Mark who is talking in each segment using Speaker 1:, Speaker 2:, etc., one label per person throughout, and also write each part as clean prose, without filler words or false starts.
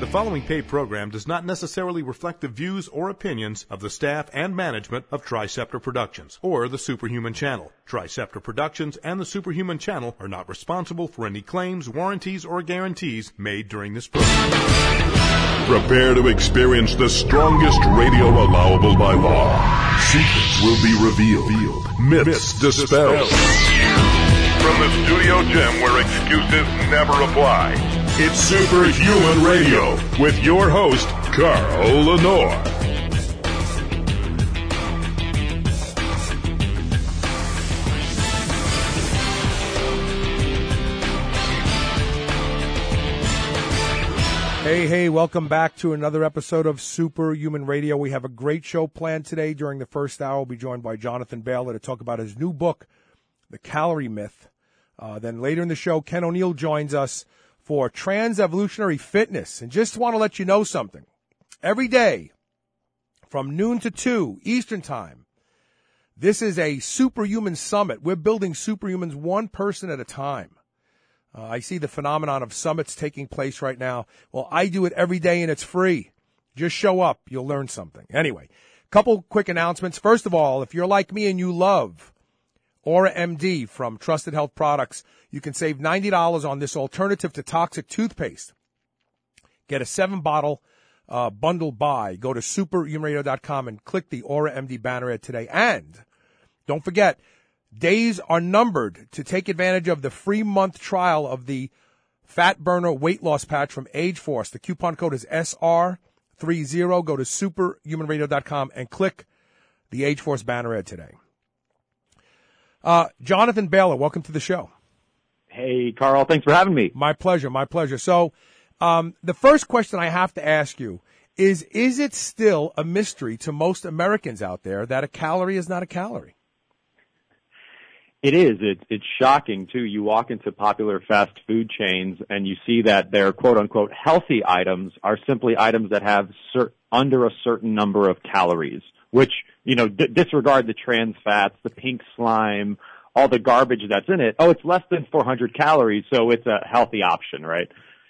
Speaker 1: The following paid program does not necessarily reflect the views or opinions of the staff and management of Triceptor Productions or the Superhuman Channel. Triceptor Productions and the Superhuman Channel are not responsible for any claims, warranties, or guarantees made during this program.
Speaker 2: Prepare to experience the strongest radio allowable by law. Secrets will be revealed. Myths dispelled.
Speaker 3: From the studio gym where excuses never apply.
Speaker 2: It's Superhuman Radio with your host, Carl Lenore.
Speaker 4: Hey, welcome back to another episode of Superhuman Radio. We have a great show planned today. During the first hour, we'll be joined by Jonathan Baylor to talk about his new book, The Calorie Myth. Then later in the show, Ken O'Neill joins us for Trans-Evolutionary Fitness. And just want to let you know something. Every day, from noon to 2 Eastern Time, this is a Superhuman Summit. We're building superhumans one person at a time. I see the phenomenon of summits taking place right now. Well, I do it every day, and it's free. Just show up. You'll learn something. Anyway, couple quick announcements. First of all, if you're like me and you love Aura MD from Trusted Health Products, you can save $90 on this alternative to toxic toothpaste. Get a 7-bottle bundle buy. Go to superhumanradio.com and click the Aura MD banner ad today. And don't forget, days are numbered to take advantage of the free month trial of the Fat Burner Weight Loss Patch from AgeForce. The coupon code is SR30. Go to superhumanradio.com and click the AgeForce banner ad today. Jonathan Baylor, welcome to the show.
Speaker 5: Hey, Carl, thanks for having me.
Speaker 4: My pleasure. So, the first question I have to ask you is it still a mystery to most Americans out there that a calorie is not a calorie?
Speaker 5: It is. It's shocking, too. You walk into popular fast food chains and you see that their quote-unquote healthy items are simply items that have under a certain number of calories, which, disregard the trans fats, the pink slime, all the garbage that's in it. Oh, it's less than 400 calories, so it's a healthy option, right?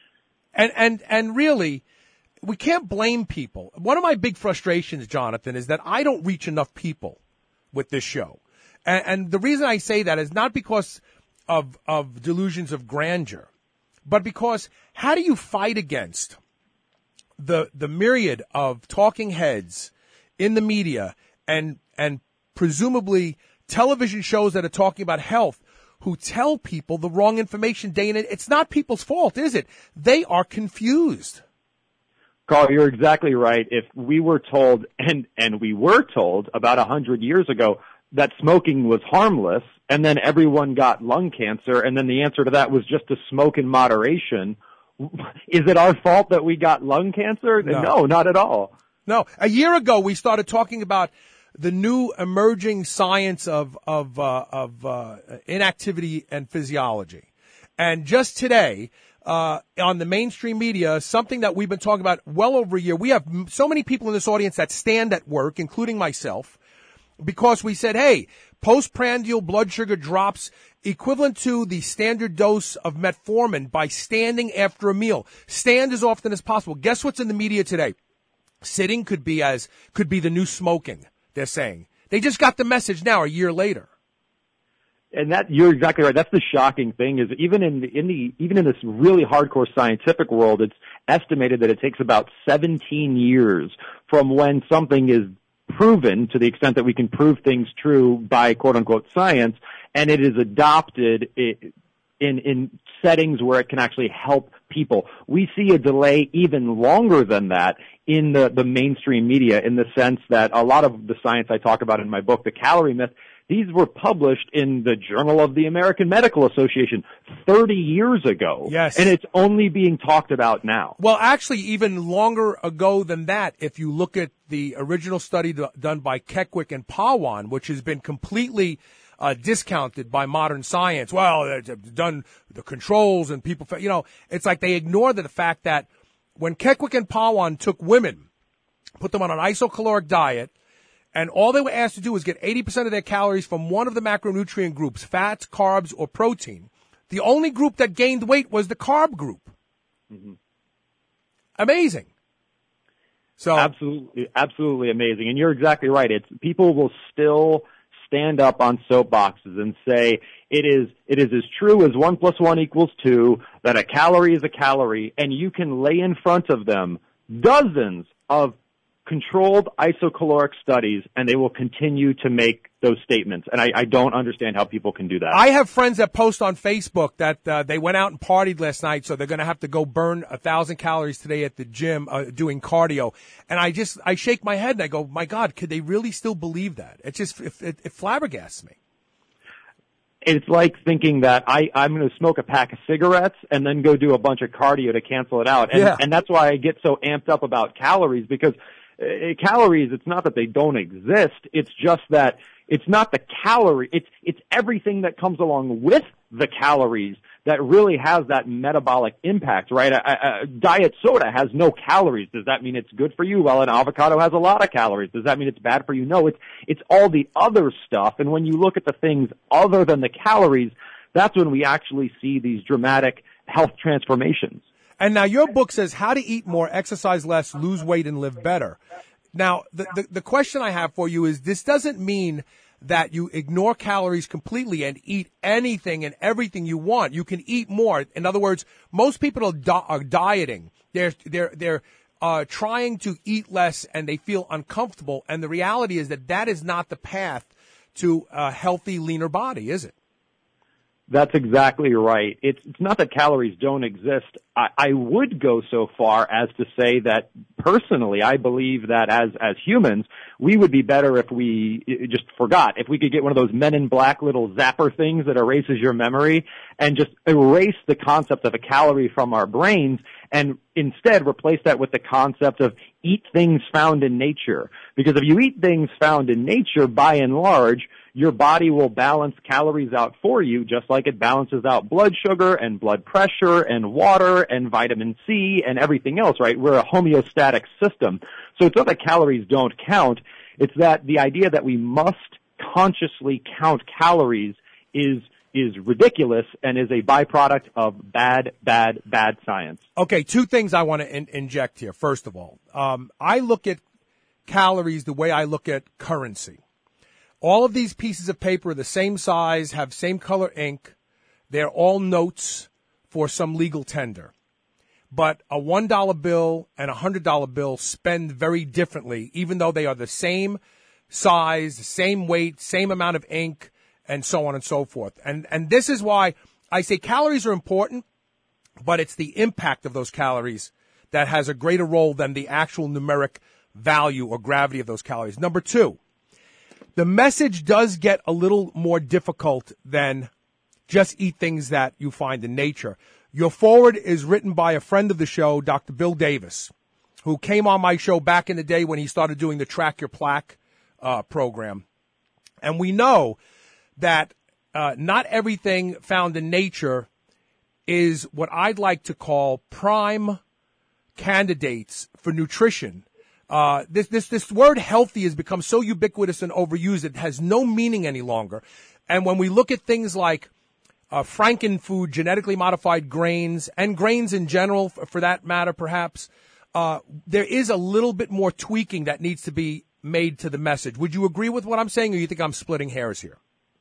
Speaker 4: And really, we can't blame people. One of my big frustrations, Jonathan, is that I don't reach enough people with this show. And the reason I say that is not because of delusions of grandeur, but because how do you fight against the myriad of talking heads in the media and presumably television shows that are talking about health who tell people the wrong information day in and it's not people's fault, is it? They are confused.
Speaker 5: Carl, you're exactly right. If we were told, and we were told about 100 years ago, that smoking was harmless, and then everyone got lung cancer, and then the answer to that was just to smoke in moderation, is it our fault that we got lung cancer? No, not at all.
Speaker 4: No. A year ago, we started talking about the new emerging science of inactivity and physiology. And just today, on the mainstream media, something that we've been talking about well over a year, we have so many people in this audience that stand at work, including myself, because we said, hey, postprandial blood sugar drops equivalent to the standard dose of metformin by standing after a meal. Stand as often as possible. Guess what's in the media today? Sitting could be the new smoking, they're saying. They just got the message now a year later.
Speaker 5: And that, you're exactly right. That's the shocking thing is even in this really hardcore scientific world, it's estimated that it takes about 17 years from when something is proven, to the extent that we can prove things true by quote-unquote science, and it is adopted in settings where it can actually help people. We see a delay even longer than that in the mainstream media, in the sense that a lot of the science I talk about in my book, The Calorie Myth, these were published in the Journal of the American Medical Association 30 years ago.
Speaker 4: Yes.
Speaker 5: And it's only being talked about now.
Speaker 4: Well, actually, even longer ago than that, if you look at the original study done by Kekwik and Pawan, which has been completely discounted by modern science. Well, they've done the controls and people, it's like they ignore the fact that when Kekwik and Pawan took women, put them on an isocaloric diet, and all they were asked to do was get 80% of their calories from one of the macronutrient groups, fats, carbs, or protein. The only group that gained weight was the carb group.
Speaker 5: Mm-hmm.
Speaker 4: amazing. So
Speaker 5: Absolutely amazing. And you're exactly right. People will still stand up on soapboxes and say it is as true as 1 + 1 = 2, that a calorie is a calorie, and you can lay in front of them dozens of controlled isocaloric studies, and they will continue to make those statements. And I don't understand how people can do that.
Speaker 4: I have friends that post on Facebook that they went out and partied last night, so they're going to have to go burn 1,000 calories today at the gym doing cardio. And I shake my head and I go, my God, could they really still believe that? It flabbergasts me.
Speaker 5: It's like thinking that I'm going to smoke a pack of cigarettes and then go do a bunch of cardio to cancel it out. And that's why I get so amped up about calories, because calories, it's not that they don't exist. It's just that it's not the calorie. It's everything that comes along with the calories that really has that metabolic impact, right? Diet soda has no calories. Does that mean it's good for you? Well, an avocado has a lot of calories. Does that mean it's bad for you? No, it's all the other stuff. And when you look at the things other than the calories, that's when we actually see these dramatic health transformations.
Speaker 4: And now your book says how to eat more, exercise less, lose weight, and live better. Now, the question I have for you is, this doesn't mean that you ignore calories completely and eat anything and everything you want. You can eat more. In other words, most people are dieting. They're trying to eat less and they feel uncomfortable. And the reality is that is not the path to a healthy, leaner body, is it?
Speaker 5: That's exactly right. It's not that calories don't exist. I would go so far as to say that personally, I believe that as humans, we would be better if we just forgot. If we could get one of those Men in Black little zapper things that erases your memory and just erase the concept of a calorie from our brains and instead replace that with the concept of eat things found in nature. Because if you eat things found in nature, by and large, your body will balance calories out for you, just like it balances out blood sugar and blood pressure and water and vitamin C and everything else, right? We're a homeostatic system. So it's not that calories don't count. It's that the idea that we must consciously count calories is ridiculous and is a byproduct of bad science.
Speaker 4: Okay, two things I want to inject here. First of all, I look at calories the way I look at currency. All of these pieces of paper are the same size, have same color ink. They're all notes for some legal tender. But a $1 bill and a $100 bill spend very differently, even though they are the same size, the same weight, same amount of ink, and so on and so forth. And this is why I say calories are important, but it's the impact of those calories that has a greater role than the actual numeric value or gravity of those calories. Number two, the message does get a little more difficult than just eat things that you find in nature. Your foreword is written by a friend of the show, Dr. Bill Davis, who came on my show back in the day when he started doing the Track Your Plaque program. And we know that not everything found in nature is what I'd like to call prime candidates for nutrition. This word healthy has become so ubiquitous and overused it has no meaning any longer. And when we look at things like frankenfood, genetically modified grains, and grains in general, for that matter, perhaps, there is a little bit more tweaking that needs to be made to the message. Would you agree with what I'm saying, or you think I'm splitting hairs here?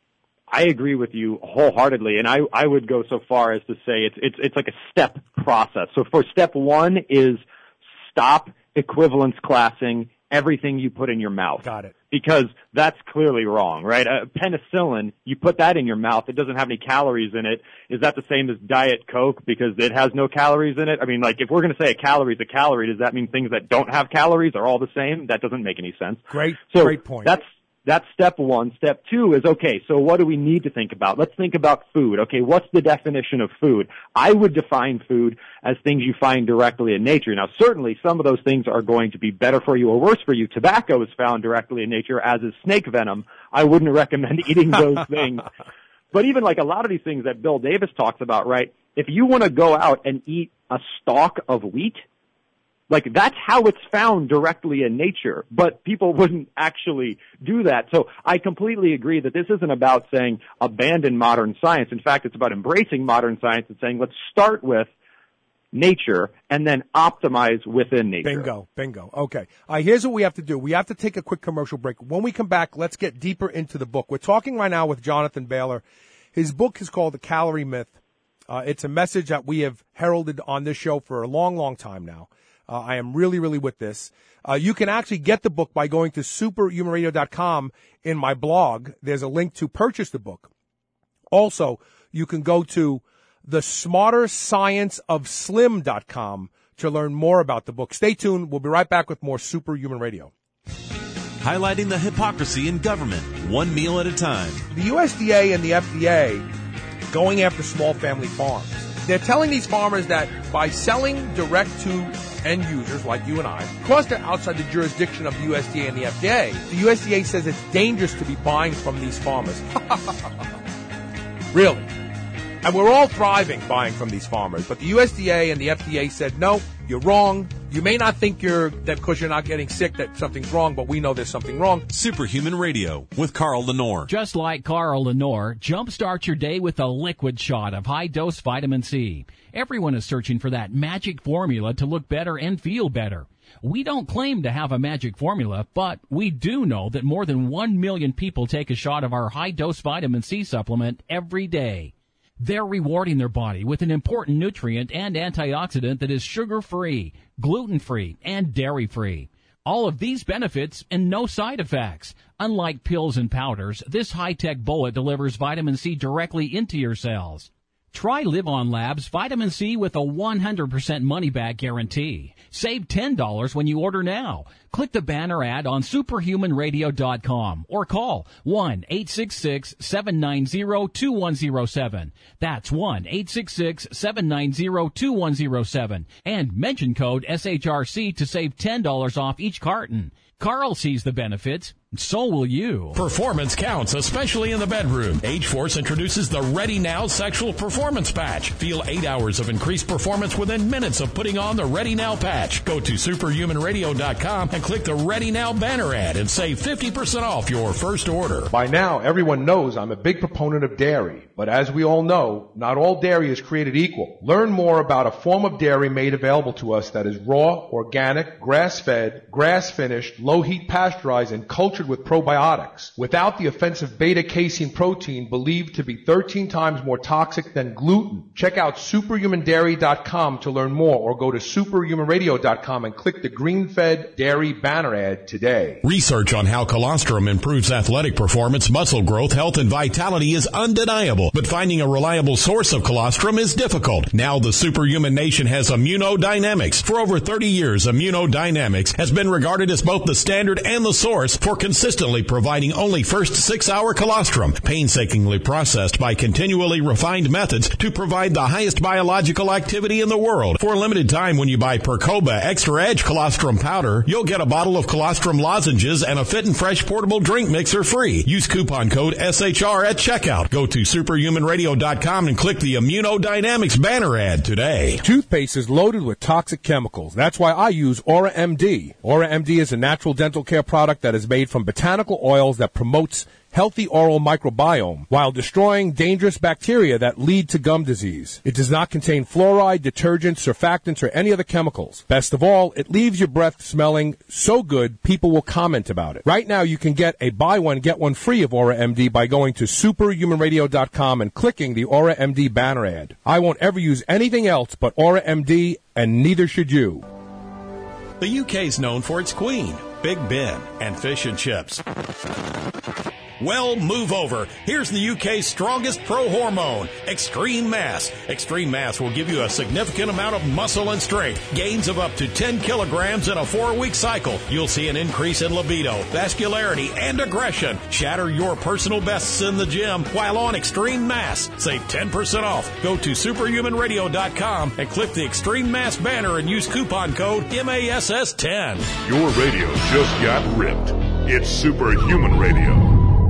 Speaker 5: I agree with you wholeheartedly, and I would go so far as to say it's like a step process. So for step one is stop equivalence classing everything you put in your mouth.
Speaker 4: Got it.
Speaker 5: Because that's clearly wrong, right? Penicillin, you put that in your mouth, it doesn't have any calories in it. Is that the same as Diet Coke because it has no calories in it? I mean, like, if we're going to say a calorie is a calorie, does that mean things that don't have calories are all the same? That doesn't make any sense.
Speaker 4: Great point.
Speaker 5: That's step one. Step two is, okay, so what do we need to think about? Let's think about food. Okay, what's the definition of food? I would define food as things you find directly in nature. Now, certainly some of those things are going to be better for you or worse for you. Tobacco is found directly in nature, as is snake venom. I wouldn't recommend eating those things. But even like a lot of these things that Bill Davis talks about, right? If you want to go out and eat a stalk of wheat, like, that's how it's found directly in nature, but people wouldn't actually do that. So I completely agree that this isn't about saying abandon modern science. In fact, it's about embracing modern science and saying let's start with nature and then optimize within nature.
Speaker 4: Bingo. Okay. Here's what we have to do. We have to take a quick commercial break. When we come back, let's get deeper into the book. We're talking right now with Jonathan Baylor. His book is called The Calorie Myth. It's a message that we have heralded on this show for a long, long time now. I am really, really with this. You can actually get the book by going to superhumanradio.com. In my blog, there's a link to purchase the book. Also, you can go to thesmarterscienceofslim.com to learn more about the book. Stay tuned. We'll be right back with more Superhuman Radio.
Speaker 6: Highlighting the hypocrisy in government, one meal at a time.
Speaker 4: The USDA and the FDA going after small family farms. They're telling these farmers that by selling direct to end users like you and I, because they're outside the jurisdiction of the USDA and the FDA, the USDA says it's dangerous to be buying from these farmers. Really? And we're all thriving buying from these farmers. But the USDA and the FDA said, no, you're wrong. You may not think that because you're not getting sick that something's wrong, but we know there's something wrong.
Speaker 6: Superhuman Radio with Carl Lenore.
Speaker 7: Just like Carl Lenore, jumpstart your day with a liquid shot of high-dose vitamin C. Everyone is searching for that magic formula to look better and feel better. We don't claim to have a magic formula, but we do know that more than 1 million people take a shot of our high-dose vitamin C supplement every day. They're rewarding their body with an important nutrient and antioxidant that is sugar-free, gluten-free, and dairy-free. All of these benefits and no side effects. Unlike pills and powders, this high-tech bullet delivers vitamin C directly into your cells. Try Live On Labs Vitamin C with a 100% money-back guarantee. Save $10 when you order now. Click the banner ad on superhumanradio.com or call 1-866-790-2107. That's 1-866-790-2107. And mention code SHRC to save $10 off each carton. Carl sees the benefits. So will you.
Speaker 8: Performance counts, especially in the bedroom. H-Force introduces the Ready Now Sexual Performance Patch. Feel 8 hours of increased performance within minutes of putting on the Ready Now patch. Go to superhumanradio.com and click the Ready Now banner ad and save 50% off your first order.
Speaker 4: By now, everyone knows I'm a big proponent of dairy. But as we all know, not all dairy is created equal. Learn more about a form of dairy made available to us that is raw, organic, grass-fed, grass-finished, low-heat pasteurized, and cultured with probiotics, without the offensive beta-casein protein believed to be 13 times more toxic than gluten. Check out superhumandairy.com to learn more, or go to superhumanradio.com and click the green-fed dairy banner ad today.
Speaker 8: Research on how colostrum improves athletic performance, muscle growth, health, and vitality is undeniable, but finding a reliable source of colostrum is difficult. Now the Superhuman Nation has Immunodynamics. For over 30 years, Immunodynamics has been regarded as both the standard and the source for consistently providing only first 6-hour colostrum, painstakingly processed by continually refined methods to provide the highest biological activity in the world. For a limited time, when you buy Percoba Extra Edge colostrum powder, you'll get a bottle of colostrum lozenges and a fit and fresh portable drink mixer free. Use coupon code SHR at checkout. Go to superhumanradio.com and click the Immunodynamics banner ad today.
Speaker 4: Toothpaste is loaded with toxic chemicals. That's why I use Aura MD. Aura MD is a natural dental care product that is made from botanical oils that promotes healthy oral microbiome while destroying dangerous bacteria that lead to gum disease. It does not contain fluoride, detergents, surfactants, or any other chemicals. Best of all, it leaves your breath smelling so good people will comment about it. Right now, you can get a buy one, get one free of Aura MD by going to superhumanradio.com and clicking the Aura MD banner ad. I won't ever use anything else but Aura MD, and neither should you.
Speaker 8: The UK's known for its Queen, Big Ben, and fish and chips. Well, move over. Here's the UK's strongest pro hormone, Extreme Mass. Extreme Mass will give you a significant amount of muscle and strength, gains of up to 10 kilograms in a 4-week cycle. You'll see an increase in libido, vascularity, and aggression. Shatter your personal bests in the gym while on Extreme Mass. Save 10% off. Go to superhumanradio.com and click the Extreme Mass banner and use coupon code MASS10.
Speaker 2: Your radio just got ripped. It's Superhuman Radio.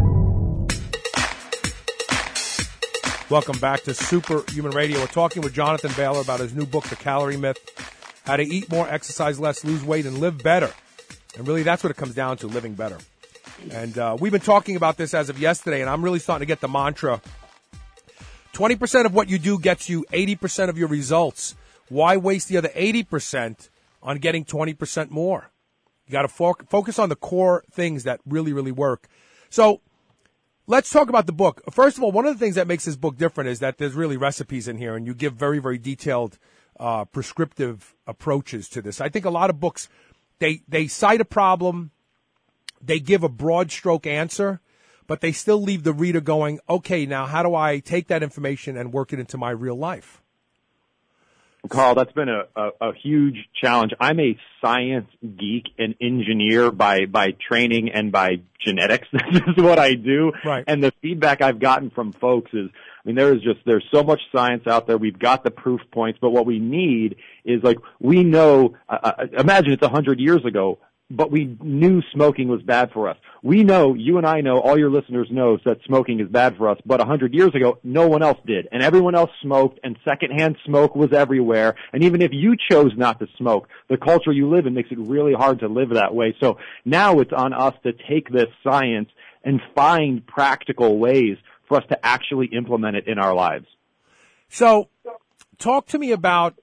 Speaker 4: Welcome back to Superhuman Radio. We're talking with Jonathan Baylor about his new book, The Calorie Myth, How to Eat More, Exercise Less, Lose Weight, and Live Better. And really, that's what it comes down to, living better. And we've been talking about this as of yesterday, and I'm really starting to get the mantra, 20% of what you do gets you 80% of your results. why waste the other 80% on getting 20% more? You got to focus on the core things that really, really work. So let's talk about the book. First of all, one of the things that makes this book different is that there's really recipes in here, and you give very, very detailed prescriptive approaches to this. I think a lot of books, they cite a problem, they give a broad stroke answer, but they still leave the reader going, okay, now how do I take that information and work it into my real life?
Speaker 5: Carl, that's been a huge challenge. I'm a science geek and engineer by training and by genetics. This is what I do.
Speaker 4: Right.
Speaker 5: And the feedback I've gotten from folks is, I mean, there's so much science out there. We've got the proof points, but what we need is, like, we know, imagine it's 100 years ago, but we knew smoking was bad for us. We know, you and I know, all your listeners know that smoking is bad for us, but 100 years ago, no one else did. And everyone else smoked, and secondhand smoke was everywhere. And even if you chose not to smoke, the culture you live in makes it really hard to live that way. So now it's on us to take this science and find practical ways for us to actually implement it in our lives.
Speaker 4: So talk to me about,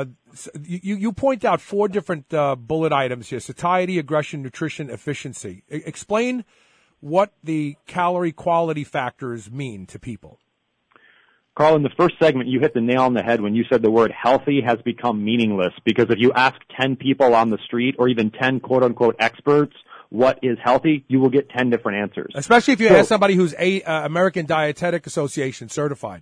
Speaker 4: you point out 4 different bullet items here: satiety, aggression, nutrition, efficiency. Explain what the calorie quality factors mean to people.
Speaker 5: Carl, in the first segment, you hit the nail on the head when you said the word healthy has become meaningless, because if you ask 10 people on the street, or even 10 quote-unquote experts, what is healthy, you will get 10 different answers.
Speaker 4: Especially if you ask somebody who's American Dietetic Association certified.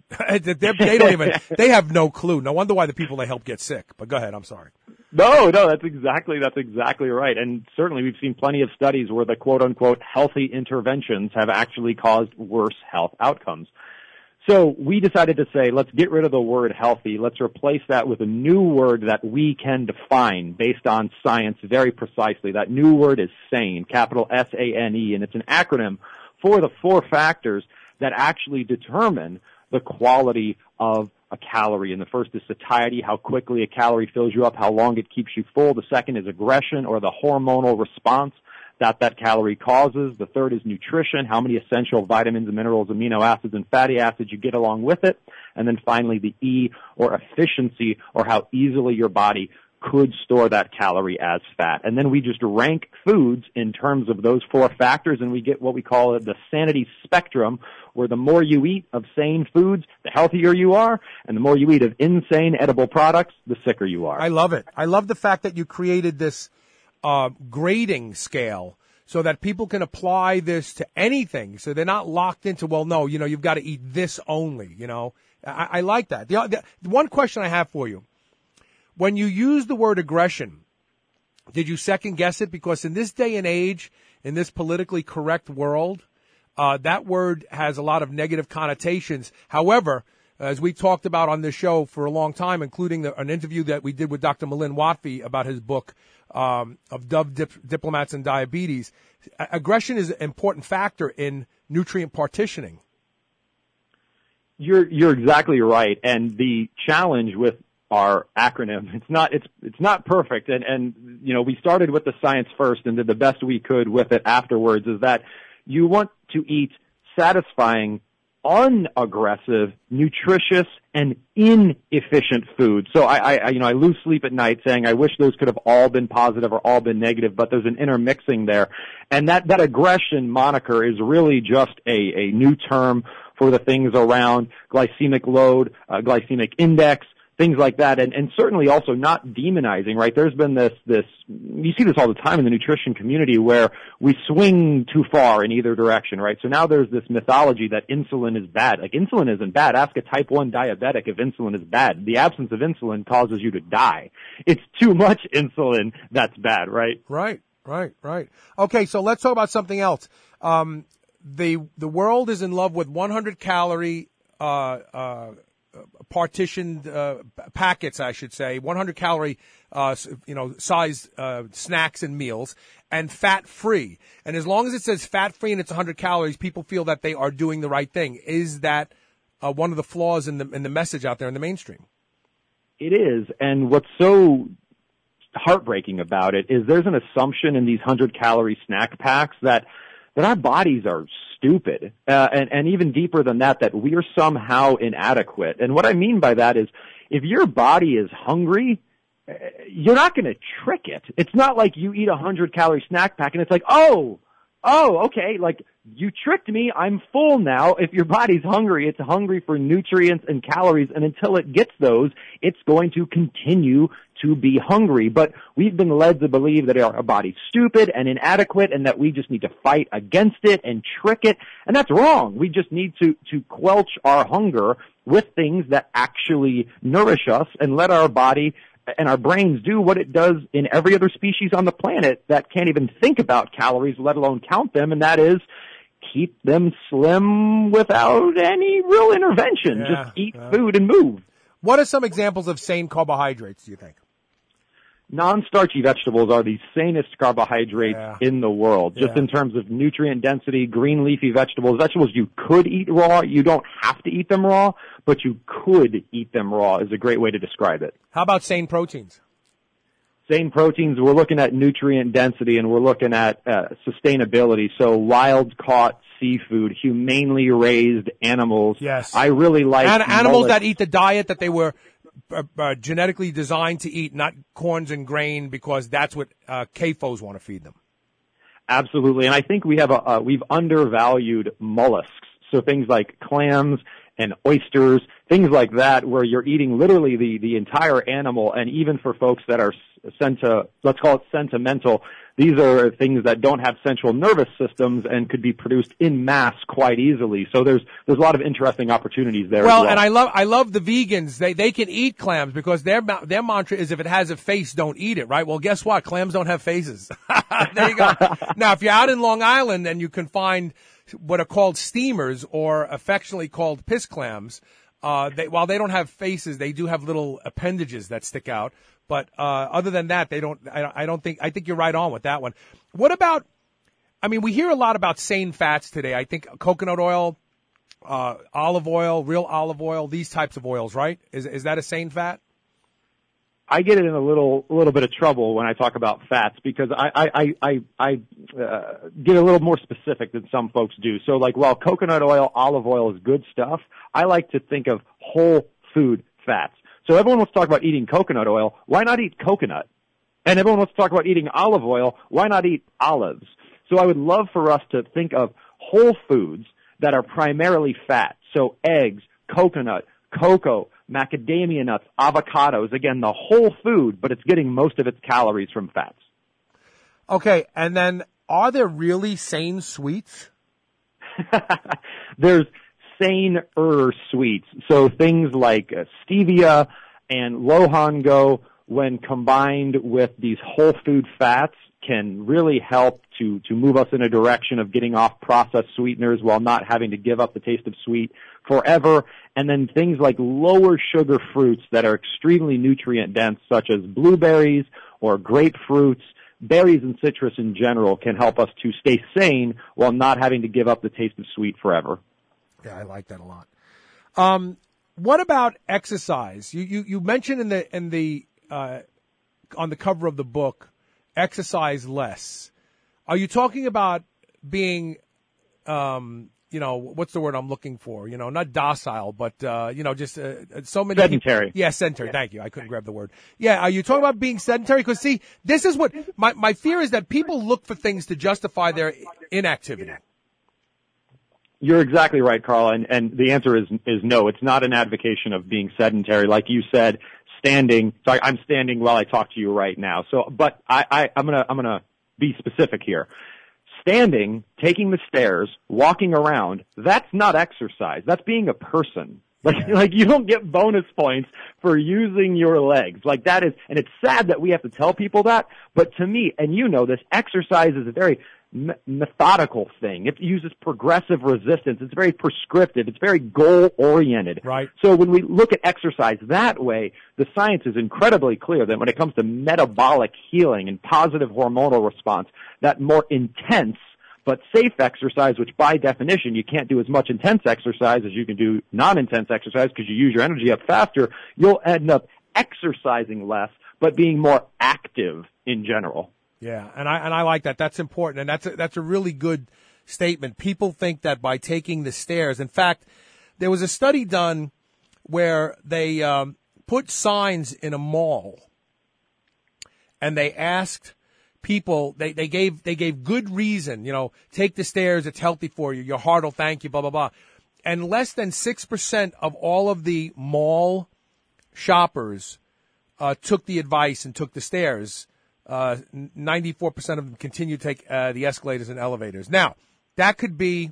Speaker 4: They have no clue. No wonder why the people they help get sick. But go ahead, I'm sorry.
Speaker 5: No, that's exactly right. And certainly we've seen plenty of studies where the quote-unquote healthy interventions have actually caused worse health outcomes. So we decided to say, let's get rid of the word healthy. Let's replace that with a new word that we can define based on science very precisely. That new word is SANE, capital S-A-N-E, and it's an acronym for the 4 factors that actually determine the quality of a calorie. And the first is satiety, how quickly a calorie fills you up, how long it keeps you full. The second is aggression, or the hormonal response that calorie causes. The third is nutrition, how many essential vitamins and minerals, amino acids, and fatty acids you get along with it. And then finally, the E, or efficiency, or how easily your body could store that calorie as fat. And then we just rank foods in terms of those 4 factors, and we get what we call the sanity spectrum, where the more you eat of sane foods, the healthier you are, and the more you eat of insane edible products, the sicker you are.
Speaker 4: I love it. I love the fact that you created this grading scale so that people can apply this to anything. So they're not locked into, well, no, you've got to eat this only, I like that. The one question I have for you, when you use the word aggression, did you second guess it? Because in this day and age, in this politically correct world, that word has a lot of negative connotations. However, as we talked about on this show for a long time, including an interview that we did with Dr. Milind Watfi about his book, of Dove Diplomats and Diabetes, aggression is an important factor in nutrient partitioning.
Speaker 5: You're exactly right. And the challenge with our acronym, it's not perfect. And we started with the science first and did the best we could with it afterwards, is that you want to eat satisfying, unaggressive, nutritious, and inefficient food. So I lose sleep at night saying I wish those could have all been positive or all been negative, but there's an intermixing there. And that aggression moniker is really just a new term for the things around glycemic load, glycemic index, things like that, and certainly also not demonizing, right? There's been this, you see this all the time in the nutrition community where we swing too far in either direction, right? So now there's this mythology that insulin is bad. Like, insulin isn't bad. Ask a type 1 diabetic if insulin is bad. The absence of insulin causes you to die. It's too much insulin that's bad, right?
Speaker 4: Right. Okay, so let's talk about something else. The world is in love with 100 calorie, partitioned packets, I should say, 100 calorie sized snacks and meals, and fat free. And as long as it says fat free and it's 100 calories, people feel that they are doing the right thing. Is that one of the flaws in the message out there in the mainstream?
Speaker 5: It is, and what's so heartbreaking about it is there's an assumption in these 100 calorie snack packs that our bodies are stupid, and even deeper than that we are somehow inadequate. And what I mean by that is, if your body is hungry, you're not going to trick it. It's not like you eat a 100-calorie snack pack and it's like, oh, okay, like you tricked me. I'm full now. If your body's hungry, it's hungry for nutrients and calories, and until it gets those, it's going to continue to be hungry. But we've been led to believe that our body's stupid and inadequate and that we just need to fight against it and trick it. And that's wrong. We just need to quelch our hunger with things that actually nourish us and let our body and our brains do what it does in every other species on the planet that can't even think about calories, let alone count them, and that is keep them slim without any real intervention. Just eat food and move.
Speaker 4: What are some examples of sane carbohydrates, do you think?
Speaker 5: Non-starchy vegetables are the sanest carbohydrates in the world, just in terms of nutrient density. Green leafy vegetables you could eat raw. You don't have to eat them raw, but you could eat them raw is a great way to describe it.
Speaker 4: How about sane proteins?
Speaker 5: Sane proteins, we're looking at nutrient density and we're looking at sustainability. So wild-caught seafood, humanely raised animals.
Speaker 4: Yes.
Speaker 5: I really like
Speaker 4: animals that eat the diet that they were genetically designed to eat, not corns and grain, because that's what CAFOs want to feed them.
Speaker 5: Absolutely, and I think we've undervalued mollusks. So things like clams and oysters, things like that, where you're eating literally the entire animal. And even for folks that are let's call it sentimental, these are things that don't have central nervous systems and could be produced in mass quite easily. So there's a lot of interesting opportunities there.
Speaker 4: Well,
Speaker 5: as well.
Speaker 4: and I love the vegans. They can eat clams because their mantra is if it has a face, don't eat it, right? Well, guess what? Clams don't have faces. There you go. Now, if you're out in Long Island and you can find what are called steamers or affectionately called piss clams, while they don't have faces, they do have little appendages that stick out. But other than that, they don't. I think you're right on with that one. What about? I mean, we hear a lot about sane fats today. I think coconut oil, olive oil, real olive oil, these types of oils, right? Is that a sane fat?
Speaker 5: I get in a little bit of trouble when I talk about fats because I get a little more specific than some folks do. So like while coconut oil, olive oil is good stuff, I like to think of whole food fats. So everyone wants to talk about eating coconut oil. Why not eat coconut? And everyone wants to talk about eating olive oil. Why not eat olives? So I would love for us to think of whole foods that are primarily fat. So eggs, coconut, cocoa, macadamia nuts, avocados, again, the whole food, but it's getting most of its calories from fats.
Speaker 4: Okay, and then are there sane sweets?
Speaker 5: There's saner sweets. So things like stevia and Lohango, when combined with these whole food fats, can really help to move us in a direction of getting off processed sweeteners while not having to give up the taste of sweet forever. And then things like lower sugar fruits that are extremely nutrient dense, such as blueberries or grapefruits, berries and citrus in general can help us to stay sane while not having to give up the taste of sweet forever.
Speaker 4: Yeah, I like that a lot. What about exercise? You mentioned on the cover of the book, exercise less. Are you talking about being, what's the word I'm looking for? Not docile, but, just so many.
Speaker 5: Sedentary.
Speaker 4: Yeah, sedentary. Thank you. I couldn't grab the word. Yeah. Are you talking about being sedentary? Because see, this is what my fear is, that people look for things to justify their inactivity.
Speaker 5: You're exactly right, Carl, and the answer is no. It's not an advocation of being sedentary. Like you said, standing. Sorry, I'm standing while I talk to you right now. So, but I'm gonna be specific here. Standing, taking the stairs, walking around, that's not exercise. That's being a person. Like you don't get bonus points for using your legs. Like that is, and it's sad that we have to tell people that, but to me, and you know this, exercise is a very methodical thing. It uses progressive resistance. It's very prescriptive. It's very goal-oriented.
Speaker 4: Right.
Speaker 5: So when we look at exercise that way, the science is incredibly clear that when it comes to metabolic healing and positive hormonal response, that more intense but safe exercise, which by definition you can't do as much intense exercise as you can do non-intense exercise because you use your energy up faster, you'll end up exercising less but being more active in general.
Speaker 4: Yeah, and I like that. That's important, and that's a really good statement. People think that by taking the stairs. In fact, there was a study done where they put signs in a mall, and they asked people, they gave good reason, take the stairs, it's healthy for you, your heart will thank you, blah, blah, blah. And less than 6% of all of the mall shoppers took the advice and took the stairs. 94% of them continue to take the escalators and elevators. Now, that could be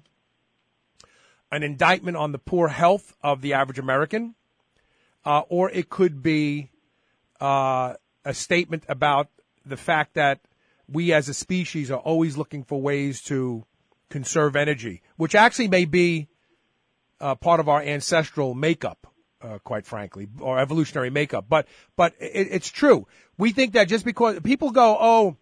Speaker 4: an indictment on the poor health of the average American, or it could be a statement about the fact that we as a species are always looking for ways to conserve energy, which actually may be part of our ancestral makeup, quite frankly, or evolutionary makeup. But it's true. We think that just because people go,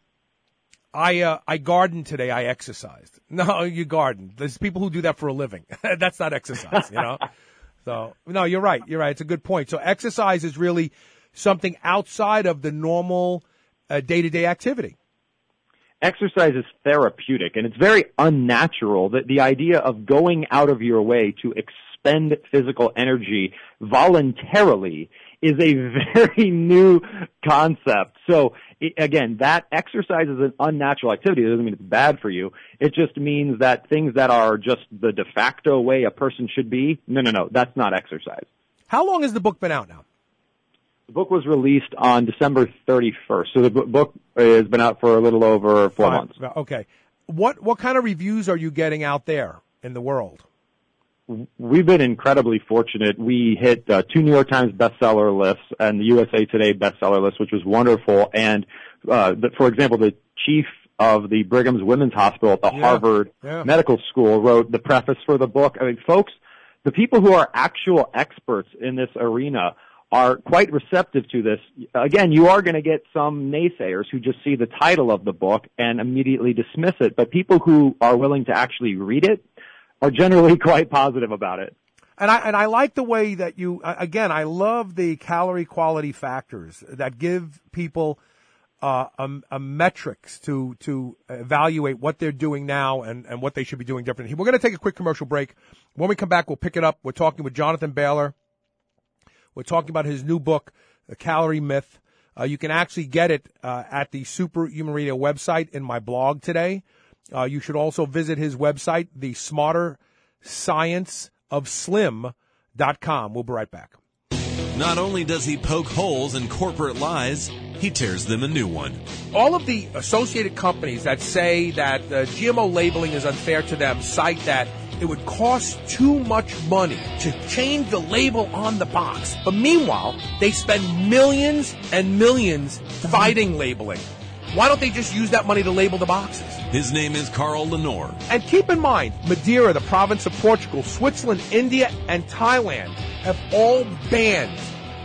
Speaker 4: I gardened today, I exercised. No, you garden. There's people who do that for a living. That's not exercise, So, no, you're right. It's a good point. So exercise is really something outside of the normal day-to-day activity.
Speaker 5: Exercise is therapeutic, and it's very unnatural that the idea of going out of your way to expend physical energy voluntarily is a very new concept. So, again, that exercise is an unnatural activity. It doesn't mean it's bad for you. It just means that things that are just the de facto way a person should be, no, that's not exercise.
Speaker 4: How long has the book been out now?
Speaker 5: The book was released on December 31st, so the book has been out for a little over 4 months.
Speaker 4: Okay. What kind of reviews are you getting out there in the world?
Speaker 5: We've been incredibly fortunate. We hit 2 New York Times bestseller lists and the USA Today bestseller list, which was wonderful. And, for example, the chief of the Brigham's Women's Hospital at the Harvard Medical School wrote the preface for the book. I mean, folks, the people who are actual experts in this arena are quite receptive to this. Again, you are going to get some naysayers who just see the title of the book and immediately dismiss it, but people who are willing to actually read it are generally quite positive about it.
Speaker 4: And I like the way that I love the calorie quality factors that give people a metrics to evaluate what they're doing now and what they should be doing differently. We're going to take a quick commercial break. When we come back, we'll pick it up. We're talking with Jonathan Baylor. We're talking about his new book, The Calorie Myth. You can actually get it at the Superhuman Radio website in my blog today. You should also visit his website, the smarterscienceofslim.com. We'll be right back.
Speaker 6: Not only does he poke holes in corporate lies, he tears them a new one.
Speaker 4: All of the associated companies that say that GMO labeling is unfair to them cite that it would cost too much money to change the label on the box. But meanwhile, they spend millions and millions fighting labeling. Why don't they just use that money to label the boxes?
Speaker 6: His name is Carl Lenore.
Speaker 4: And keep in mind, Madeira, the province of Portugal, Switzerland, India, and Thailand have all banned,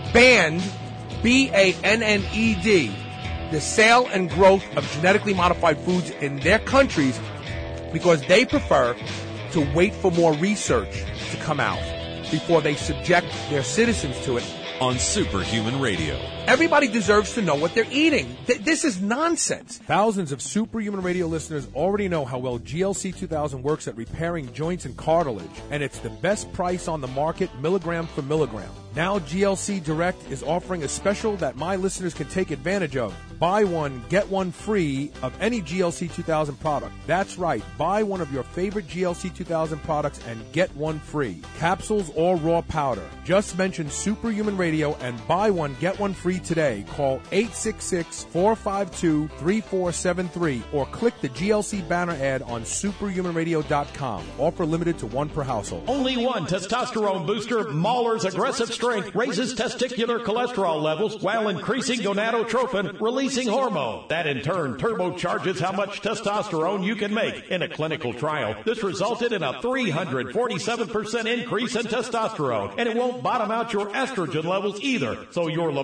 Speaker 4: B-A-N-N-E-D, the sale and growth of genetically modified foods in their countries because they prefer to wait for more research to come out before they subject their citizens to it.
Speaker 6: On Superhuman Radio.
Speaker 4: Everybody deserves to know what they're eating. This is nonsense. Thousands of Superhuman Radio listeners already know how well GLC 2000 works at repairing joints and cartilage, and it's the best price on the market, milligram for milligram. Now GLC Direct is offering a special that my listeners can take advantage of. Buy one, get one free of any GLC 2000 product. That's right. Buy one of your favorite GLC 2000 products and get one free. Capsules or raw powder. Just mention Superhuman Radio and buy one, get one free today. Call 866-452-3473 or click the GLC banner ad on superhumanradio.com. Offer limited to one per household.
Speaker 8: Only one testosterone booster, Mahler's Aggressive Strength, raises testicular cholesterol levels while increasing gonadotrophin, releasing hormone. That in turn turbocharges how much testosterone you can make. In a clinical trial, this resulted in a 347% increase in testosterone, and it won't bottom out your estrogen levels either, so your libido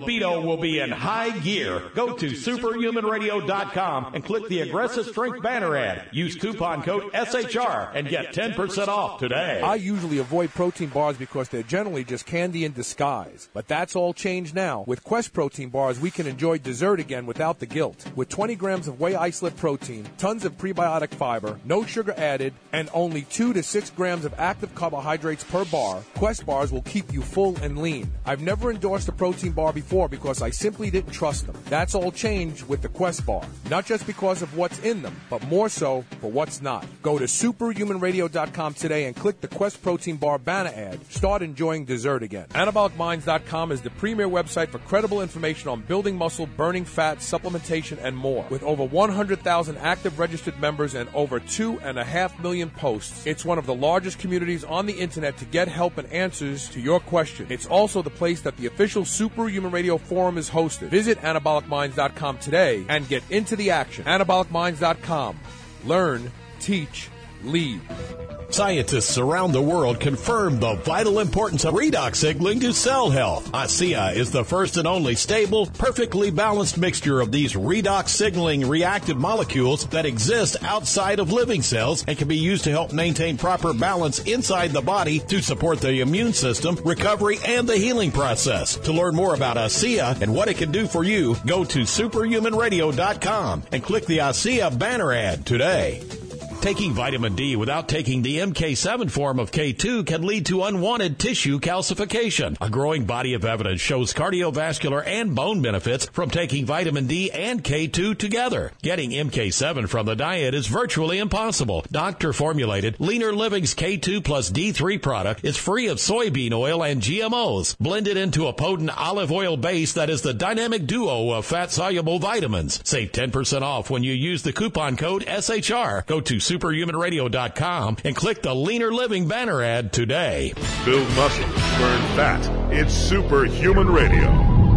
Speaker 8: will be in high gear. Go to superhumanradio.com and click the Aggressive Strength banner ad. Use coupon code SHR and get 10% off today.
Speaker 4: I usually avoid protein bars because they're generally just candy in disguise. But that's all changed now. With Quest protein bars, we can enjoy dessert again without the guilt. With 20 grams of whey isolate protein, tons of prebiotic fiber, no sugar added, and only 2 to 6 grams of active carbohydrates per bar, Quest bars will keep you full and lean. I've never endorsed a protein bar before because I simply didn't trust them. That's all changed with the Quest bar. Not just because of what's in them, but more so for what's not. Go to superhumanradio.com today and click the Quest protein bar banner ad. Start enjoying dessert again. AnabolicMinds.com is the premier website for credible information on building muscle, burning fat, supplementation, and more. With over 100,000 active registered members and over 2.5 million posts, it's one of the largest communities on the internet to get help and answers to your questions. It's also the place that the official Superhuman Radio Forum is hosted. Visit AnabolicMinds.com today and get into the action. AnabolicMinds.com. Learn, teach, lead.
Speaker 8: Scientists around the world confirm the vital importance of redox signaling to cell health. ASEA is the first and only stable, perfectly balanced mixture of these redox signaling reactive molecules that exist outside of living cells and can be used to help maintain proper balance inside the body to support the immune system, recovery, and the healing process. To learn more about ASEA and what it can do for you, go to superhumanradio.com and click the ASEA banner ad today. Taking vitamin D without taking the MK7 form of K2 can lead to unwanted tissue calcification. A growing body of evidence shows cardiovascular and bone benefits from taking vitamin D and K2 together. Getting MK7 from the diet is virtually impossible. Doctor-formulated Leaner Living's K2 plus D3 product is free of soybean oil and GMOs, blended into a potent olive oil base that is the dynamic duo of fat-soluble vitamins. Save 10% off when you use the coupon code SHR. Go to superhumanradio.com and click the Leaner Living banner ad today.
Speaker 2: Build muscle, burn fat. It's Superhuman Radio.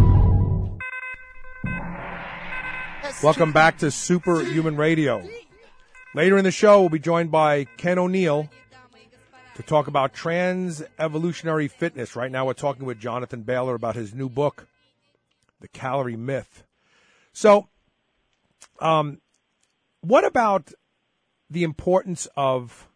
Speaker 4: Welcome back to Superhuman Radio. Later in the show, we'll be joined by Ken O'Neill to talk about trans-evolutionary fitness. Right now, we're talking with Jonathan Baylor about his new book, The Calorie Myth. So, what about the importance of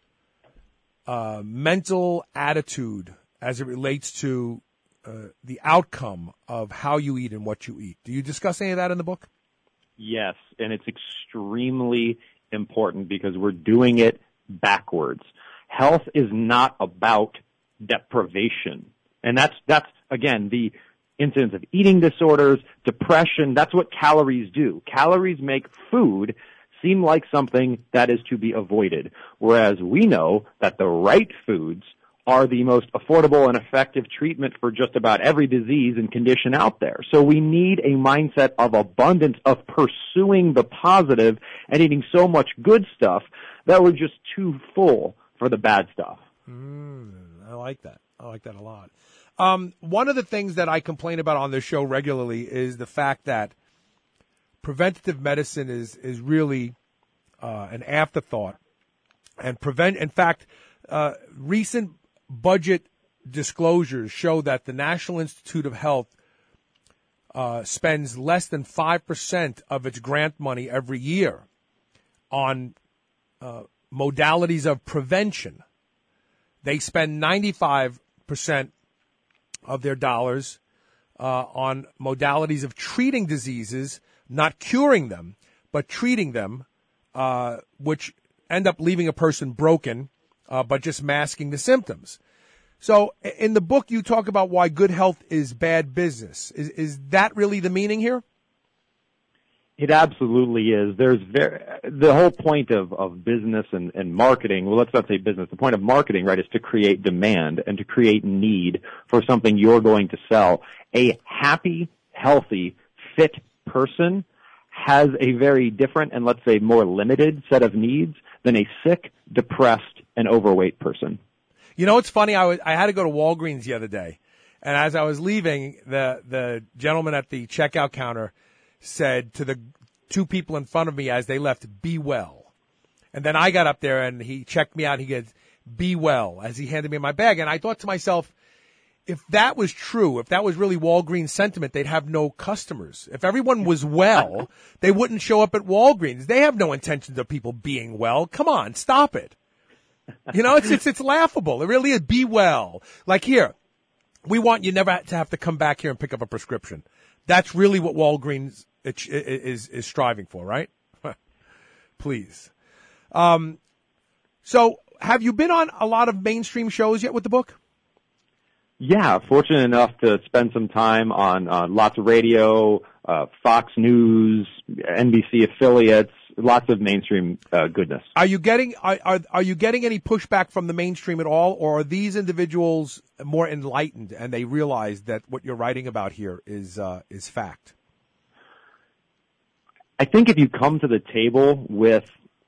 Speaker 4: mental attitude as it relates to the outcome of how you eat and what you eat? Do you discuss any of that in the book?
Speaker 5: Yes, and it's extremely important because we're doing it backwards. Health is not about deprivation. And that's again, the incidence of eating disorders, depression. That's what calories do. Calories make food seem like something that is to be avoided, whereas we know that the right foods are the most affordable and effective treatment for just about every disease and condition out there. So we need a mindset of abundance, of pursuing the positive and eating so much good stuff that we're just too full for the bad stuff.
Speaker 4: I like that. I like that a lot. One of the things that I complain about on this show regularly is the fact that preventative medicine is really an afterthought, and recent budget disclosures show that the National Institute of Health spends less than 5% of its grant money every year on modalities of prevention. They spend 95% of their dollars on modalities of treating diseases, not curing them, but treating them, which end up leaving a person broken, but just masking the symptoms. So in the book, you talk about why good health is bad business. Is that really the meaning here?
Speaker 5: It absolutely is. The whole point of business and marketing, well, let's not say business. The point of marketing, right, is to create demand and to create need for something you're going to sell. A happy, healthy, fit person has a very different and, let's say, more limited set of needs than a sick, depressed, and overweight person.
Speaker 4: You know, it's funny. I had to go to Walgreens the other day, and as I was leaving, the gentleman at the checkout counter said to the two people in front of me as they left, "Be well." And then I got up there and he checked me out. And he goes, "Be well," as he handed me my bag. And I thought to myself, if that was true, if that was really Walgreens sentiment, they'd have no customers. If everyone was well, they wouldn't show up at Walgreens. They have no intentions of people being well. Come on, stop it. You know, it's laughable. It really is. Be well. Like here, we want you never to have to come back here and pick up a prescription. That's really what Walgreens is striving for, right? Please. So have you been on a lot of mainstream shows yet with the book?
Speaker 5: Yeah, fortunate enough to spend some time on lots of radio, Fox News, NBC affiliates, lots of mainstream goodness.
Speaker 4: Are you getting are you getting any pushback from the mainstream at all, or are these individuals more enlightened and they realize that what you're writing about here is fact?
Speaker 5: I think if you come to the table with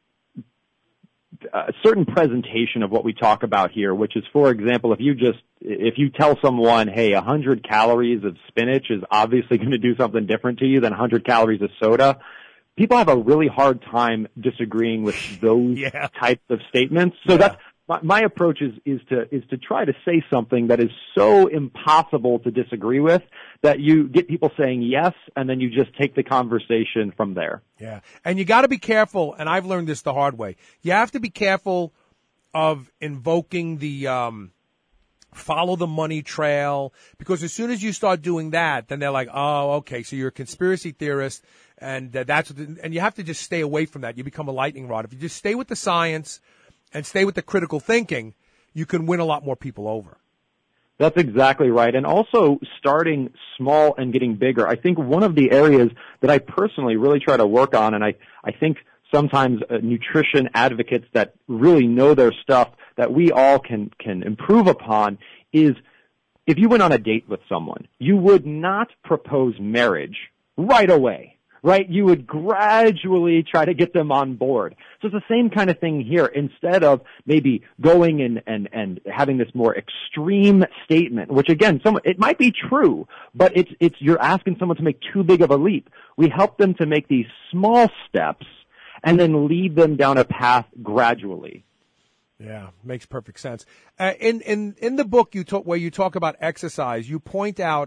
Speaker 5: a certain presentation of what we talk about here, which is, for example, if you tell someone, hey, 100 calories of spinach is obviously going to do something different to you than 100 calories of soda, people have a really hard time disagreeing with those types of statements. So that's my approach is to try to say something that is so impossible to disagree with that you get people saying yes, and then you just take the conversation from there.
Speaker 4: Yeah, and you got to be careful, and I've learned this the hard way. You have to be careful of invoking the follow the money trail, because as soon as you start doing that, then they're like, oh, okay, so you're a conspiracy theorist, and and you have to just stay away from that. You become a lightning rod. If you just stay with the science and stay with the critical thinking, you can win a lot more people over.
Speaker 5: That's exactly right. And also starting small and getting bigger. I think one of the areas that I personally really try to work on, and I think sometimes nutrition advocates that really know their stuff that we all can improve upon, is if you went on a date with someone, you would not propose marriage right away. Right? You would gradually try to get them on board. So it's the same kind of thing here. Instead of maybe going and having this more extreme statement, which again, it might be true, but it's you're asking someone to make too big of a leap. We help them to make these small steps and then lead them down a path gradually.
Speaker 4: Yeah, makes perfect sense. In the book where you talk about exercise, you point out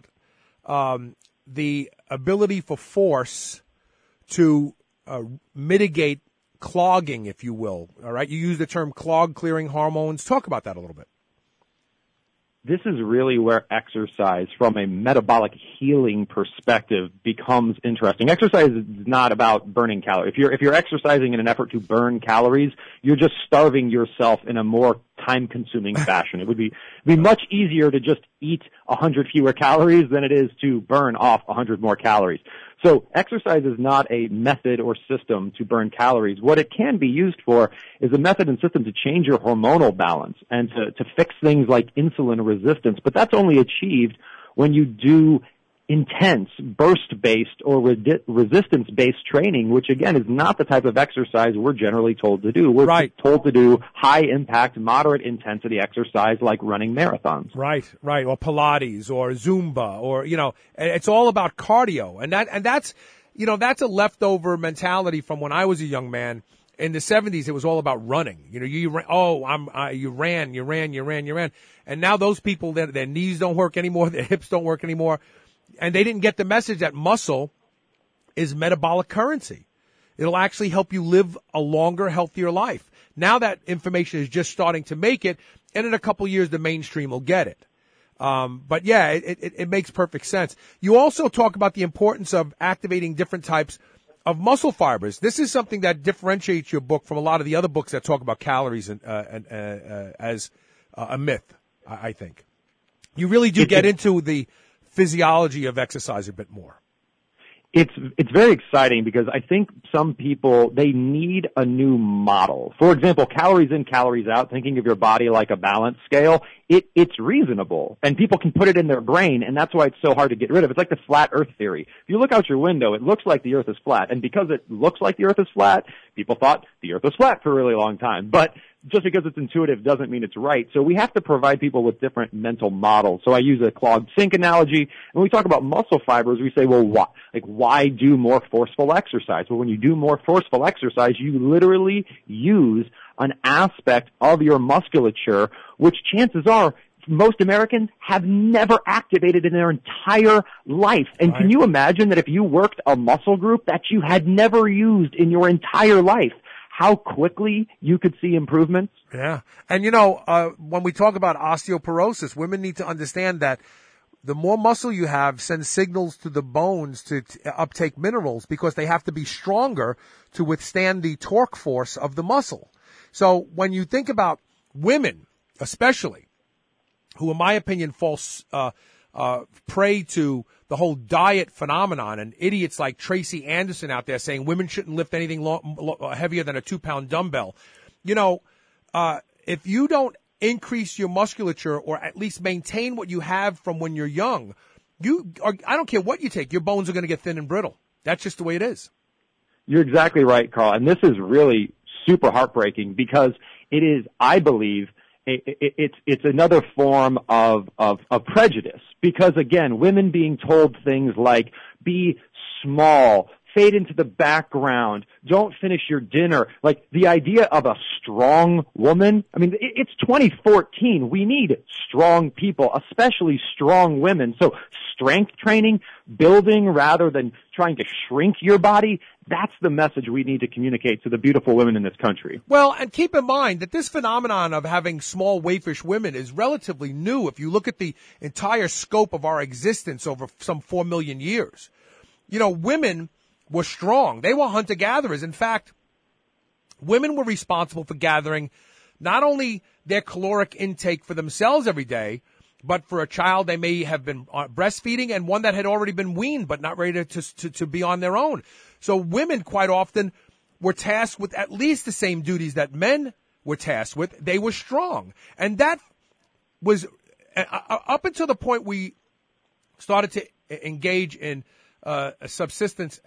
Speaker 4: the ability for force to mitigate clogging, if you will. All right, you use the term clog-clearing hormones. Talk about that a little bit.
Speaker 5: This is really where exercise, from a metabolic healing perspective, becomes interesting. Exercise is not about burning calories. If you're exercising in an effort to burn calories, you're just starving yourself in a more time-consuming fashion. It would be much easier to just eat 100 fewer calories than it is to burn off 100 more calories. So exercise is not a method or system to burn calories. What it can be used for is a method and system to change your hormonal balance and to fix things like insulin resistance. But that's only achieved when you do intense, burst-based or resistance-based training, which, again, is not the type of exercise we're generally told to do. We're told to do high-impact, moderate-intensity exercise like running marathons.
Speaker 4: Right, or Pilates or Zumba, or, it's all about cardio. And that's a leftover mentality from when I was a young man. In the 70s, it was all about running. You ran. And now those people, their knees don't work anymore, their hips don't work anymore. And they didn't get the message that muscle is metabolic currency. It'll actually help you live a longer, healthier life. Now that information is just starting to make it, and in a couple of years, the mainstream will get it. But yeah, it makes perfect sense. You also talk about the importance of activating different types of muscle fibers. This is something that differentiates your book from a lot of the other books that talk about calories as a myth, I think. You really do get into the physiology of exercise a bit more.
Speaker 5: It's very exciting because I think some people, they need a new model. For example, calories in, calories out, thinking of your body like a balance scale, it's reasonable. And people can put it in their brain, and that's why it's so hard to get rid of. It's like the flat earth theory. If you look out your window, it looks like the earth is flat. And because it looks like the earth is flat, people thought the earth was flat for a really long time. But just because it's intuitive doesn't mean it's right. So we have to provide people with different mental models. So I use a clogged sink analogy. And when we talk about muscle fibers, we say, well, why do more forceful exercise? Well, when you do more forceful exercise, you literally use an aspect of your musculature, which chances are most Americans have never activated in their entire life. And can you imagine that if you worked a muscle group that you had never used in your entire life, how quickly you could see improvements?
Speaker 4: Yeah. And, when we talk about osteoporosis, women need to understand that the more muscle you have sends signals to the bones to uptake minerals because they have to be stronger to withstand the torque force of the muscle. So when you think about women, especially, who in my opinion fall prey to the whole diet phenomenon, and idiots like Tracy Anderson out there saying women shouldn't lift anything heavier than a 2-pound dumbbell. If you don't increase your musculature or at least maintain what you have from when you're young, I don't care what you take, your bones are going to get thin and brittle. That's just the way it is.
Speaker 5: You're exactly right, Carl. And this is really super heartbreaking because it is, I believe, it's another form of prejudice. Because again, women being told things like, be small, fade into the background, don't finish your dinner. Like the idea of a strong woman. I mean, it's 2014. We need strong people, especially strong women. So strength training, building rather than trying to shrink your body, that's the message we need to communicate to the beautiful women in this country.
Speaker 4: Well, and keep in mind that this phenomenon of having small, waifish women is relatively new if you look at the entire scope of our existence over some 4 million years. Women were strong. They were hunter-gatherers. In fact, women were responsible for gathering not only their caloric intake for themselves every day, but for a child they may have been breastfeeding and one that had already been weaned but not ready to be on their own. So women quite often were tasked with at least the same duties that men were tasked with. They were strong. And that was up until the point we started to engage in subsistence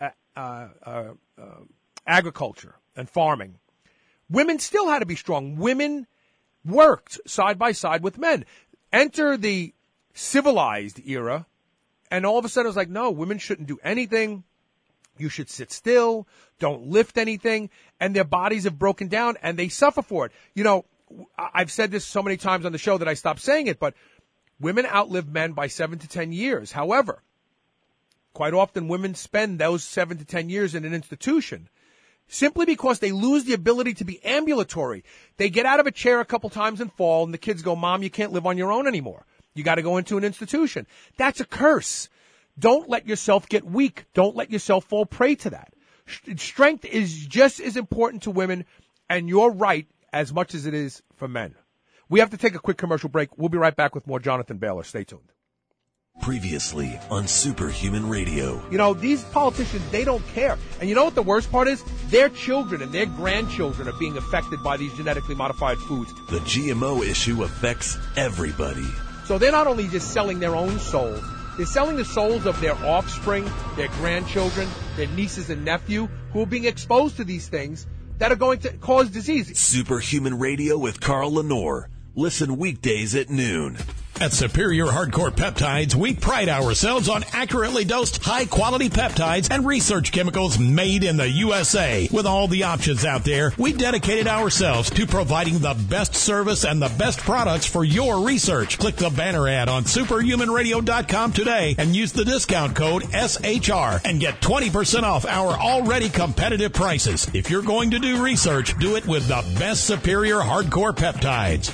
Speaker 4: agriculture and farming. Women still had to be strong. Women worked side by side with men. Enter the civilized era, and all of a sudden it was like, no, women shouldn't do anything. You should sit still, don't lift anything, and their bodies have broken down, and they suffer for it. I've said this so many times on the show that I stopped saying it, but women outlive men by 7 to 10 years. However, quite often women spend those 7 to 10 years in an institution simply because they lose the ability to be ambulatory. They get out of a chair a couple times and fall, and the kids go, Mom, you can't live on your own anymore. You got to go into an institution. That's a curse. Don't let yourself get weak. Don't let yourself fall prey to that. Strength is just as important to women, and you're right, as much as it is for men. We have to take a quick commercial break. We'll be right back with more Jonathan Baylor. Stay tuned.
Speaker 6: Previously on Superhuman Radio.
Speaker 4: These politicians, they don't care. And you know what the worst part is? Their children and their grandchildren are being affected by these genetically modified foods.
Speaker 6: The GMO issue affects everybody.
Speaker 4: So they're not only just selling their own souls, they're selling the souls of their offspring, their grandchildren, their nieces and nephew, who are being exposed to these things that are going to cause disease.
Speaker 6: Superhuman Radio with Carl Lenore. Listen weekdays at noon.
Speaker 8: At Superior Hardcore Peptides, we pride ourselves on accurately dosed, high-quality peptides and research chemicals made in the USA. With all the options out there, we dedicated ourselves to providing the best service and the best products for your research. Click the banner ad on superhumanradio.com today and use the discount code SHR and get 20% off our already competitive prices. If you're going to do research, do it with the best Superior Hardcore Peptides.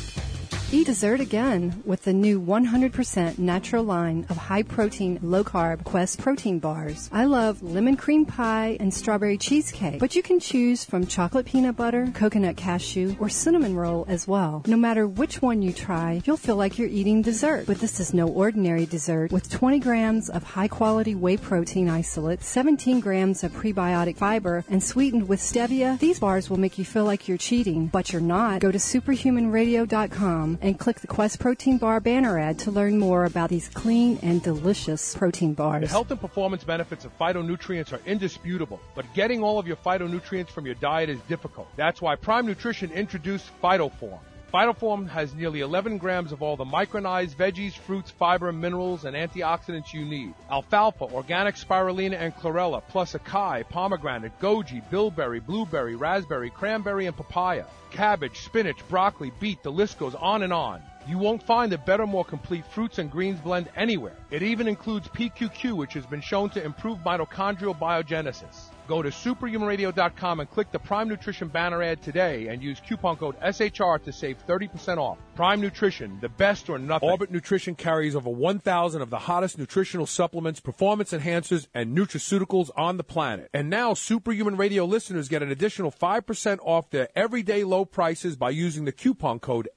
Speaker 9: Eat dessert again with the new 100% natural line of high-protein, low-carb Quest protein bars. I love lemon cream pie and strawberry cheesecake, but you can choose from chocolate peanut butter, coconut cashew, or cinnamon roll as well. No matter which one you try, you'll feel like you're eating dessert. But this is no ordinary dessert. With 20 grams of high-quality whey protein isolate, 17 grams of prebiotic fiber, and sweetened with stevia, these bars will make you feel like you're cheating, but you're not. Go to superhumanradio.com and click the Quest Protein Bar banner ad to learn more about these clean and delicious protein bars.
Speaker 4: The health and performance benefits of phytonutrients are indisputable, but getting all of your phytonutrients from your diet is difficult. That's why Prime Nutrition introduced PhytoForm. Phytoform has nearly 11 grams of all the micronized veggies, fruits, fiber, minerals, and antioxidants you need. Alfalfa, organic spirulina, and chlorella, plus acai, pomegranate, goji, bilberry, blueberry, raspberry, cranberry, and papaya. Cabbage, spinach, broccoli, beet, the list goes on and on. You won't find a better, more complete fruits and greens blend anywhere. It even includes PQQ, which has been shown to improve mitochondrial biogenesis. Go to superhumanradio.com and click the Prime Nutrition banner ad today and use coupon code SHR to save 30% off. Prime Nutrition, the best or nothing. Orbit Nutrition carries over 1,000 of the hottest nutritional supplements, performance enhancers, and nutraceuticals on the planet. And now Superhuman Radio listeners get an additional 5% off their everyday low prices by using the coupon code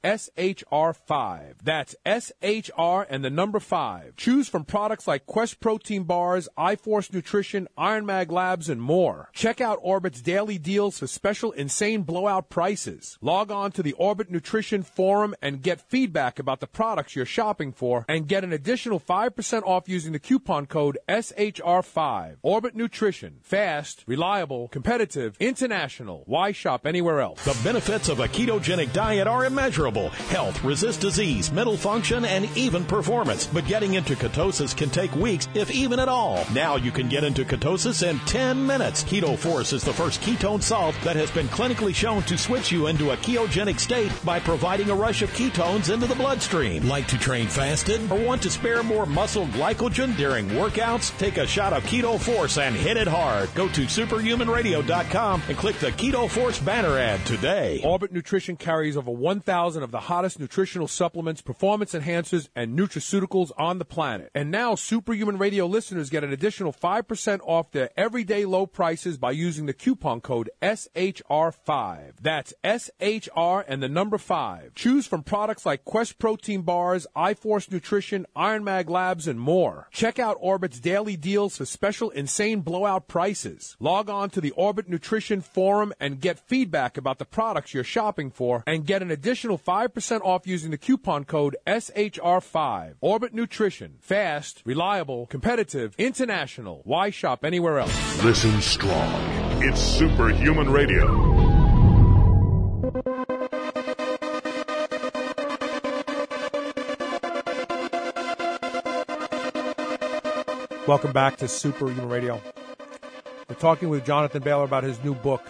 Speaker 4: SHR5. That's SHR and the number 5. Choose from products like Quest Protein Bars, iForce Nutrition, Iron Mag Labs, and more. Check out Orbit's daily deals for special insane blowout prices. Log on to the Orbit Nutrition Forum and get feedback about the products you're shopping for and get an additional 5% off using the coupon code SHR5. Orbit Nutrition. Fast, reliable, competitive, international. Why shop anywhere else?
Speaker 8: The benefits of a ketogenic diet are immeasurable. Health, resist disease, mental function, and even performance. But getting into ketosis can take weeks, if even at all. Now you can get into ketosis in 10 minutes. Keto Force is the first ketone salt that has been clinically shown to switch you into a ketogenic state by providing a rush of ketones into the bloodstream. Like to train fasted or want to spare more muscle glycogen during workouts? Take a shot of Keto Force and hit it hard. Go to superhumanradio.com and click the Keto Force banner ad today.
Speaker 4: Orbit Nutrition carries over 1,000 of the hottest nutritional supplements, performance enhancers, and nutraceuticals on the planet. And now Superhuman Radio listeners get an additional 5% off their everyday low prices by using the coupon code SHR5. That's SHR and the number 5. Choose from products like Quest Protein Bars, iForce Nutrition, Iron Mag Labs, and more. Check out Orbit's daily deals for special insane blowout prices. Log on to the Orbit Nutrition Forum and get feedback about the products you're shopping for and get an additional 5% off using the coupon code SHR5. Orbit Nutrition. Fast, reliable, competitive, international. Why shop anywhere else?
Speaker 2: Listen strong. It's Superhuman Radio.
Speaker 4: Welcome back to Superhuman Radio. We're talking with Jonathan Baylor about his new book,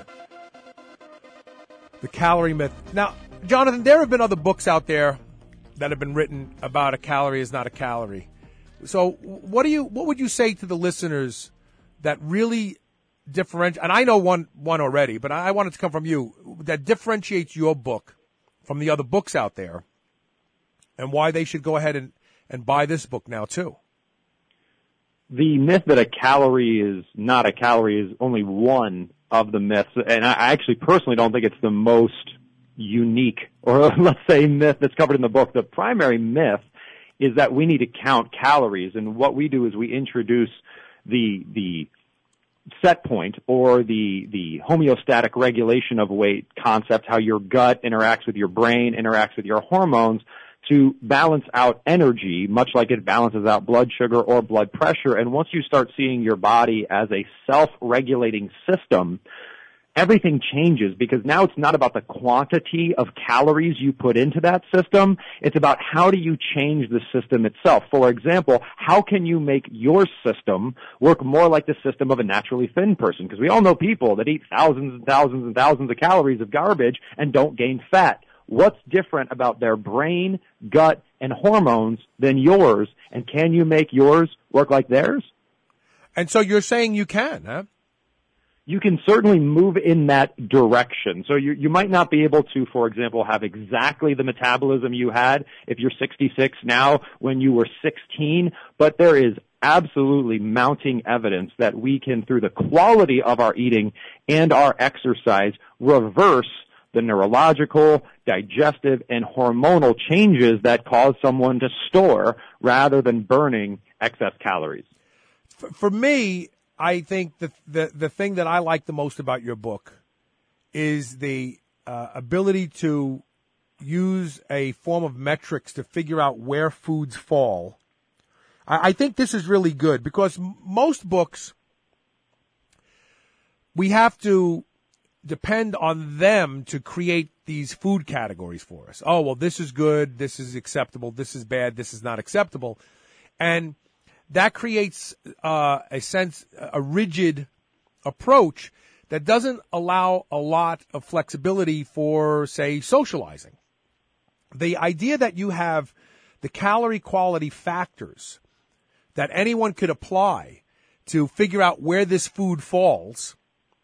Speaker 4: The Calorie Myth. Now, Jonathan, there have been other books out there that have been written about a calorie is not a calorie. So what would you say to the listeners that really differentiate, and I know one already, but I want it to come from you, that differentiates your book from the other books out there, and why they should go ahead and buy this book now too?
Speaker 5: The myth that a calorie is not a calorie is only one of the myths, and I actually personally don't think it's the most unique, or let's say myth that's covered in the book. The primary myth is that we need to count calories, and what we do is we introduce the set point or the homeostatic regulation of weight concept, how your gut interacts with your brain, interacts with your hormones to balance out energy, much like it balances out blood sugar or blood pressure. And once you start seeing your body as a self-regulating system, everything changes, because now it's not about the quantity of calories you put into that system. It's about how do you change the system itself. For example, how can you make your system work more like the system of a naturally thin person? Because we all know people that eat thousands and thousands and thousands of calories of garbage and don't gain fat. What's different about their brain, gut, and hormones than yours? And can you make yours work like theirs?
Speaker 4: And so you're saying you can, huh?
Speaker 5: You can certainly move in that direction. So you might not be able to, for example, have exactly the metabolism you had if you're 66 now when you were 16, but there is absolutely mounting evidence that we can, through the quality of our eating and our exercise, reverse the neurological, digestive, and hormonal changes that cause someone to store rather than burning excess calories.
Speaker 4: For me, I think the thing that I like the most about your book is the ability to use a form of metrics to figure out where foods fall. I think this is really good, because most books, we have to depend on them to create these food categories for us. Oh, well, this is good, this is acceptable, this is bad, this is not acceptable. And that creates a rigid approach that doesn't allow a lot of flexibility for, say, socializing. The idea that you have the calorie quality factors that anyone could apply to figure out where this food falls,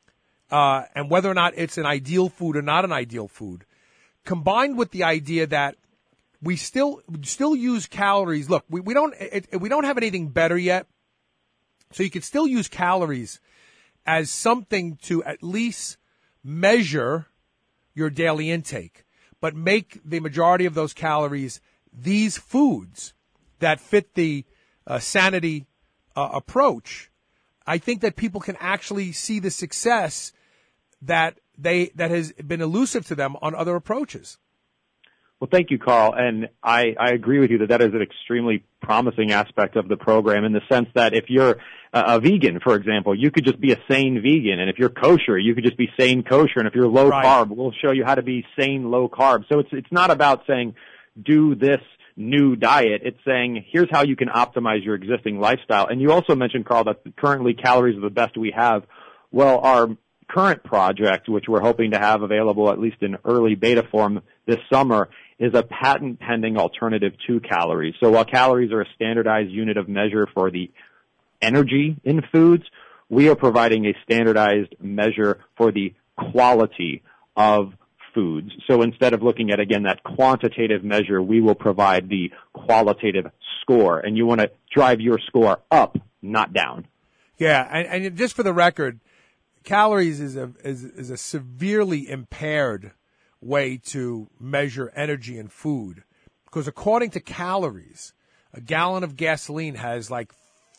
Speaker 4: and whether or not it's an ideal food or not an ideal food, combined with the idea that we still use calories. Look, we don't have anything better yet, so you can still use calories as something to at least measure your daily intake, but make the majority of those calories these foods that fit the sanity approach. I think that people can actually see the success that has been elusive to them on other approaches.
Speaker 5: Well, thank you, Carl. And I agree with you that is an extremely promising aspect of the program, in the sense that if you're a vegan, for example, you could just be a sane vegan. And if you're kosher, you could just be sane kosher. And if you're low carb, we'll show you how to be sane low carb. So it's not about saying, do this new diet. It's saying, here's how you can optimize your existing lifestyle. And you also mentioned, Carl, that currently calories are the best we have. Well, our current project, which we're hoping to have available at least in early beta form this summer, is a patent-pending alternative to calories. So while calories are a standardized unit of measure for the energy in foods, we are providing a standardized measure for the quality of foods. So instead of looking at, again, that quantitative measure, we will provide the qualitative score. And you want to drive your score up, not down.
Speaker 4: Yeah, and just for the record, calories is a severely impaired way to measure energy in food, because according to calories, a gallon of gasoline has like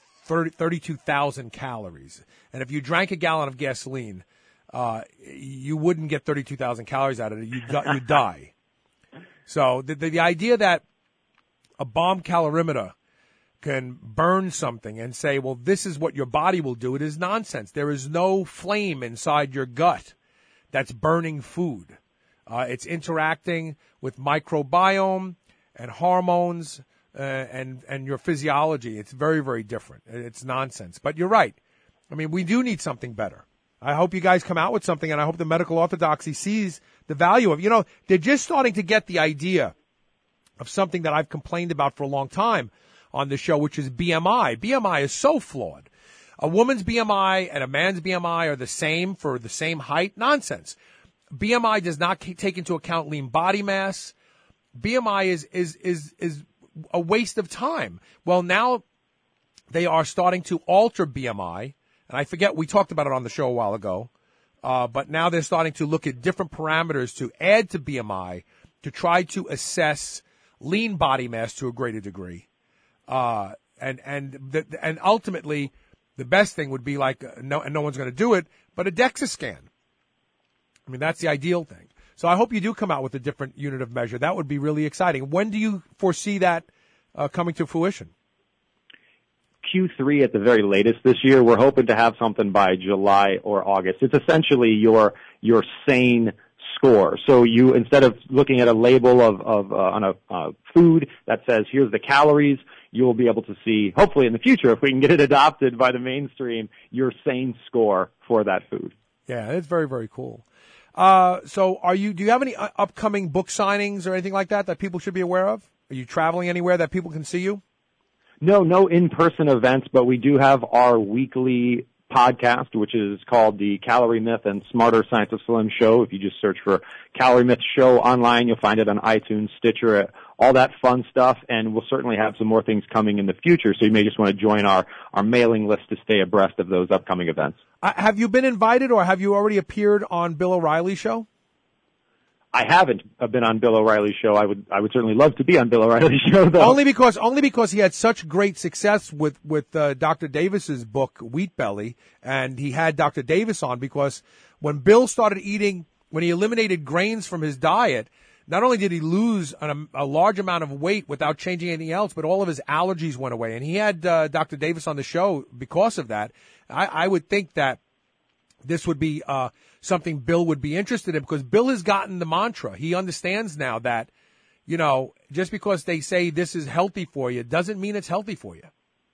Speaker 4: 32,000 calories. And if you drank a gallon of gasoline, you wouldn't get 32,000 calories out of it. You'd die. So the idea that a bomb calorimeter can burn something and say, well, this is what your body will do, it is nonsense. There is no flame inside your gut that's burning food. It's interacting with microbiome and hormones and your physiology. It's very, very different. It's nonsense. But you're right. I mean, we do need something better. I hope you guys come out with something, and I hope the medical orthodoxy sees the value of, they're just starting to get the idea of something that I've complained about for a long time on the show, which is BMI. BMI is so flawed. A woman's BMI and a man's BMI are the same for the same height. Nonsense. BMI does not take into account lean body mass. BMI is a waste of time. Well, now they are starting to alter BMI, and I forget, we talked about it on the show a while ago, but now they're starting to look at different parameters to add to BMI to try to assess lean body mass to a greater degree. And ultimately, the best thing would be like, no one's going to do it, but a DEXA scan. I mean, that's the ideal thing. So I hope you do come out with a different unit of measure. That would be really exciting. When do you foresee that coming to fruition?
Speaker 5: Q3 at the very latest this year. We're hoping to have something by July or August. It's essentially your sane score. So you, instead of looking at a label on a food that says, here's the calories, you will be able to see, hopefully in the future, if we can get it adopted by the mainstream, your sane score for that food.
Speaker 4: Yeah, it's very, very cool. So do you have any upcoming book signings or anything like that people should be aware of? Are you traveling anywhere that people can see you?
Speaker 5: No in-person events, but we do have our weekly podcast, which is called the Calorie Myth and Smarter Science of Slim Show. If you just search for Calorie Myth Show online, you'll find it on iTunes, Stitcher, all that fun stuff, and we'll certainly have some more things coming in the future, so you may just want to join our mailing list to stay abreast of those upcoming events.
Speaker 4: Have you been invited, or have you already appeared on Bill O'Reilly's show?
Speaker 5: I haven't been on Bill O'Reilly's show. I would certainly love to be on Bill O'Reilly's show, though.
Speaker 4: Only because he had such great success with Dr. Davis's book Wheat Belly, and he had Dr. Davis on because when Bill started eating, when he eliminated grains from his diet, not only did he lose a large amount of weight without changing anything else, but all of his allergies went away. And he had Dr. Davis on the show because of that. I would think that this would be something Bill would be interested in, because Bill has gotten the mantra. He understands now that, just because they say this is healthy for you doesn't mean it's healthy for you.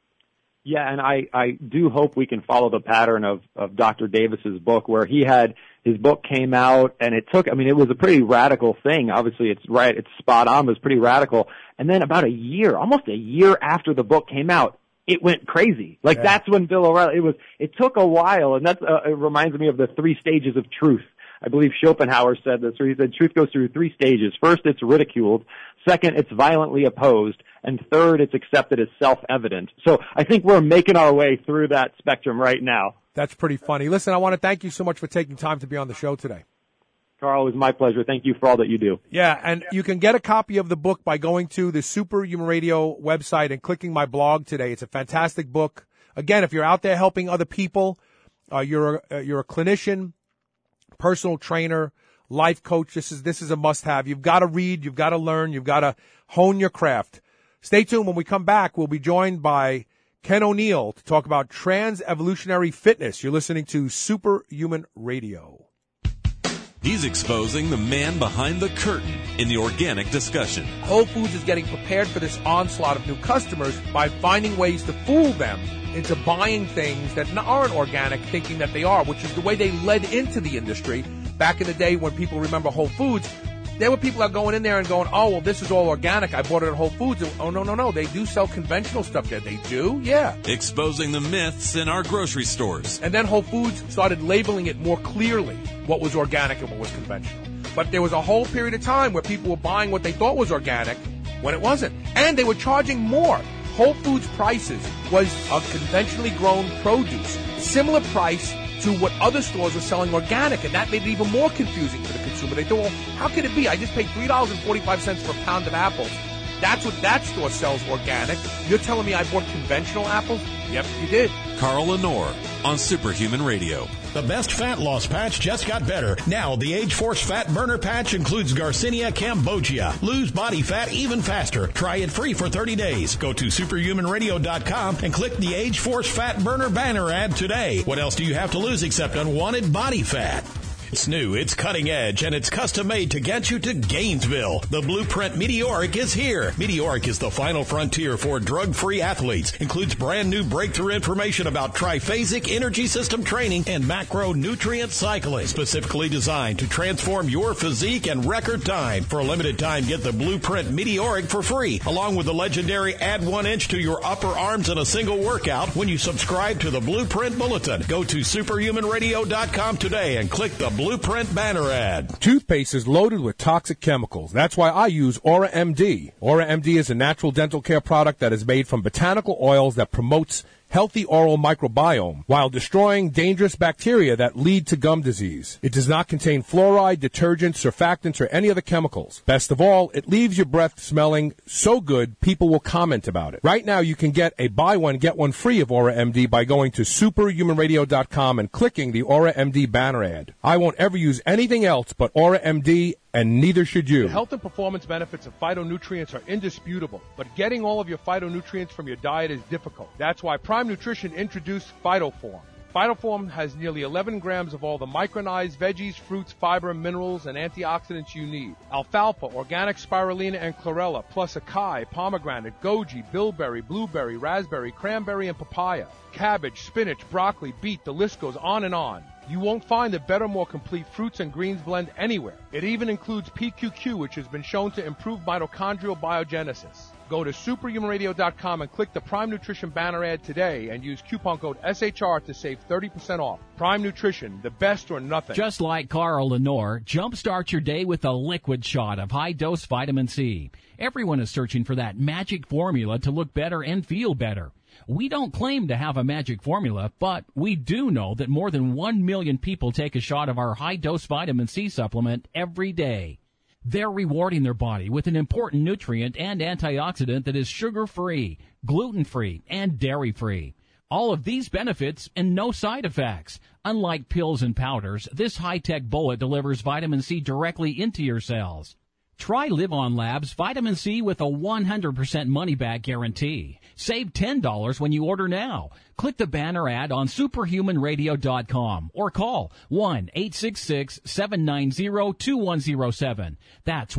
Speaker 5: Yeah, and I do hope we can follow the pattern of Dr. Davis's book, where his book came out, and it was a pretty radical thing. Obviously, it's spot on, but it's pretty radical. And then about almost a year after the book came out, it went crazy. That's when Bill O'Reilly, it took a while, and it reminds me of the 3 stages of truth. I believe Schopenhauer said this, where he said truth goes through 3 stages. First, it's ridiculed. Second, it's violently opposed. And third, it's accepted as self-evident. So I think we're making our way through that spectrum right now.
Speaker 4: That's pretty funny. Listen, I want to thank you so much for taking time to be on the show today.
Speaker 5: Carl, it was my pleasure. Thank you for all that you do.
Speaker 4: Yeah, and you can get a copy of the book by going to the Superhuman Radio website and clicking my blog today. It's a fantastic book. Again, if you're out there helping other people, you're a clinician, personal trainer, life coach, this is a must-have. You've got to read, you've got to learn, you've got to hone your craft. Stay tuned. When we come back, we'll be joined by Ken O'Neill to talk about trans-evolutionary fitness. You're listening to Superhuman Radio.
Speaker 6: He's exposing the man behind the curtain in the organic discussion.
Speaker 4: Whole Foods is getting prepared for this onslaught of new customers by finding ways to fool them into buying things that aren't organic, thinking that they are, which is the way they led into the industry. Back in the day when people remember Whole Foods, there were people that are going in there and going, oh, well, this is all organic. I bought it at Whole Foods. Oh, no. They do sell conventional stuff there. They do? Yeah.
Speaker 6: Exposing the myths in our grocery stores.
Speaker 4: And then Whole Foods started labeling it more clearly, what was organic and what was conventional. But there was a whole period of time where people were buying what they thought was organic when it wasn't. And they were charging more. Whole Foods prices was a conventionally grown produce, similar price to what other stores were selling organic, and that made it even more confusing for the consumer. They thought, well, how could it be? I just paid $3.45 for a pound of apples. That's what that store sells organic. You're telling me I bought conventional apples? Yep, you did.
Speaker 6: Carl Lenore on Superhuman Radio.
Speaker 8: The best fat loss patch just got better. Now, the Age Force Fat Burner Patch includes Garcinia cambogia. Lose body fat even faster. Try it free for 30 days. Go to superhumanradio.com and click the Age Force Fat Burner banner ad today. What else do you have to lose except unwanted body fat? It's new, it's cutting edge, and it's custom made to get you to Gainesville. The Blueprint Meteoric is here. Meteoric is the final frontier for drug-free athletes. Includes brand new breakthrough information about triphasic energy system training and macronutrient cycling. Specifically designed to transform your physique in record time. For a limited time, get the Blueprint Meteoric for free, along with the legendary Add 1 Inch to your upper arms in a single workout when you subscribe to the Blueprint Bulletin. Go to superhumanradio.com today and click the Blueprint banner ad.
Speaker 4: Toothpaste is loaded with toxic chemicals. That's why I use Aura MD. Aura MD is a natural dental care product that is made from botanical oils that promotes healthy oral microbiome while destroying dangerous bacteria that lead to gum disease. It does not contain fluoride, detergents, surfactants, or any other chemicals. Best of all, it leaves your breath smelling so good people will comment about it. Right now, you can get a buy one, get one free of Aura MD by going to superhumanradio.com and clicking the Aura MD banner ad. I won't ever use anything else but Aura MD, and neither should you. The health and performance benefits of phytonutrients are indisputable, but getting all of your phytonutrients from your diet is difficult. That's why Prime Nutrition introduced PhytoForm. PhytoForm has nearly 11 grams of all the micronized veggies, fruits, fiber, minerals, and antioxidants you need. Alfalfa, organic spirulina, and chlorella, plus acai, pomegranate, goji, bilberry, blueberry, raspberry, cranberry, and papaya. Cabbage, spinach, broccoli, beet, the list goes on and on. You won't find a better, more complete fruits and greens blend anywhere. It even includes PQQ, which has been shown to improve mitochondrial biogenesis. Go to superhumanradio.com and click the Prime Nutrition banner ad today and use coupon code SHR to save 30% off. Prime Nutrition, the best or nothing.
Speaker 7: Just like Carl Lenore, jumpstart your day with a liquid shot of high-dose vitamin C. Everyone is searching for that magic formula to look better and feel better. We don't claim to have a magic formula, but we do know that more than 1 million people take a shot of our high-dose vitamin C supplement every day. They're rewarding their body with an important nutrient and antioxidant that is sugar-free, gluten-free, and dairy-free. All of these benefits and no side effects. Unlike pills and powders, this high-tech bullet delivers vitamin C directly into your cells. Try Live On Labs Vitamin C with a 100% money-back guarantee. Save $10 when you order now. Click the banner ad on superhumanradio.com or call 1-866-790-2107. That's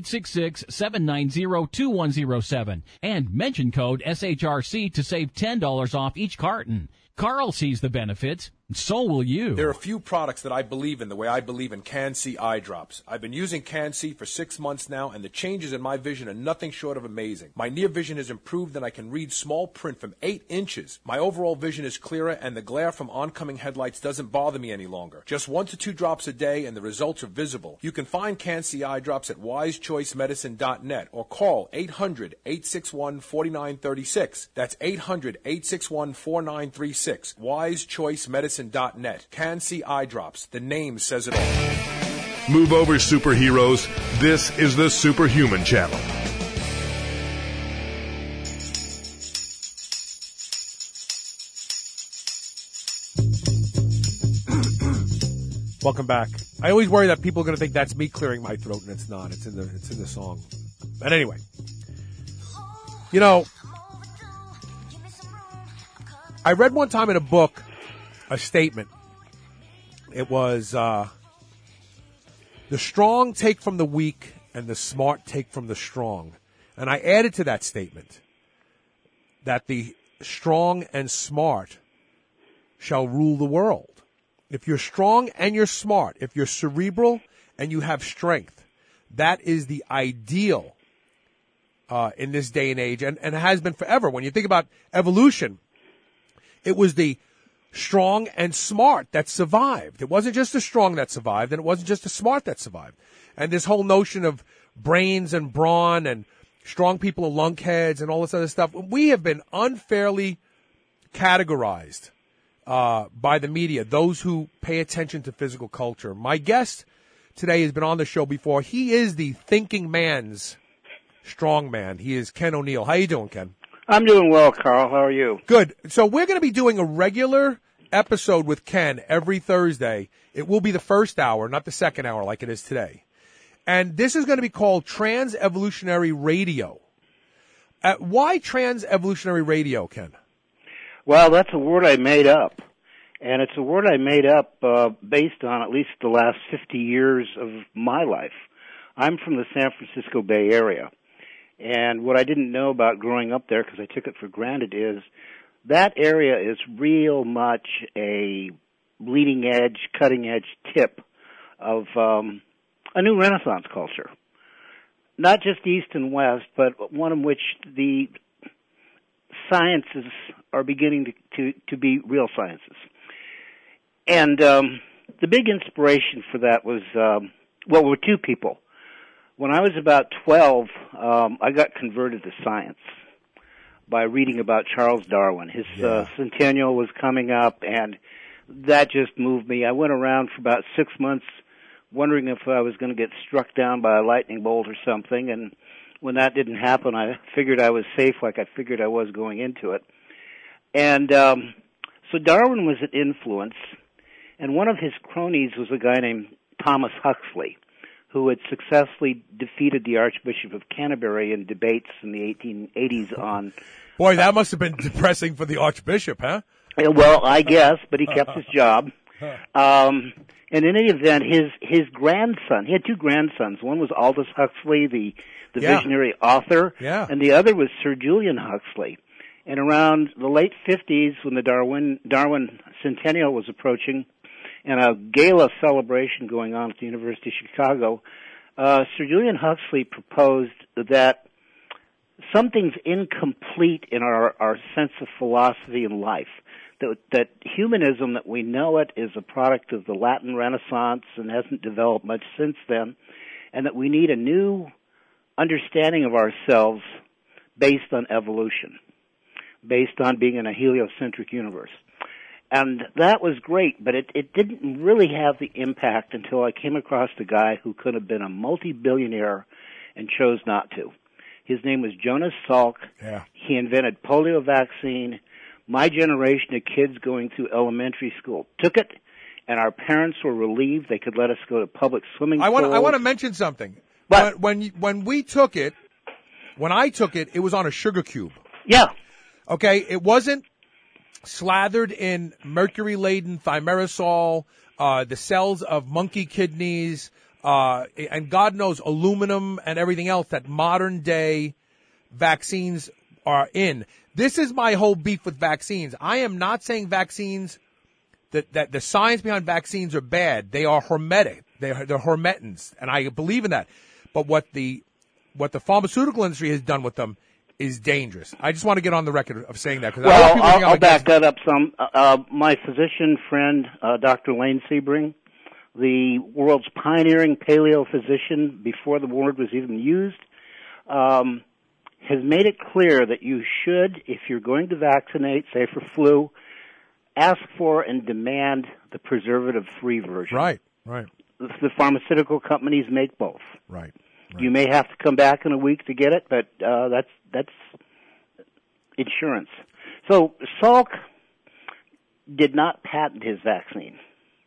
Speaker 7: 1-866-790-2107. And mention code SHRC to save $10 off each carton. Carl sees the benefits, so will you.
Speaker 4: There are a few products that I believe in the way I believe in Can-C eye drops. I've been using Can-C for 6 months now, and the changes in my vision are nothing short of amazing. My near vision has improved, and I can read small print from 8 inches. My overall vision is clearer, and the glare from oncoming headlights doesn't bother me any longer. Just 1 to 2 drops a day, and the results are visible. You can find Can-C eye drops at wisechoicemedicine.net or call 800-861-4936. That's 800-861-4936. wisechoicemedicine.net. Can-C eye drops. The name says it all.
Speaker 2: Move over, superheroes. This is the Superhuman Channel.
Speaker 4: Welcome back. I always worry that people are going to think that's me clearing my throat, and it's not. It's in the song. But anyway, you know, I read one time in a book a statement. It was the strong take from the weak and the smart take from the strong. And I added to that statement that the strong and smart shall rule the world. If you're strong and you're smart, if you're cerebral and you have strength, that is the ideal in this day and age, and it has been forever. When you think about evolution, it was the strong and smart that survived. It wasn't just the strong that survived, and it wasn't just the smart that survived. And this whole notion of brains and brawn and strong people are lunkheads and all this other stuff, we have been unfairly categorized by the media, those who pay attention to physical culture. My guest today has been on the show before. He is the thinking man's strong man. He is Ken O'Neill. How you doing, Ken?
Speaker 10: I'm doing well, Carl. How are you?
Speaker 4: Good. So we're going to be doing a regular episode with Ken every Thursday. It will be the first hour, not the second hour like it is today. And this is going to be called Trans-Evolutionary Radio. Why Trans-Evolutionary Radio, Ken?
Speaker 10: Well, that's a word I made up. And it's a word I made up based on at least the last 50 years of my life. I'm from the San Francisco Bay Area. And what I didn't know about growing up there, because I took it for granted, is that area is real much a bleeding edge, cutting edge tip of a new Renaissance culture. Not just East and West, but one in which the sciences are beginning to be real sciences. And the big inspiration for that was, were two people. When I was about 12, I got converted to science by reading about Charles Darwin. His centennial was coming up, and that just moved me. I went around for about 6 months wondering if I was going to get struck down by a lightning bolt or something, and when that didn't happen, I figured I was safe like I figured I was going into it. And so Darwin was an influence, and one of his cronies was a guy named Thomas Huxley, who had successfully defeated the Archbishop of Canterbury in debates in the 1880s on...
Speaker 4: Boy, that must have been depressing for the Archbishop, huh?
Speaker 10: Well, I guess, but he kept his job. And in any event, his grandson, he had two grandsons. One was Aldous Huxley, the visionary author, and the other was Sir Julian Huxley. And around the late 50s, when the Darwin centennial was approaching, and a gala celebration going on at the University of Chicago, Sir Julian Huxley proposed that something's incomplete in our sense of philosophy and life. That humanism that we know it is a product of the Latin Renaissance and hasn't developed much since then, and that we need a new understanding of ourselves based on evolution, based on being in a heliocentric universe. And that was great, but it didn't really have the impact until I came across a guy who could have been a multi-billionaire and chose not to. His name was Jonas Salk.
Speaker 4: Yeah.
Speaker 10: He invented polio vaccine. My generation of kids going through elementary school took it, and our parents were relieved they could let us go to public swimming pools.
Speaker 4: I want to mention something.
Speaker 10: But
Speaker 4: when we took it, when I took it, it was on a sugar cube.
Speaker 10: Yeah.
Speaker 4: Okay, it wasn't slathered in mercury-laden thimerosal, the cells of monkey kidneys, and God knows aluminum and everything else that modern-day vaccines are in. This is my whole beef with vaccines. I am not saying vaccines, that the science behind vaccines are bad. They are hermetic. They're hermetins, and I believe in that. But what the pharmaceutical industry has done with them is dangerous. I just want to get on the record of saying that.
Speaker 10: Well, I'll back that up some. My physician friend, Dr. Lane Sebring, the world's pioneering paleo physician before the word was even used, has made it clear that you should, if you're going to vaccinate, say for flu, ask for and demand the preservative-free version.
Speaker 4: Right.
Speaker 10: The pharmaceutical companies make both.
Speaker 4: Right.
Speaker 10: You may have to come back in a week to get it, but that's insurance. So Salk did not patent his vaccine.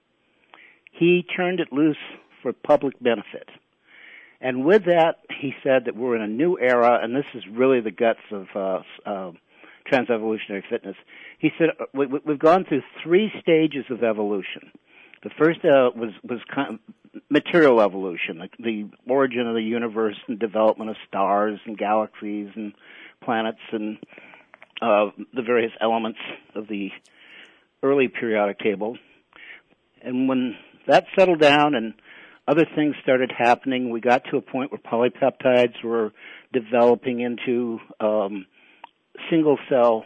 Speaker 10: He turned it loose for public benefit. And with that, he said that we're in a new era, and this is really the guts of trans-evolutionary fitness. He said we've gone through 3 stages of evolution. The first was kind of material evolution, the origin of the universe and development of stars and galaxies and planets and the various elements of the early periodic table. And when that settled down and other things started happening, we got to a point where polypeptides were developing into single-cell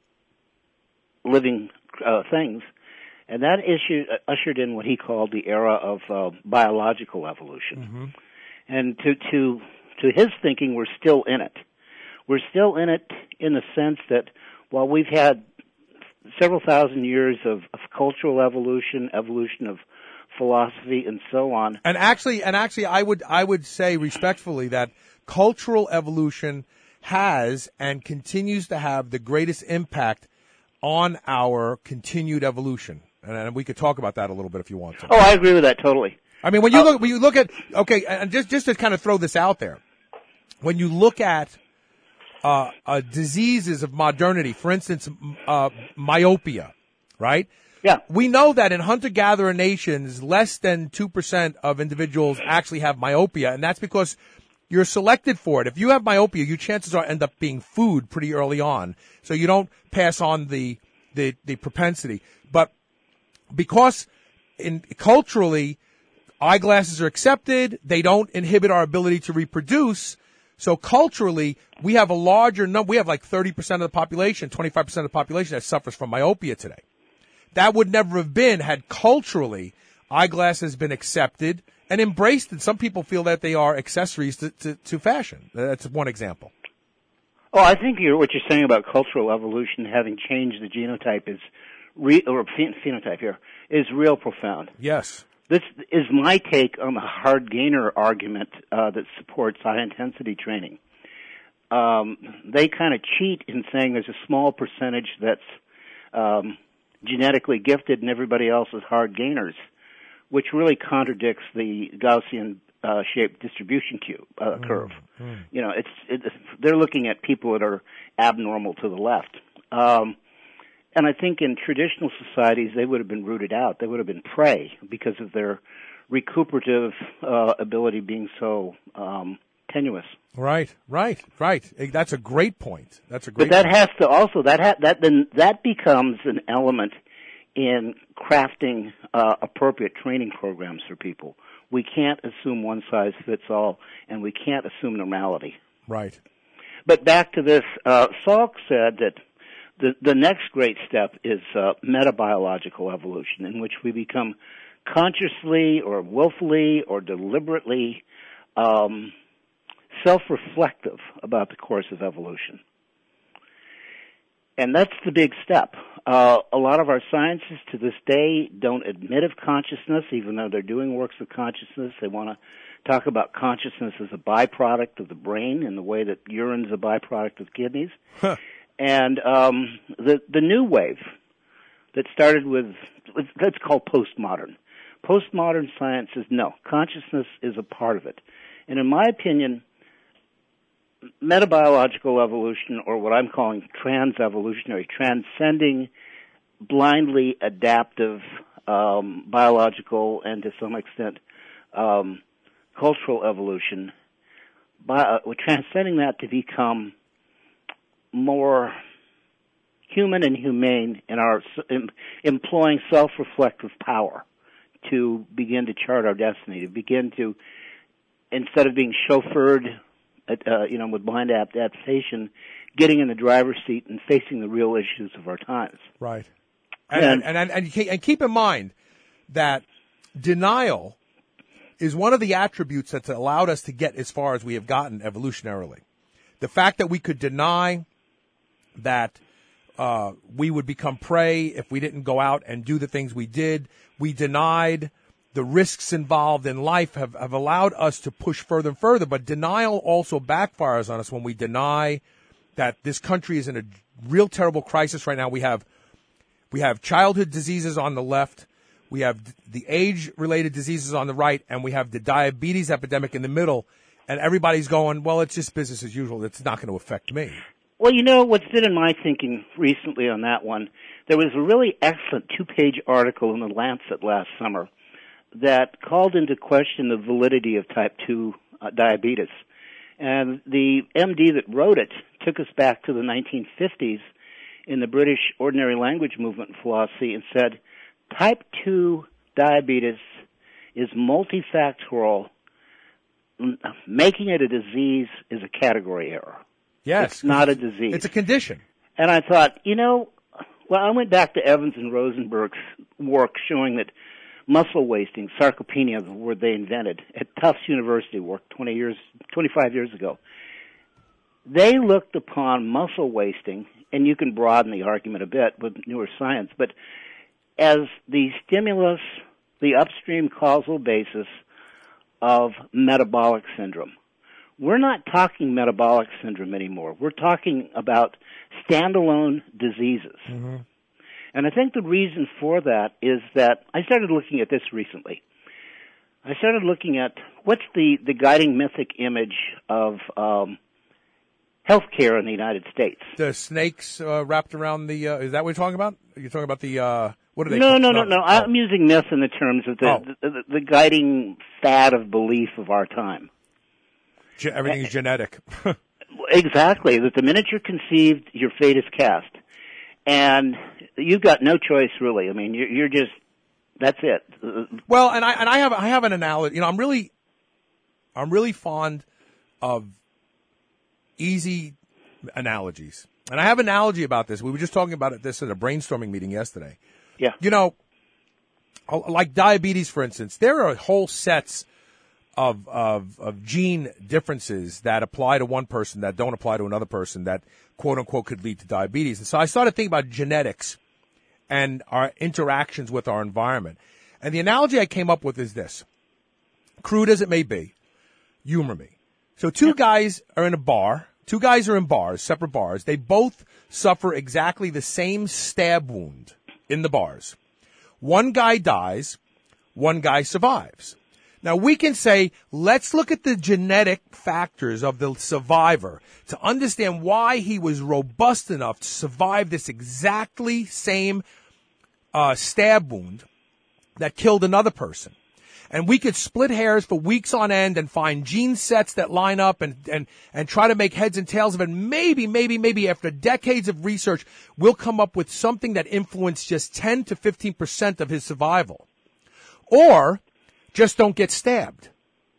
Speaker 10: living things. And that ushered in what he called the era of biological evolution.
Speaker 4: Mm-hmm.
Speaker 10: And to his thinking, we're still in it. We're still in it in the sense that while we've had several thousand years of cultural evolution of philosophy, and so on.
Speaker 4: And actually, I would say respectfully that cultural evolution has and continues to have the greatest impact on our continued evolution. And we could talk about that a little bit if you want to.
Speaker 10: Oh, I agree with that totally.
Speaker 4: I mean, when you look at, okay, and just to kind of throw this out there, when you look at diseases of modernity, for instance, myopia, right?
Speaker 10: Yeah.
Speaker 4: We know that in hunter-gatherer nations, less than 2% of individuals actually have myopia, and that's because you're selected for it. If you have myopia, your chances are end up being food pretty early on, so you don't pass on the propensity. But because culturally, eyeglasses are accepted, they don't inhibit our ability to reproduce. So culturally, we have a larger number. We have like 30% of the population, 25% of the population that suffers from myopia today. That would never have been had culturally eyeglasses been accepted and embraced. And some people feel that they are accessories to fashion. That's one example.
Speaker 10: Oh, I think what you're saying about cultural evolution having changed the genotype phenotype here is real profound.
Speaker 4: Yes.
Speaker 10: This is my take on the hard gainer argument that supports high-intensity training. They kind of cheat in saying there's a small percentage that's genetically gifted and everybody else is hard gainers, which really contradicts the Gaussian shaped distribution curve. You know, they're looking at people that are abnormal to the left. And I think in traditional societies, they would have been rooted out. They would have been prey because of their recuperative ability being so tenuous.
Speaker 4: Right. That's a great point.
Speaker 10: But that has to also that becomes an element in crafting appropriate training programs for people. We can't assume one size fits all, and we can't assume normality.
Speaker 4: Right.
Speaker 10: But back to this, Salk said that the next great step is metabiological evolution, in which we become consciously or willfully or deliberately self-reflective about the course of evolution. And that's the big step. A lot of our scientists to this day don't admit of consciousness, even though they're doing works of consciousness. They want to talk about consciousness as a byproduct of the brain in the way that urine's a byproduct of kidneys.
Speaker 4: Huh.
Speaker 10: And the new wave that started with, that's called postmodern. Postmodern science says no, consciousness is a part of it. And in my opinion, metabiological evolution, or what I'm calling trans-evolutionary, transcending blindly adaptive biological and to some extent cultural evolution, we're transcending that to become more human and humane in our employing self-reflective power to begin to chart our destiny, to begin to, instead of being chauffeured, with blind adaptation, getting in the driver's seat and facing the real issues of our times.
Speaker 4: Right. And keep in mind that denial is one of the attributes that's allowed us to get as far as we have gotten evolutionarily. The fact that we could deny that we would become prey if we didn't go out and do the things we did. We denied the risks involved in life have allowed us to push further and further. But denial also backfires on us when we deny that this country is in a real terrible crisis right now. We have childhood diseases on the left. We have the age-related diseases on the right, and we have the diabetes epidemic in the middle. And everybody's going, well, it's just business as usual. It's not going to affect me.
Speaker 10: Well, what's been in my thinking recently on that one, there was a really excellent 2-page article in The Lancet last summer that called into question the validity of type 2 diabetes. And the MD that wrote it took us back to the 1950s in the British ordinary language movement philosophy and said, type 2 diabetes is multifactorial. Making it a disease is a category error.
Speaker 4: Yes.
Speaker 10: It's not a disease.
Speaker 4: It's a condition.
Speaker 10: And I thought, I went back to Evans and Rosenberg's work showing that muscle wasting, sarcopenia, the word they invented, at Tufts University work 25 years ago. They looked upon muscle wasting, and you can broaden the argument a bit with newer science, but as the stimulus, the upstream causal basis of metabolic syndrome. We're not talking metabolic syndrome anymore. We're talking about standalone diseases. Mm-hmm. And I think the reason for that is that I started looking at this recently. I started looking at what's the guiding mythic image of healthcare in the United States.
Speaker 4: The snakes wrapped around the, is that what you're talking about? You're talking about the, what are they
Speaker 10: No.
Speaker 4: Oh.
Speaker 10: I'm using myth in the terms of the guiding fad of belief of our time.
Speaker 4: Everything's genetic.
Speaker 10: Exactly. That the minute you're conceived, your fate is cast. And you've got no choice, really. I mean, you're just, that's it.
Speaker 4: Well, and I have an analogy. I'm really fond of easy analogies. And I have an analogy about this. We were just talking about this at a brainstorming meeting yesterday.
Speaker 10: Yeah.
Speaker 4: Like diabetes, for instance, there are whole sets of gene differences that apply to one person that don't apply to another person that, quote unquote, could lead to diabetes. And so I started thinking about genetics and our interactions with our environment. And the analogy I came up with is this. Crude as it may be, humor me. So two guys are in a bar. Two guys are in bars, separate bars. They both suffer exactly the same stab wound in the bars. One guy dies, one guy survives. Now, we can say, let's look at the genetic factors of the survivor to understand why he was robust enough to survive this exactly same stab wound that killed another person. And we could split hairs for weeks on end and find gene sets that line up and try to make heads and tails of it. Maybe after decades of research, we'll come up with something that influenced just 10 to 15% of his survival. Or just don't get stabbed.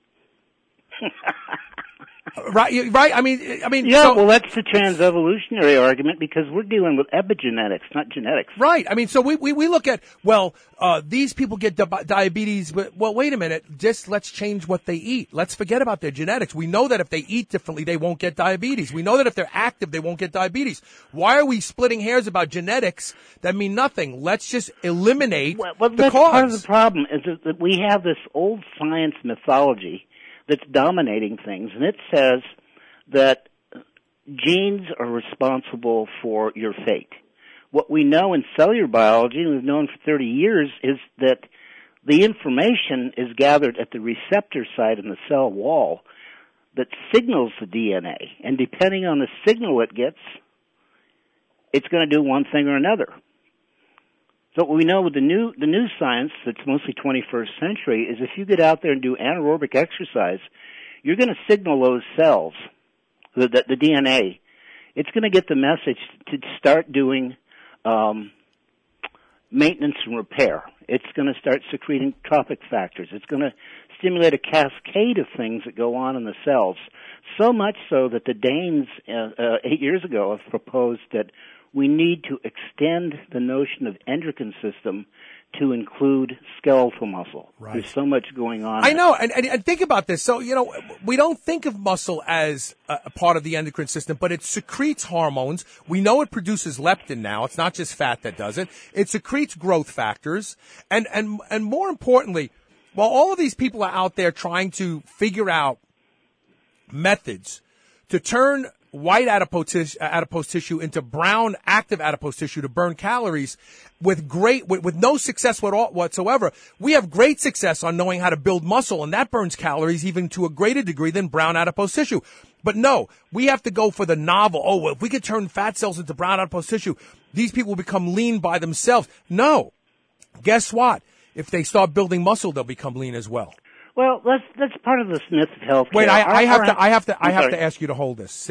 Speaker 4: Right. I mean.
Speaker 10: Yeah.
Speaker 4: So,
Speaker 10: well, that's the trans-evolutionary argument because we're dealing with epigenetics, not genetics.
Speaker 4: Right. I mean, so we look at these people get diabetes, but wait a minute. Just let's change what they eat. Let's forget about their genetics. We know that if they eat differently, they won't get diabetes. We know that if they're active, they won't get diabetes. Why are we splitting hairs about genetics that mean nothing? Let's just eliminate the
Speaker 10: that's
Speaker 4: cause.
Speaker 10: Part of the problem is that we have this old science mythology that's dominating things, and it says that genes are responsible for your fate. What we know in cellular biology, and we've known for 30 years, is that the information is gathered at the receptor site in the cell wall that signals the DNA. And depending on the signal it gets, it's going to do one thing or another. So what we know with the new science that's mostly 21st century is if you get out there and do anaerobic exercise, you're going to signal those cells, the DNA. It's going to get the message to start doing maintenance and repair. It's going to start secreting trophic factors. It's going to stimulate a cascade of things that go on in the cells, so much so that the Danes 8 years ago have proposed that we need to extend the notion of endocrine system to include skeletal muscle.
Speaker 4: Right.
Speaker 10: There's so much going on.
Speaker 4: I know, and think about this. So, we don't think of muscle as a part of the endocrine system, but it secretes hormones. We know it produces leptin now. It's not just fat that does it. It secretes growth factors. And more importantly, while all of these people are out there trying to figure out methods to turn white adipose tissue into brown active adipose tissue to burn calories with no success whatsoever. We have great success on knowing how to build muscle, and that burns calories even to a greater degree than brown adipose tissue. But no, we have to go for the novel. Oh, well, if we could turn fat cells into brown adipose tissue, these people will become lean by themselves. No. Guess what? If they start building muscle, they'll become lean as well.
Speaker 10: Well, that's part of the myth of health.
Speaker 4: Wait, I have to ask you to hold this.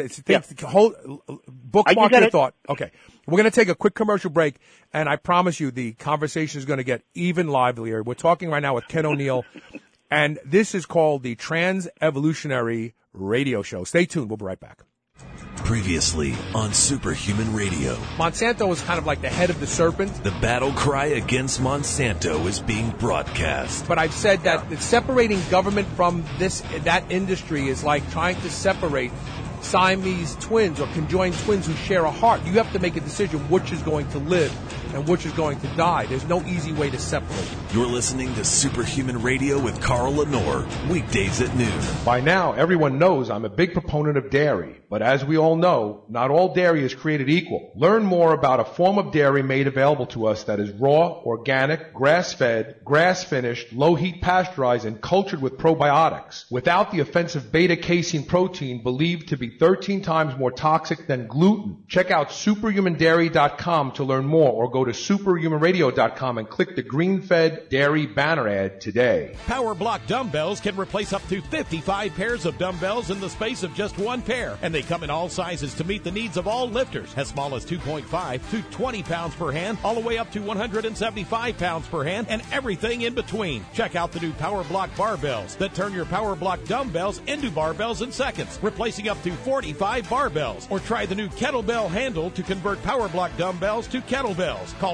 Speaker 4: Bookmark your thought. Okay. We're going to take a quick commercial break, and I promise you the conversation is going to get even livelier. We're talking right now with Ken O'Neill, and this is called the Trans-Evolutionary Radio Show. Stay tuned. We'll be right back.
Speaker 6: Previously on Superhuman Radio.
Speaker 4: Monsanto is kind of like the head of the serpent.
Speaker 6: The battle cry against Monsanto is being broadcast.
Speaker 4: But I've said that separating government from that industry is like trying to separate Siamese twins or conjoined twins who share a heart. You have to make a decision which is going to live and which is going to die. There's no easy way to separate.
Speaker 6: You're listening to Superhuman Radio with Carl Lenore, weekdays at noon.
Speaker 11: By now, everyone knows I'm a big proponent of dairy. But as we all know, not all dairy is created equal. Learn more about a form of dairy made available to us that is raw, organic, grass-fed, grass-finished, low-heat pasteurized, and cultured with probiotics, without the offensive beta-casein protein believed to be 13 times more toxic than gluten. Check out superhumandairy.com to learn more, or go to superhumanradio.com and click the green-fed dairy banner ad today.
Speaker 8: Power Block dumbbells can replace up to 55 pairs of dumbbells in the space of just one pair, and they come in all sizes to meet the needs of all lifters, as small as 2.5 to 20 pounds per hand, all the way up to 175 pounds per hand, and everything in between. Check out the new Power Block barbells that turn your Power Block dumbbells into barbells in seconds, replacing up to 45 barbells. Or try the new kettlebell handle to convert Power Block dumbbells to kettlebells. Call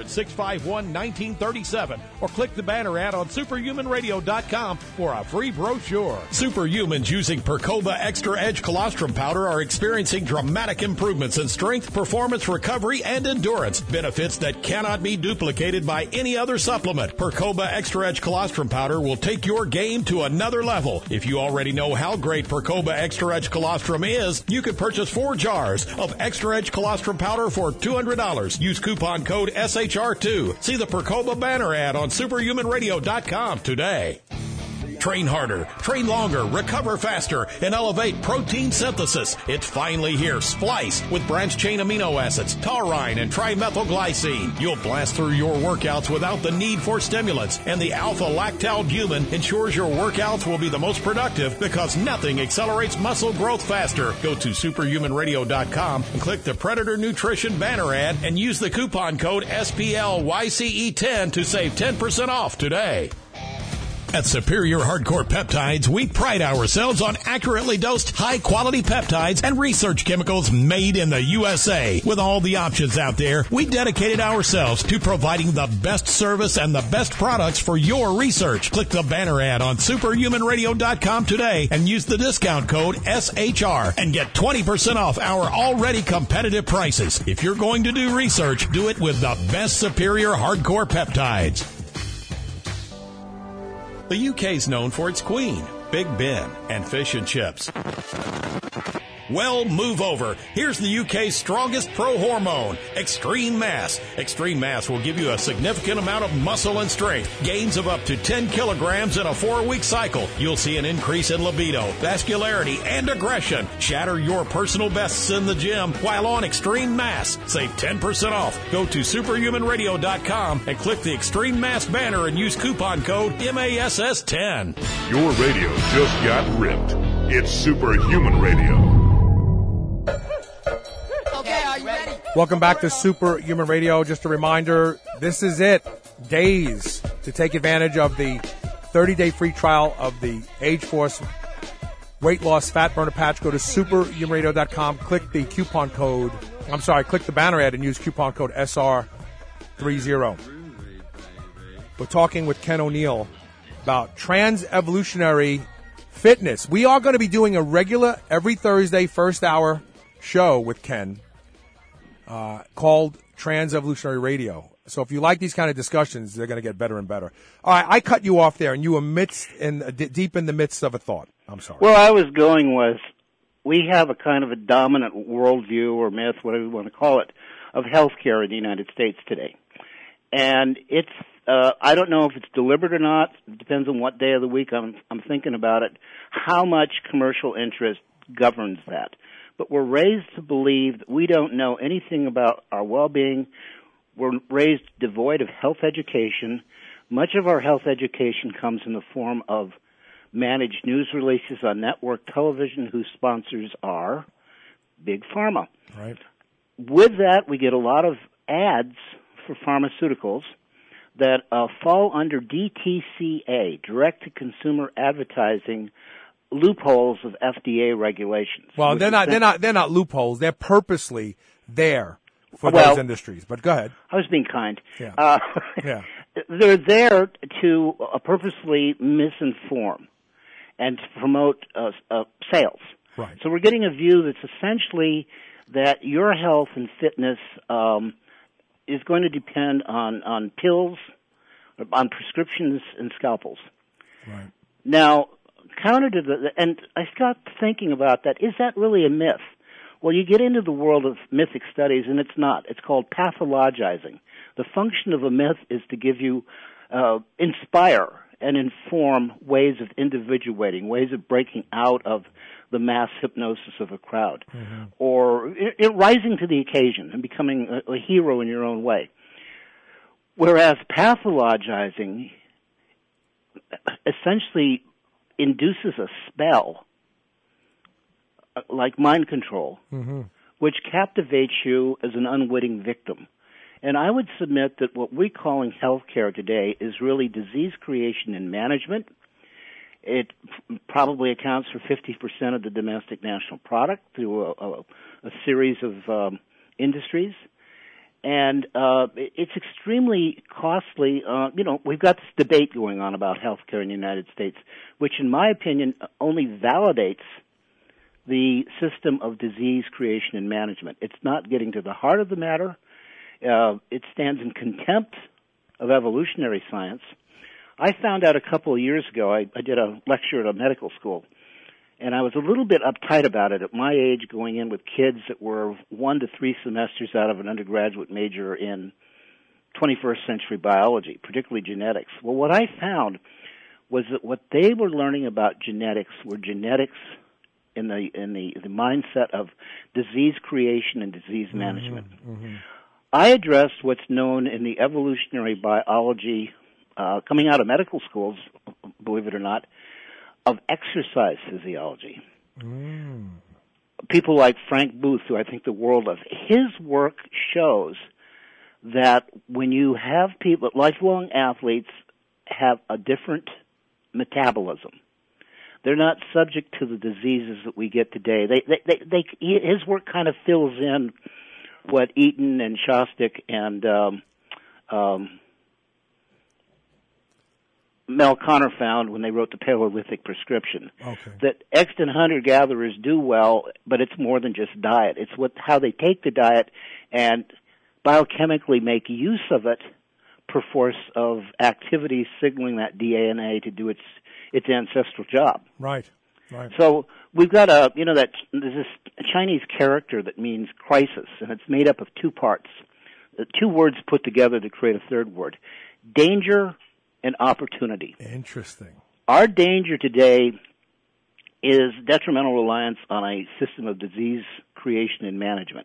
Speaker 8: 800-651-1937 or click the banner ad on superhumanradio.com for a free brochure. Superhumans using Percoba Extra Edge Colostrum Powder are experiencing dramatic improvements in strength, performance, recovery, and endurance. Benefits that cannot be duplicated by any other supplement. Percoba Extra Edge Colostrum Powder will take your game to another level. If you already know how great Percoba Extra Edge Colostrum is, you could purchase 4 jars of Extra Edge Colostrum Powder for $200. Use coupon code SHR2. See the Percoba banner ad on superhumanradio.com today. Train harder, train longer, recover faster, and elevate protein synthesis. It's finally here. Splice with branched-chain amino acids, taurine, and trimethylglycine. You'll blast through your workouts without the need for stimulants. And the alpha-lactalbumin ensures your workouts will be the most productive because nothing accelerates muscle growth faster. Go to superhumanradio.com and click the Predator Nutrition banner ad and use the coupon code SPLYCE10 to save 10% off today. At Superior Hardcore Peptides, we pride ourselves on accurately dosed, high-quality peptides and research chemicals made in the USA. With all the options out there, we dedicated ourselves to providing the best service and the best products for your research. Click the banner ad on superhumanradio.com today and use the discount code SHR and get 20% off our already competitive prices. If you're going to do research, do it with the best Superior Hardcore Peptides. The UK's known for its Queen, Big Ben, and fish and chips. Well, move over. Here's the UK's strongest pro hormone, Extreme Mass. Extreme Mass will give you a significant amount of muscle and strength, gains of up to 10 kilograms in a 4-week cycle. You'll see an increase in libido, vascularity, and aggression. Shatter your personal bests in the gym while on Extreme Mass. Save 10% off. Go to superhumanradio.com and click the Extreme Mass banner and use coupon code MASS10.
Speaker 2: Your radio just got ripped. It's Superhuman Radio.
Speaker 12: Okay, are you ready?
Speaker 4: Welcome back to Superhuman Radio. Just a reminder, this is it. Days to take advantage of the 30-day free trial of the Age Force Weight Loss Fat Burner Patch. Go to superhumanradio.com, click the banner ad and use coupon code SR30. We're talking with Ken O'Neill about trans-evolutionary fitness. We are going to be doing a regular every Thursday first hour show with Ken called Trans-Evolutionary Radio. So if you like these kind of discussions, they're going to get better and better. All right, I cut you off there, and you were deep in the midst of a thought. I'm sorry.
Speaker 10: Well, I was going with, we have a kind of a dominant worldview or myth, whatever you want to call it, of healthcare in the United States today. And it's, I don't know if it's deliberate or not. It depends on what day of the week I'm thinking about it, how much commercial interest governs that. But we're raised to believe that we don't know anything about our well-being. We're raised devoid of health education. Much of our health education comes in the form of managed news releases on network television whose sponsors are Big Pharma.
Speaker 4: Right.
Speaker 10: With that, we get a lot of ads for pharmaceuticals that fall under DTCA, direct-to-consumer advertising, loopholes of FDA regulations.
Speaker 4: Well, they're not loopholes. They're purposely there for those industries. But go ahead.
Speaker 10: I was being kind.
Speaker 4: Yeah. Yeah.
Speaker 10: They're there to purposely misinform and to promote sales.
Speaker 4: Right.
Speaker 10: So we're getting a view that's essentially that your health and fitness is going to depend on pills, on prescriptions, and scalpels.
Speaker 4: Right.
Speaker 10: Now, counter to and I got thinking about that. Is that really a myth? Well, you get into the world of mythic studies, and it's not. It's called pathologizing. The function of a myth is to give you, inspire and inform ways of individuating, ways of breaking out of the mass hypnosis of a crowd, or rising to the occasion and becoming a hero in your own way. Whereas pathologizing essentially induces a spell, like mind control, which captivates you as an unwitting victim. And I would submit that what we're calling healthcare today is really disease creation and management. It probably accounts for 50% of the domestic national product through a series of industries. And it's extremely costly. We've got this debate going on about healthcare in the United States, which in my opinion only validates the system of disease creation and management. It's not getting to the heart of the matter. It stands in contempt of evolutionary science. I found out a couple of years ago, I did a lecture at a medical school, and I was a little bit uptight about it at my age, going in with kids that were 1 to 3 semesters out of an undergraduate major in 21st century biology, particularly genetics. Well, what I found was that what they were learning about genetics were genetics in the mindset of disease creation and disease management. I addressed what's known in the evolutionary biology, coming out of medical schools, believe it or not, of exercise physiology. People like Frank Booth, who I think the world of, his work shows that when you have people, lifelong athletes have a different metabolism. They're not subject to the diseases that we get today. His work kind of fills in what Eaton and Shostak and Mel Connor found when they wrote the Paleolithic prescription. That extant hunter-gatherers do well, but it's more than just diet. It's how they take the diet and biochemically make use of it per force of activities signaling that DNA to do its ancestral job.
Speaker 4: Right. Right.
Speaker 10: So we've got there's this Chinese character that means crisis, and it's made up of two parts, two words put together to create a third word: danger and opportunity.
Speaker 4: Interesting.
Speaker 10: Our danger today is detrimental reliance on a system of disease creation and management,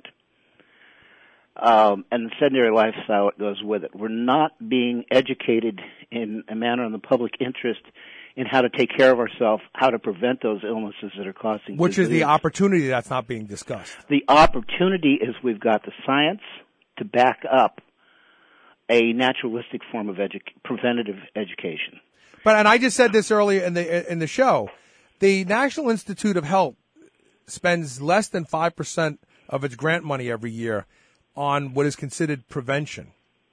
Speaker 10: and the sedentary lifestyle that goes with it. We're not being educated in a manner in the public interest in how to take care of ourselves, how to prevent those illnesses that are causing
Speaker 4: Which
Speaker 10: disease.
Speaker 4: is the opportunity that's not being discussed.
Speaker 10: The opportunity is we've got the science to back up a naturalistic form of preventative education.
Speaker 4: And I just said this earlier in the show, the National Institute of Health spends less than 5% of its grant money every year on what is considered prevention.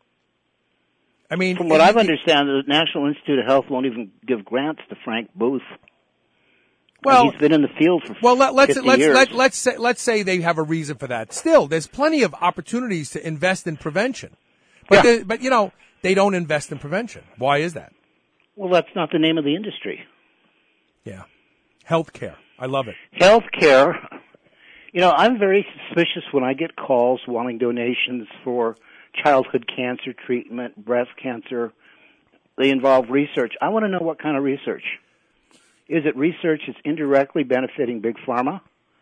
Speaker 4: I mean,
Speaker 10: from what I've understood, the National Institute of Health won't even give grants to Frank Booth. Well, he's been in the field for 50 years.
Speaker 4: Let's say they have a reason for that. Still, there's plenty of opportunities to invest in prevention, but they don't invest in prevention. Why is that?
Speaker 10: Well, that's not the name of the industry.
Speaker 4: Yeah, healthcare. I love it.
Speaker 10: Healthcare. I'm very suspicious when I get calls wanting donations for childhood cancer treatment, breast cancer. They involve research. I want to know what kind of research. Is it research that's indirectly benefiting Big Pharma?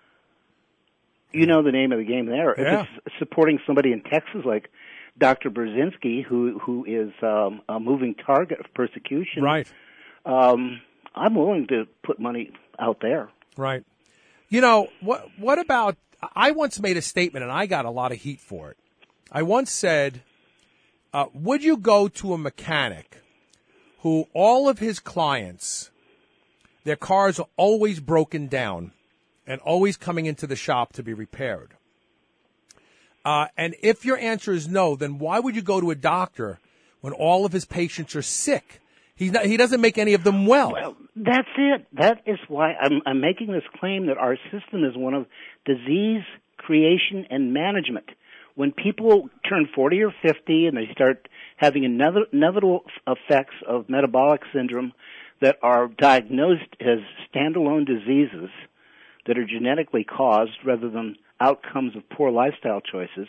Speaker 10: You know the name of the game there.
Speaker 4: Yeah.
Speaker 10: If it's supporting somebody in Texas like Dr. Brzezinski, who is a moving target of persecution.
Speaker 4: Right.
Speaker 10: I'm willing to put money out there.
Speaker 4: Right. What about, I once made a statement and I got a lot of heat for it. I once said, would you go to a mechanic who all of his clients, their cars are always broken down and always coming into the shop to be repaired? And if your answer is no, then why would you go to a doctor when all of his patients are sick? He doesn't make any of them well.
Speaker 10: Well, that's it. That is why I'm making this claim that our system is one of disease creation and management. When people turn 40 or 50 and they start having inevitable effects of metabolic syndrome that are diagnosed as standalone diseases that are genetically caused rather than outcomes of poor lifestyle choices,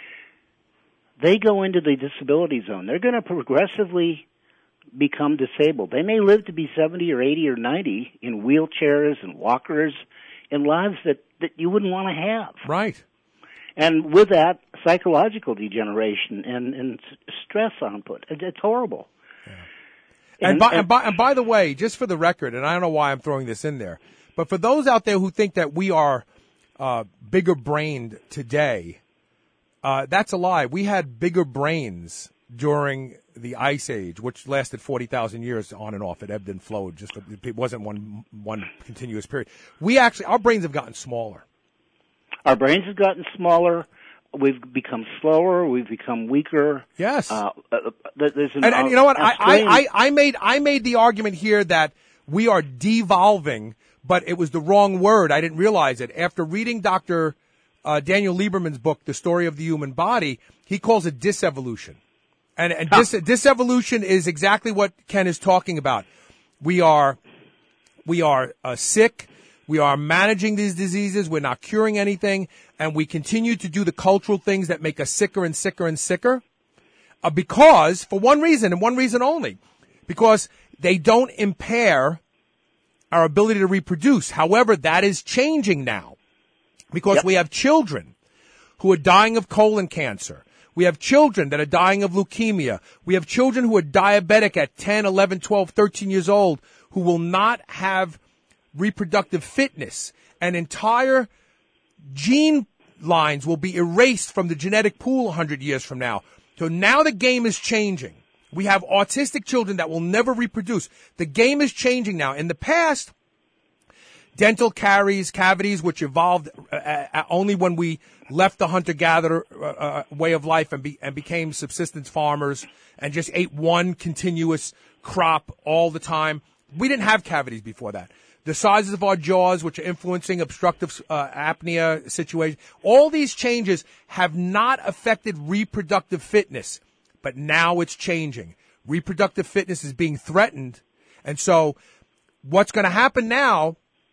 Speaker 10: they go into the disability zone. They're going to progressively become disabled. They may live to be 70 or 80 or 90 in wheelchairs and walkers in lives that you wouldn't want to have.
Speaker 4: Right.
Speaker 10: And with that, psychological degeneration and stress output. It's horrible.
Speaker 4: Yeah. And by the way, just for the record, and I don't know why I'm throwing this in there, but for those out there who think that we are bigger brained today, that's a lie. We had bigger brains during the Ice Age, which lasted 40,000 years on and off. It ebbed and flowed. It wasn't one continuous period. Our brains have gotten smaller.
Speaker 10: Our brains have gotten smaller. We've become slower. We've become weaker.
Speaker 4: Yes.
Speaker 10: There's
Speaker 4: and you know what? I made the argument here that we are devolving, but it was the wrong word. I didn't realize it. After reading Dr. Daniel Lieberman's book, The Story of the Human Body, he calls it disevolution. And disevolution is exactly what Ken is talking about. We are sick. We are managing these diseases. We're not curing anything. And we continue to do the cultural things that make us sicker and sicker and sicker. Because, for one reason and one reason only, because they don't impair our ability to reproduce. However, that is changing now. Because we have children who are dying of colon cancer. We have children that are dying of leukemia. We have children who are diabetic at 10, 11, 12, 13 years old who will not have reproductive fitness, and entire gene lines will be erased from the genetic pool 100 years from now. So now the game is changing. We have autistic children that will never reproduce. The game is changing now. In the past, dental cavities, which evolved only when we left the hunter-gatherer way of life and became subsistence farmers and just ate one continuous crop all the time. We didn't have cavities before that. The sizes of our jaws, which are influencing obstructive apnea situation, all these changes have not affected reproductive fitness, but now it's changing. Reproductive fitness is being threatened, and so what's going to happen now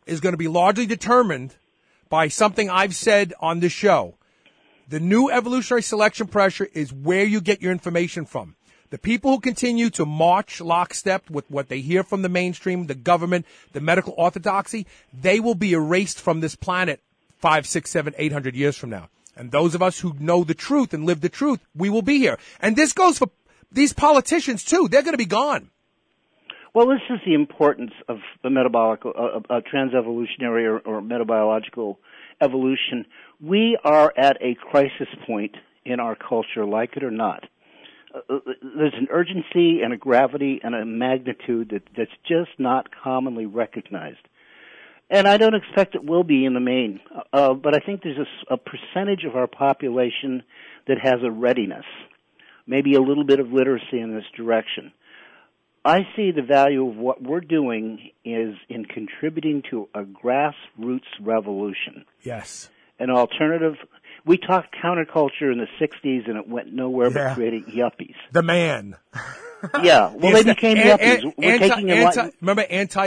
Speaker 4: is going to be largely determined by something I've said on this show. The new evolutionary selection pressure is where you get your information from. The people who continue to march lockstep with what they hear from the mainstream, the government, the medical orthodoxy, they will be erased from this planet 5, 6, 7, 800 years from now. And those of us who know the truth and live the truth, we will be here. And this goes for these politicians, too. They're going to be gone.
Speaker 10: Well, this is the importance of the metabolic, trans-evolutionary or metabiological evolution. We are at a crisis point in our culture, like it or not. There's an urgency and a gravity and a magnitude that's just not commonly recognized. And I don't expect it will be in the main, but I think there's a percentage of our population that has a readiness, maybe a little bit of literacy in this direction. I see the value of what we're doing is in contributing to a grassroots revolution.
Speaker 4: Yes.
Speaker 10: An alternative. We talked counterculture in the 60s, and it went nowhere but creating yuppies.
Speaker 4: The man.
Speaker 10: Yeah. Well, they became yuppies.
Speaker 4: Remember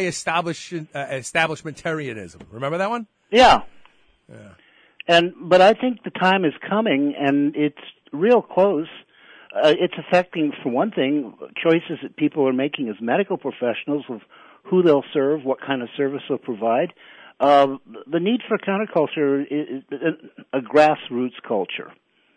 Speaker 4: anti-establishmentarianism? Remember that one?
Speaker 10: Yeah. But I think the time is coming, and it's real close. It's affecting, for one thing, choices that people are making as medical professionals of who they'll serve, what kind of service they'll provide. The need for counterculture is a grassroots culture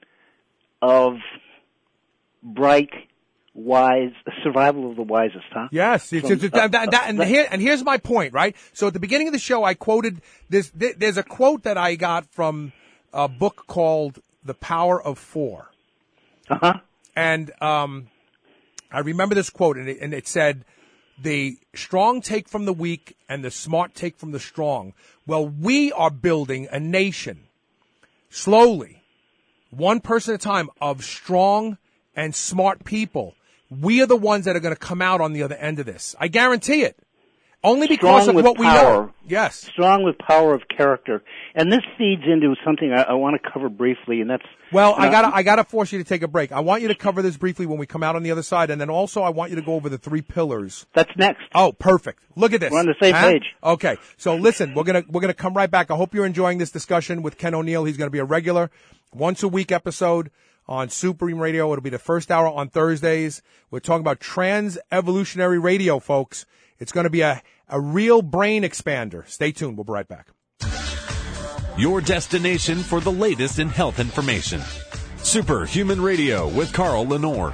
Speaker 10: of bright, wise, survival of the wisest, huh?
Speaker 4: Yes. And here's my point, right? So at the beginning of the show, I quoted this. There's a quote that I got from a book called The Power of Four.
Speaker 10: Uh-huh.
Speaker 4: And I remember this quote, and it said, "The strong take from the weak, and the smart take from the strong." Well, we are building a nation, slowly, one person at a time, of strong and smart people. We are the ones that are going to come out on the other end of this. I guarantee it. Only because of what we know. Yes.
Speaker 10: Strong with power of character. And this feeds into something I want to cover briefly, and that's...
Speaker 4: Well, I gotta force you to take a break. I want you to cover this briefly when we come out on the other side, and then also I want you to go over the 3 pillars.
Speaker 10: That's next.
Speaker 4: Oh, perfect. Look at this.
Speaker 10: We're on the same page.
Speaker 4: Okay. So listen, we're gonna come right back. I hope you're enjoying this discussion with Ken O'Neill. He's gonna be a regular once a week episode on Supreme Radio. It'll be the first hour on Thursdays. We're talking about trans-evolutionary radio, folks. It's going to be a real brain expander. Stay tuned. We'll be right back.
Speaker 6: Your destination for the latest in health information. Superhuman Radio with Carl Lenore.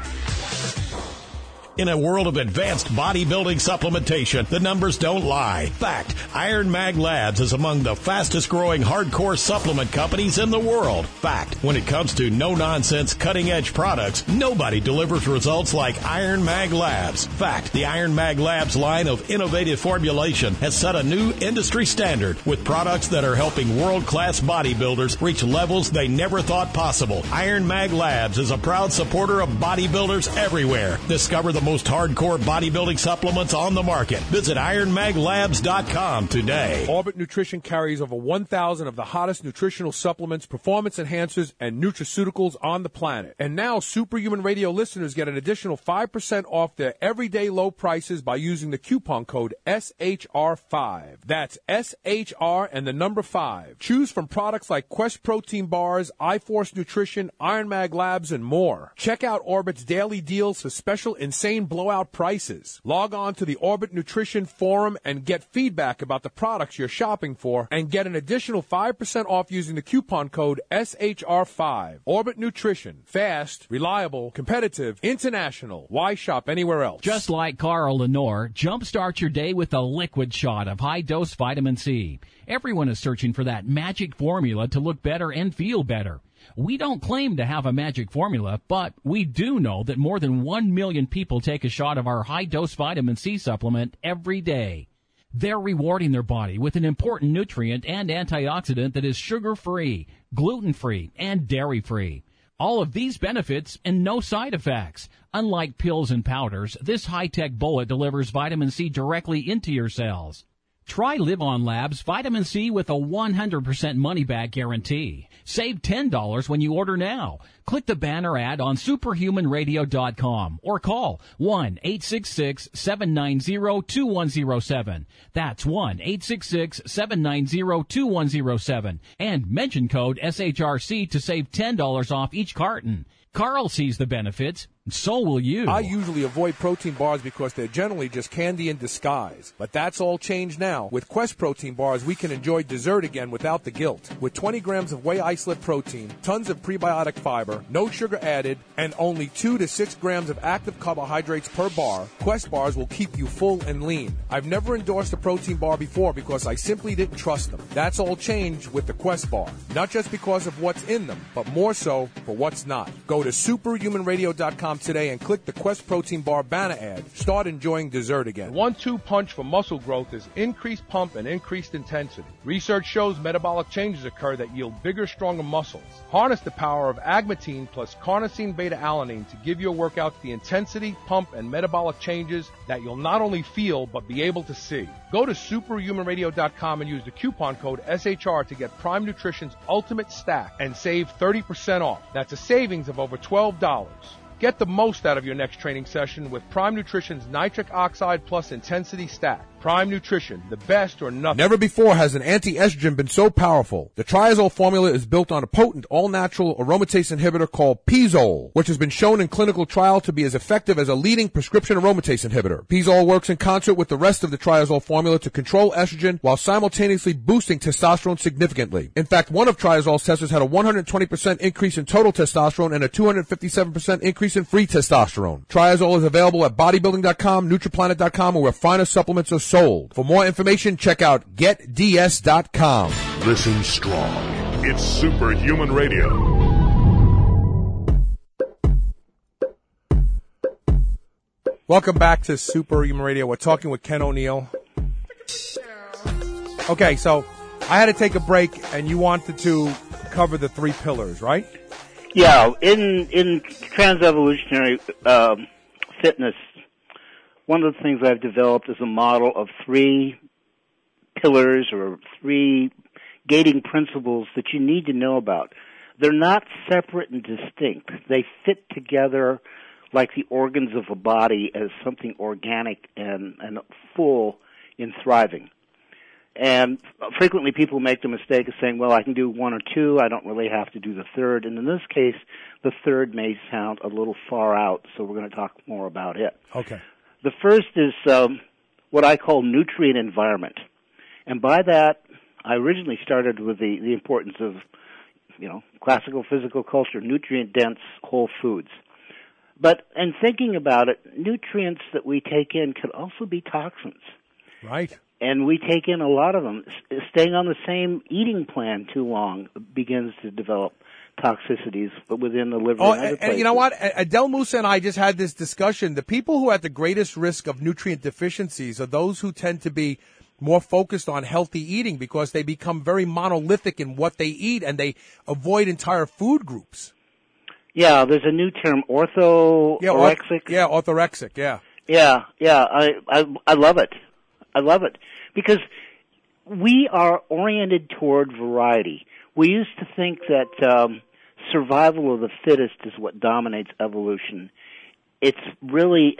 Speaker 8: In a world of advanced bodybuilding supplementation, the numbers don't lie. Fact, Iron Mag Labs is among the fastest growing hardcore supplement companies in the world. Fact, when it comes to no-nonsense, cutting-edge products, nobody delivers results like Iron Mag Labs. Fact, the Iron Mag Labs line of innovative formulation has set a new industry standard with products that are helping world-class bodybuilders reach levels they never thought possible. Iron Mag Labs is a proud supporter of bodybuilders everywhere. Discover the most hardcore bodybuilding supplements on the market. Visit IronMagLabs.com today.
Speaker 4: Orbit Nutrition carries over 1,000 of the hottest nutritional supplements, performance enhancers, and nutraceuticals on the planet. And now Superhuman Radio listeners get an additional 5% off their everyday low prices by using the coupon code SHR5. That's SHR and the number 5. Choose from products like Quest Protein Bars, iForce Nutrition, Iron Mag Labs, and more. Check out Orbit's daily deals for special insane blowout prices. Log on to the Orbit Nutrition forum and get feedback about the products you're shopping for and get an additional 5% off using the coupon code SHR5. Orbit Nutrition. Fast, reliable, competitive, international. Why shop anywhere else?
Speaker 7: Just like Carl Lenore, jumpstart your day with a liquid shot of high-dose vitamin C. Everyone is searching for that magic formula to look better and feel better. We don't claim to have a magic formula, but we do know that more than 1 million people take a shot of our high-dose vitamin C supplement every day. They're rewarding their body with an important nutrient and antioxidant that is sugar-free, gluten-free, and dairy-free. All of these benefits and no side effects. Unlike pills and powders, this high-tech bullet delivers vitamin C directly into your cells. Try Live On Labs Vitamin C with a 100% money-back guarantee. Save $10 when you order now. Click the banner ad on superhumanradio.com or call 1-866-790-2107. That's 1-866-790-2107. And mention code SHRC to save $10 off each carton. Carl sees the benefits, and so will you.
Speaker 4: I usually avoid protein bars because they're generally just candy in disguise. But that's all changed now. With Quest protein bars, we can enjoy dessert again without the guilt. With 20 grams of whey isolate protein, tons of prebiotic fiber, no sugar added, and only 2 to 6 grams of active carbohydrates per bar, Quest bars will keep you full and lean. I've never endorsed a protein bar before because I simply didn't trust them. That's all changed with the Quest bar. Not just because of what's in them, but more so for what's not. Go to superhumanradio.com today and click the Quest Protein Bar banner ad. Start enjoying dessert again.
Speaker 11: 1-2 punch for muscle growth is increased pump and increased intensity. Research shows metabolic changes occur that yield bigger, stronger muscles. Harness the power of agmatine plus carnosine beta-alanine to give your workouts the intensity, pump, and metabolic changes that you'll not only feel but be able to see. Go to superhumanradio.com and use the coupon code SHR to get Prime Nutrition's Ultimate Stack and save 30% off. That's a savings of over $12. Get the most out of your next training session with Prime Nutrition's Nitric Oxide Plus Intensity Stack. Prime Nutrition, the best or nothing.
Speaker 4: Never before has an anti-estrogen been so powerful. The Triazole formula is built on a potent all-natural aromatase inhibitor called Pizole, which has been shown in clinical trial to be as effective as a leading prescription aromatase inhibitor. Pizole works in concert with the rest of the Triazole formula to control estrogen while simultaneously boosting testosterone significantly. In fact, one of Triazole's testers had a 120% increase in total testosterone and a 257% increase in free testosterone. Triazole is available at bodybuilding.com, nutriplanet.com, or where finer supplements are sold. For more information, check out getds.com.
Speaker 2: Listen strong. It's Superhuman Radio.
Speaker 4: Welcome back to Superhuman Radio. We're talking with Ken O'Neill. Okay, so I had to take a break, and you wanted to cover the 3 pillars, right?
Speaker 10: Yeah, in trans-evolutionary fitness, one of the things I've developed is a model of 3 pillars or 3 gating principles that you need to know about. They're not separate and distinct. They fit together like the organs of a body as something organic and full in thriving. And frequently people make the mistake of saying, well, I can do 1 or 2, I don't really have to do the 3rd. And in this case, the 3rd may sound a little far out, so we're going to talk more about it.
Speaker 4: Okay.
Speaker 10: The first is what I call nutrient environment. And by that, I originally started with the importance of, classical physical culture, nutrient-dense whole foods. But in thinking about it, nutrients that we take in can also be toxins.
Speaker 4: Right.
Speaker 10: And we take in a lot of them. Staying on the same eating plan too long begins to develop toxicities within the liver.
Speaker 4: And you know what? Adele Musa and I just had this discussion. The people who are at the greatest risk of nutrient deficiencies are those who tend to be more focused on healthy eating because they become very monolithic in what they eat and they avoid entire food groups.
Speaker 10: Yeah, there's a new term, orthorexic.
Speaker 4: Orthorexic, yeah.
Speaker 10: Yeah, I love it. I love it because we are oriented toward variety. We used to think that survival of the fittest is what dominates evolution. It's really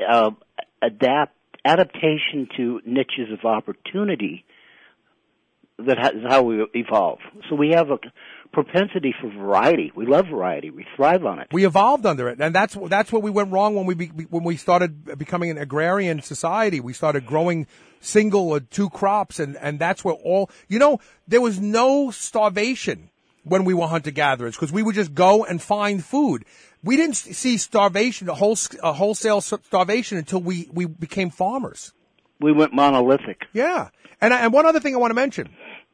Speaker 10: adaptation to niches of opportunity that is how we evolve. So we have a propensity for variety. We love variety. We thrive on it.
Speaker 4: We evolved under it, and that's where we went wrong when we started becoming an agrarian society. We started growing single or 2 crops, and that's where there was no starvation when we were hunter-gatherers because we would just go and find food. We didn't see starvation, wholesale starvation until we became farmers.
Speaker 10: We went monolithic.
Speaker 4: Yeah. And one other thing I want to mention.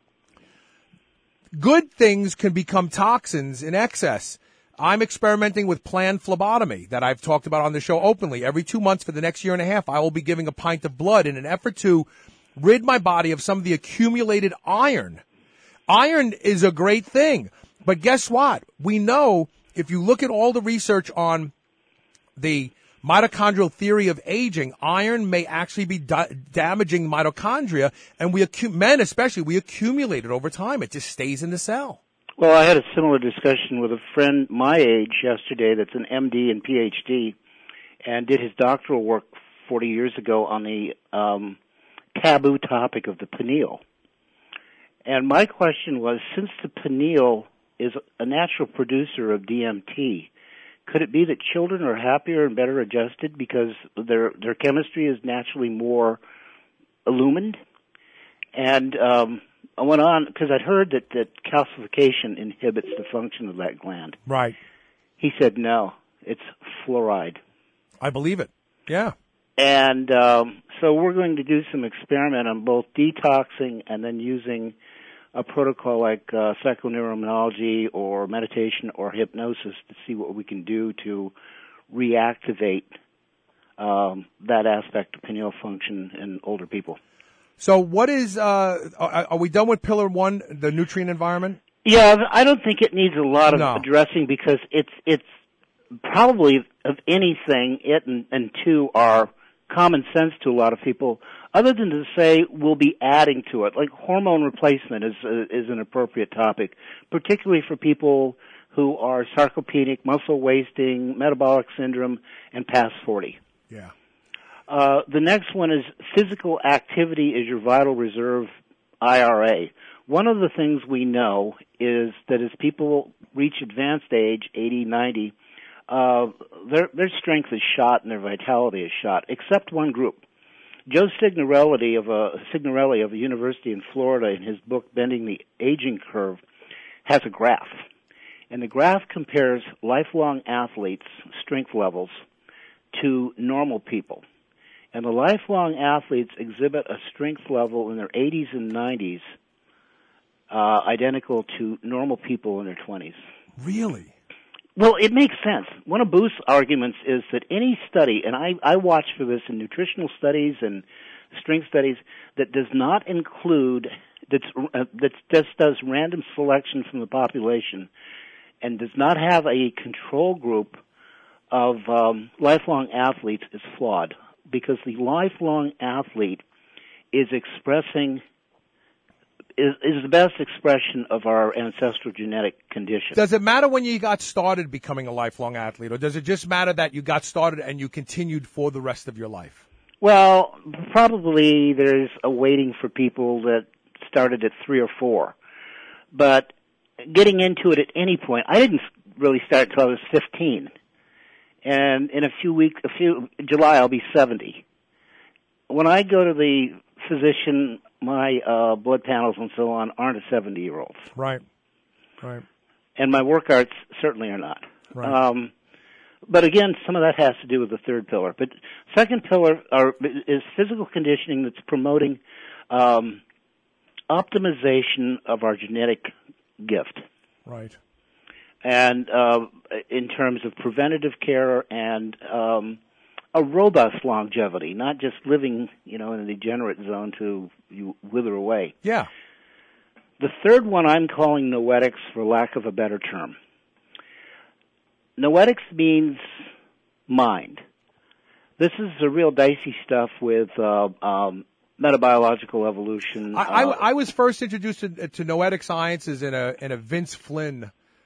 Speaker 4: Good things can become toxins in excess. I'm experimenting with planned phlebotomy that I've talked about on the show openly. Every 2 months for the next year and a half, I will be giving a pint of blood in an effort to rid my body of some of the accumulated iron. Iron is a great thing. But guess what? We know if you look at all the research on the mitochondrial theory of aging, iron may actually be damaging mitochondria, and men especially, we accumulate it over time. It just stays in the cell.
Speaker 10: Well, I had a similar discussion with a friend my age yesterday that's an MD and PhD and did his doctoral work 40 years ago on the taboo topic of the pineal. And my question was, since the pineal is a natural producer of DMT, could it be that children are happier and better adjusted because their chemistry is naturally more illumined? And I went on, because I'd heard that calcification inhibits the function of that gland.
Speaker 4: Right.
Speaker 10: He said, no, it's fluoride.
Speaker 4: I believe it. Yeah.
Speaker 10: And so we're going to do some experiment on both detoxing and then using a protocol like psychoneuroimmunology or meditation or hypnosis to see what we can do to reactivate that aspect of pineal function in older people.
Speaker 4: So what is, are we done with Pillar 1, the nutrient environment?
Speaker 10: Yeah, I don't think it needs a lot of addressing because it's probably of anything, it and 2 are common sense to a lot of people, other than to say we'll be adding to it. Like hormone replacement is an appropriate topic, particularly for people who are sarcopenic, muscle wasting, metabolic syndrome, and past 40.
Speaker 4: Yeah.
Speaker 10: The next one is physical activity is your vital reserve, IRA. One of the things we know is that as people reach advanced age, 80, 90, their strength is shot and their vitality is shot, except one group. Joe Signorelli of a university in Florida, in his book Bending the Aging Curve, has a graph. And the graph compares lifelong athletes' strength levels to normal people. And the lifelong athletes exhibit a strength level in their 80s and 90s identical to normal people in their 20s.
Speaker 4: Really?
Speaker 10: Well, it makes sense. One of Booth's arguments is that any study, and I watch for this in nutritional studies and strength studies, that does not include, that just does random selection from the population and does not have a control group of lifelong athletes is flawed, because the lifelong athlete is the best expression of our ancestral genetic condition.
Speaker 4: Does it matter when you got started becoming a lifelong athlete, or does it just matter that you got started and you continued for the rest of your life?
Speaker 10: Well, probably there's a waiting for people that started at 3 or 4. But getting into it at any point, I didn't really start until I was 15. And in July I'll be 70. When I go to the physician, my blood panels and so on aren't a 70-year-old.
Speaker 4: Right. Right.
Speaker 10: And my workouts certainly are not.
Speaker 4: Right.
Speaker 10: But again, some of that has to do with the third pillar. But second pillar is physical conditioning that's promoting optimization of our genetic gift. Right. And in terms of preventative care and a robust longevity, not just living, in a degenerate zone to you wither away.
Speaker 4: Yeah.
Speaker 10: The third one I'm calling noetics for lack of a better term. Noetics means mind. This is the real dicey stuff with metabiological evolution.
Speaker 4: I was first introduced to noetic sciences in a Vince Flynn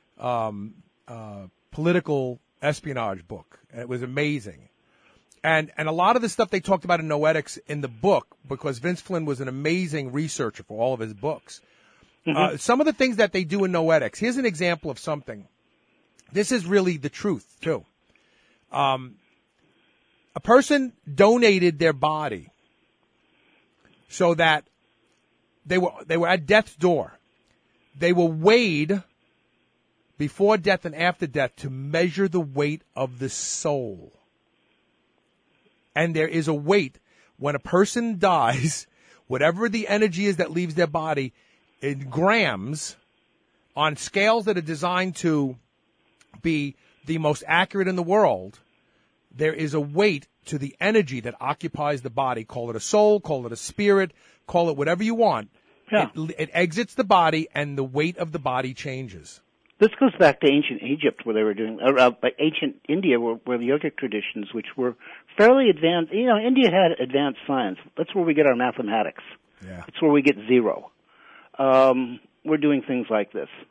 Speaker 4: political espionage book. And it was amazing. And a lot of the stuff they talked about in noetics in the book, because Vince Flynn was an amazing researcher for all of his books. Mm-hmm. Some of the things that they do in noetics, here's an example of something. This is really the truth, too. A person donated their body so that they were at death's door. They were weighed before death and after death to measure the weight of the soul. And there is a weight when a person dies, whatever the energy is that leaves their body, in grams on scales that are designed to be the most accurate in the world. There is a weight to the energy that occupies the body. Call it a soul, call it a spirit, call it whatever you want.
Speaker 10: Yeah.
Speaker 4: It exits the body and the weight of the body changes.
Speaker 10: This goes back to ancient Egypt, where they were doing, ancient India, where the yogic traditions, which were fairly advanced. India had advanced science. That's where we get our mathematics.
Speaker 4: Yeah.
Speaker 10: That's where we get zero. We're doing things like this.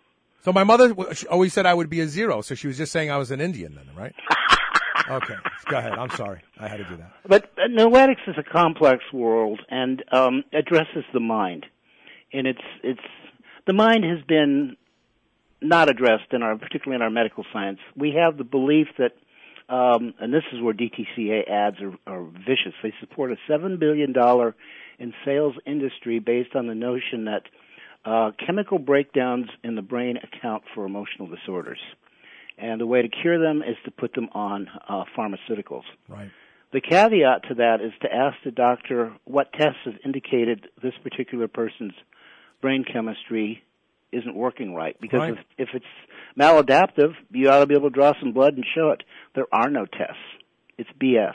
Speaker 4: So my mother always said I would be a zero, so she was just saying I was an Indian then, right? Okay, go ahead. I'm sorry. I had to do that.
Speaker 10: But noetics is a complex world and addresses the mind. And it's the mind has been not addressed particularly in our medical science. We have the belief that, and this is where DTCA ads are vicious. They support a $7 billion in sales industry based on the notion that chemical breakdowns in the brain account for emotional disorders. And the way to cure them is to put them on pharmaceuticals.
Speaker 4: Right.
Speaker 10: The caveat to that is to ask the doctor what tests have indicated this particular person's brain chemistry isn't working right. Because
Speaker 4: right.
Speaker 10: If it's maladaptive, you ought to be able to draw some blood and show it. There are no tests. It's BS.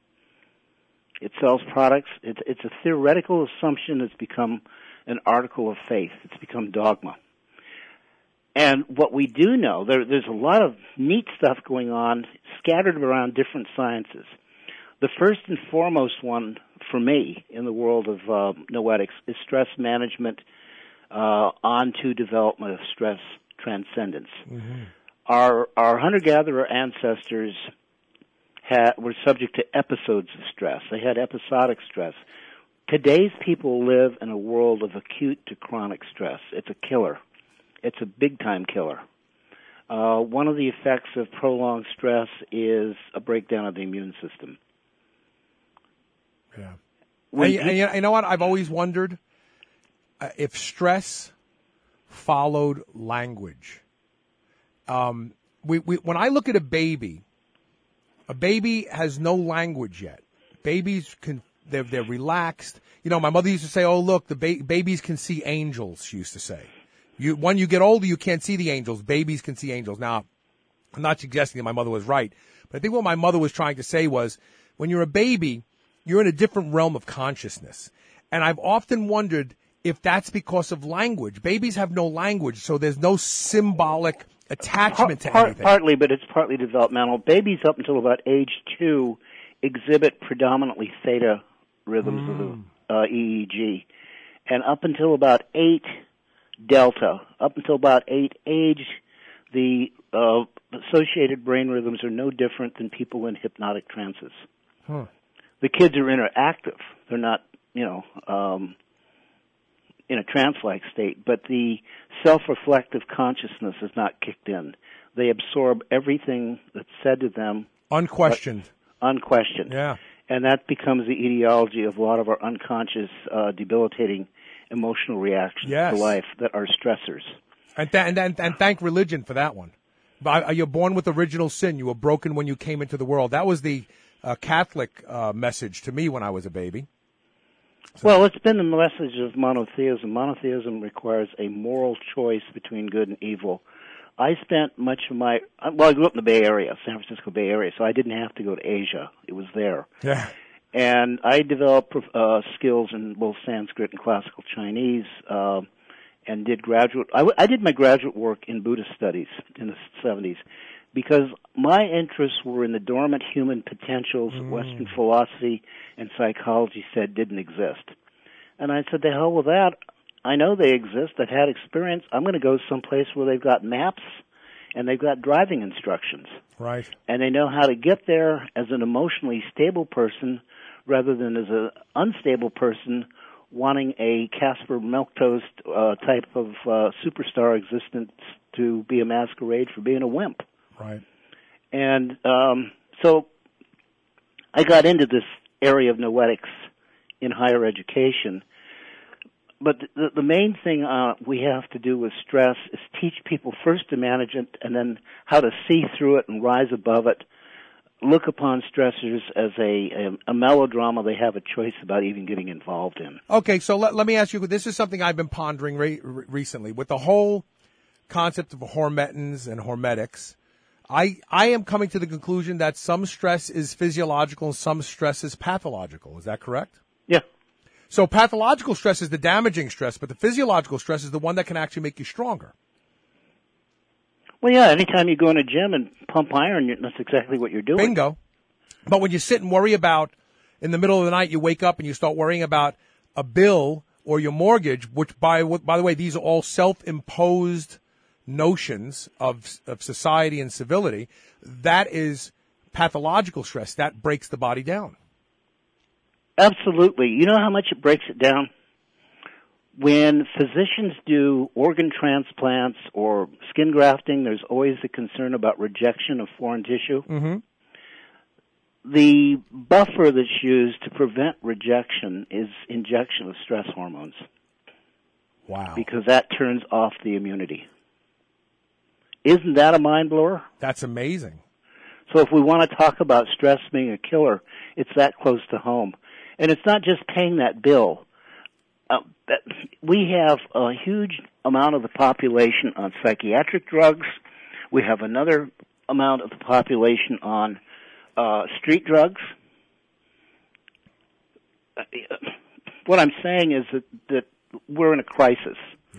Speaker 10: It sells products. It's a theoretical assumption that's become an article of faith. It's become dogma. And what we do know, there's a lot of neat stuff going on scattered around different sciences. The first and foremost one for me in the world of noetics is stress management onto development of stress transcendence. Mm-hmm. Our hunter-gatherer ancestors were subject to episodes of stress. They had episodic stress. Today's people live in a world of acute to chronic stress. It's a killer. It's a big-time killer. One of the effects of prolonged stress is a breakdown of the immune system.
Speaker 4: Yeah. And you know what? I've always wondered if stress followed language. When I look at a baby has no language yet. Babies they're relaxed. You know, my mother used to say, "Oh, look, the babies can see angels." She used to say. When you get older, you can't see the angels. Babies can see angels. Now, I'm not suggesting that my mother was right, but I think what my mother was trying to say was, when you're a baby, you're in a different realm of consciousness. And I've often wondered if that's because of language. Babies have no language, so there's no symbolic attachment to anything.
Speaker 10: Partly, but it's partly developmental. Babies up until about age 2 exhibit predominantly theta rhythms of EEG. And up until about 8 delta, up until about 8 age, the associated brain rhythms are no different than people in hypnotic trances.
Speaker 4: Huh.
Speaker 10: The kids are interactive. They're not, in a trance-like state, but the self-reflective consciousness is not kicked in. They absorb everything that's said to them.
Speaker 4: Unquestioned.
Speaker 10: Unquestioned.
Speaker 4: Yeah.
Speaker 10: And that becomes the etiology of a lot of our unconscious, debilitating emotional reactions to life that are stressors.
Speaker 4: And thank religion for that one. You're born with original sin. You were broken when you came into the world. That was the Catholic message to me when I was a baby. So.
Speaker 10: Well, it's been the message of monotheism. Monotheism requires a moral choice between good and evil. I spent much of I grew up in the Bay Area, San Francisco Bay Area, so I didn't have to go to Asia. It was there.
Speaker 4: Yeah.
Speaker 10: And I developed skills in both Sanskrit and classical Chinese, and did I did my graduate work in Buddhist studies in the 70s, because my interests were in the dormant human potentials Western philosophy and psychology said didn't exist. And I said, the hell with that. I know they exist. I've had experience. I'm going to go someplace where they've got maps and they've got driving instructions.
Speaker 4: Right.
Speaker 10: And they know how to get there as an emotionally stable person rather than as an unstable person wanting a Casper Milquetoast type of superstar existence to be a masquerade for being a wimp.
Speaker 4: Right.
Speaker 10: And so I got into this area of noetics in higher education. But the main thing we have to do with stress is teach people first to manage it and then how to see through it and rise above it. Look upon stressors as a melodrama they have a choice about even getting involved in.
Speaker 4: Okay, so let me ask you, this is something I've been pondering recently. With the whole concept of hormetins and hormetics, I am coming to the conclusion that some stress is physiological and some stress is pathological. Is that correct?
Speaker 10: Yeah.
Speaker 4: So pathological stress is the damaging stress, but the physiological stress is the one that can actually make you stronger.
Speaker 10: Well, yeah, anytime you go in a gym and pump iron, that's exactly what you're doing.
Speaker 4: Bingo. But when you sit and worry about, in the middle of the night, you wake up and you start worrying about a bill or your mortgage, which, by the way, these are all self-imposed notions of society and civility, that is pathological stress. That breaks the body down.
Speaker 10: Absolutely. You know how much it breaks it down? When physicians do organ transplants or skin grafting, there's always a concern about rejection of foreign tissue.
Speaker 4: Mm-hmm.
Speaker 10: The buffer that's used to prevent rejection is injection of stress hormones.
Speaker 4: Wow.
Speaker 10: Because that turns off the immunity. Isn't that a mind blower?
Speaker 4: That's amazing.
Speaker 10: So if we want to talk about stress being a killer, it's that close to home. And it's not just paying that bill. We have a huge amount of the population on psychiatric drugs. We have another amount of the population on street drugs. What I'm saying is that we're in a crisis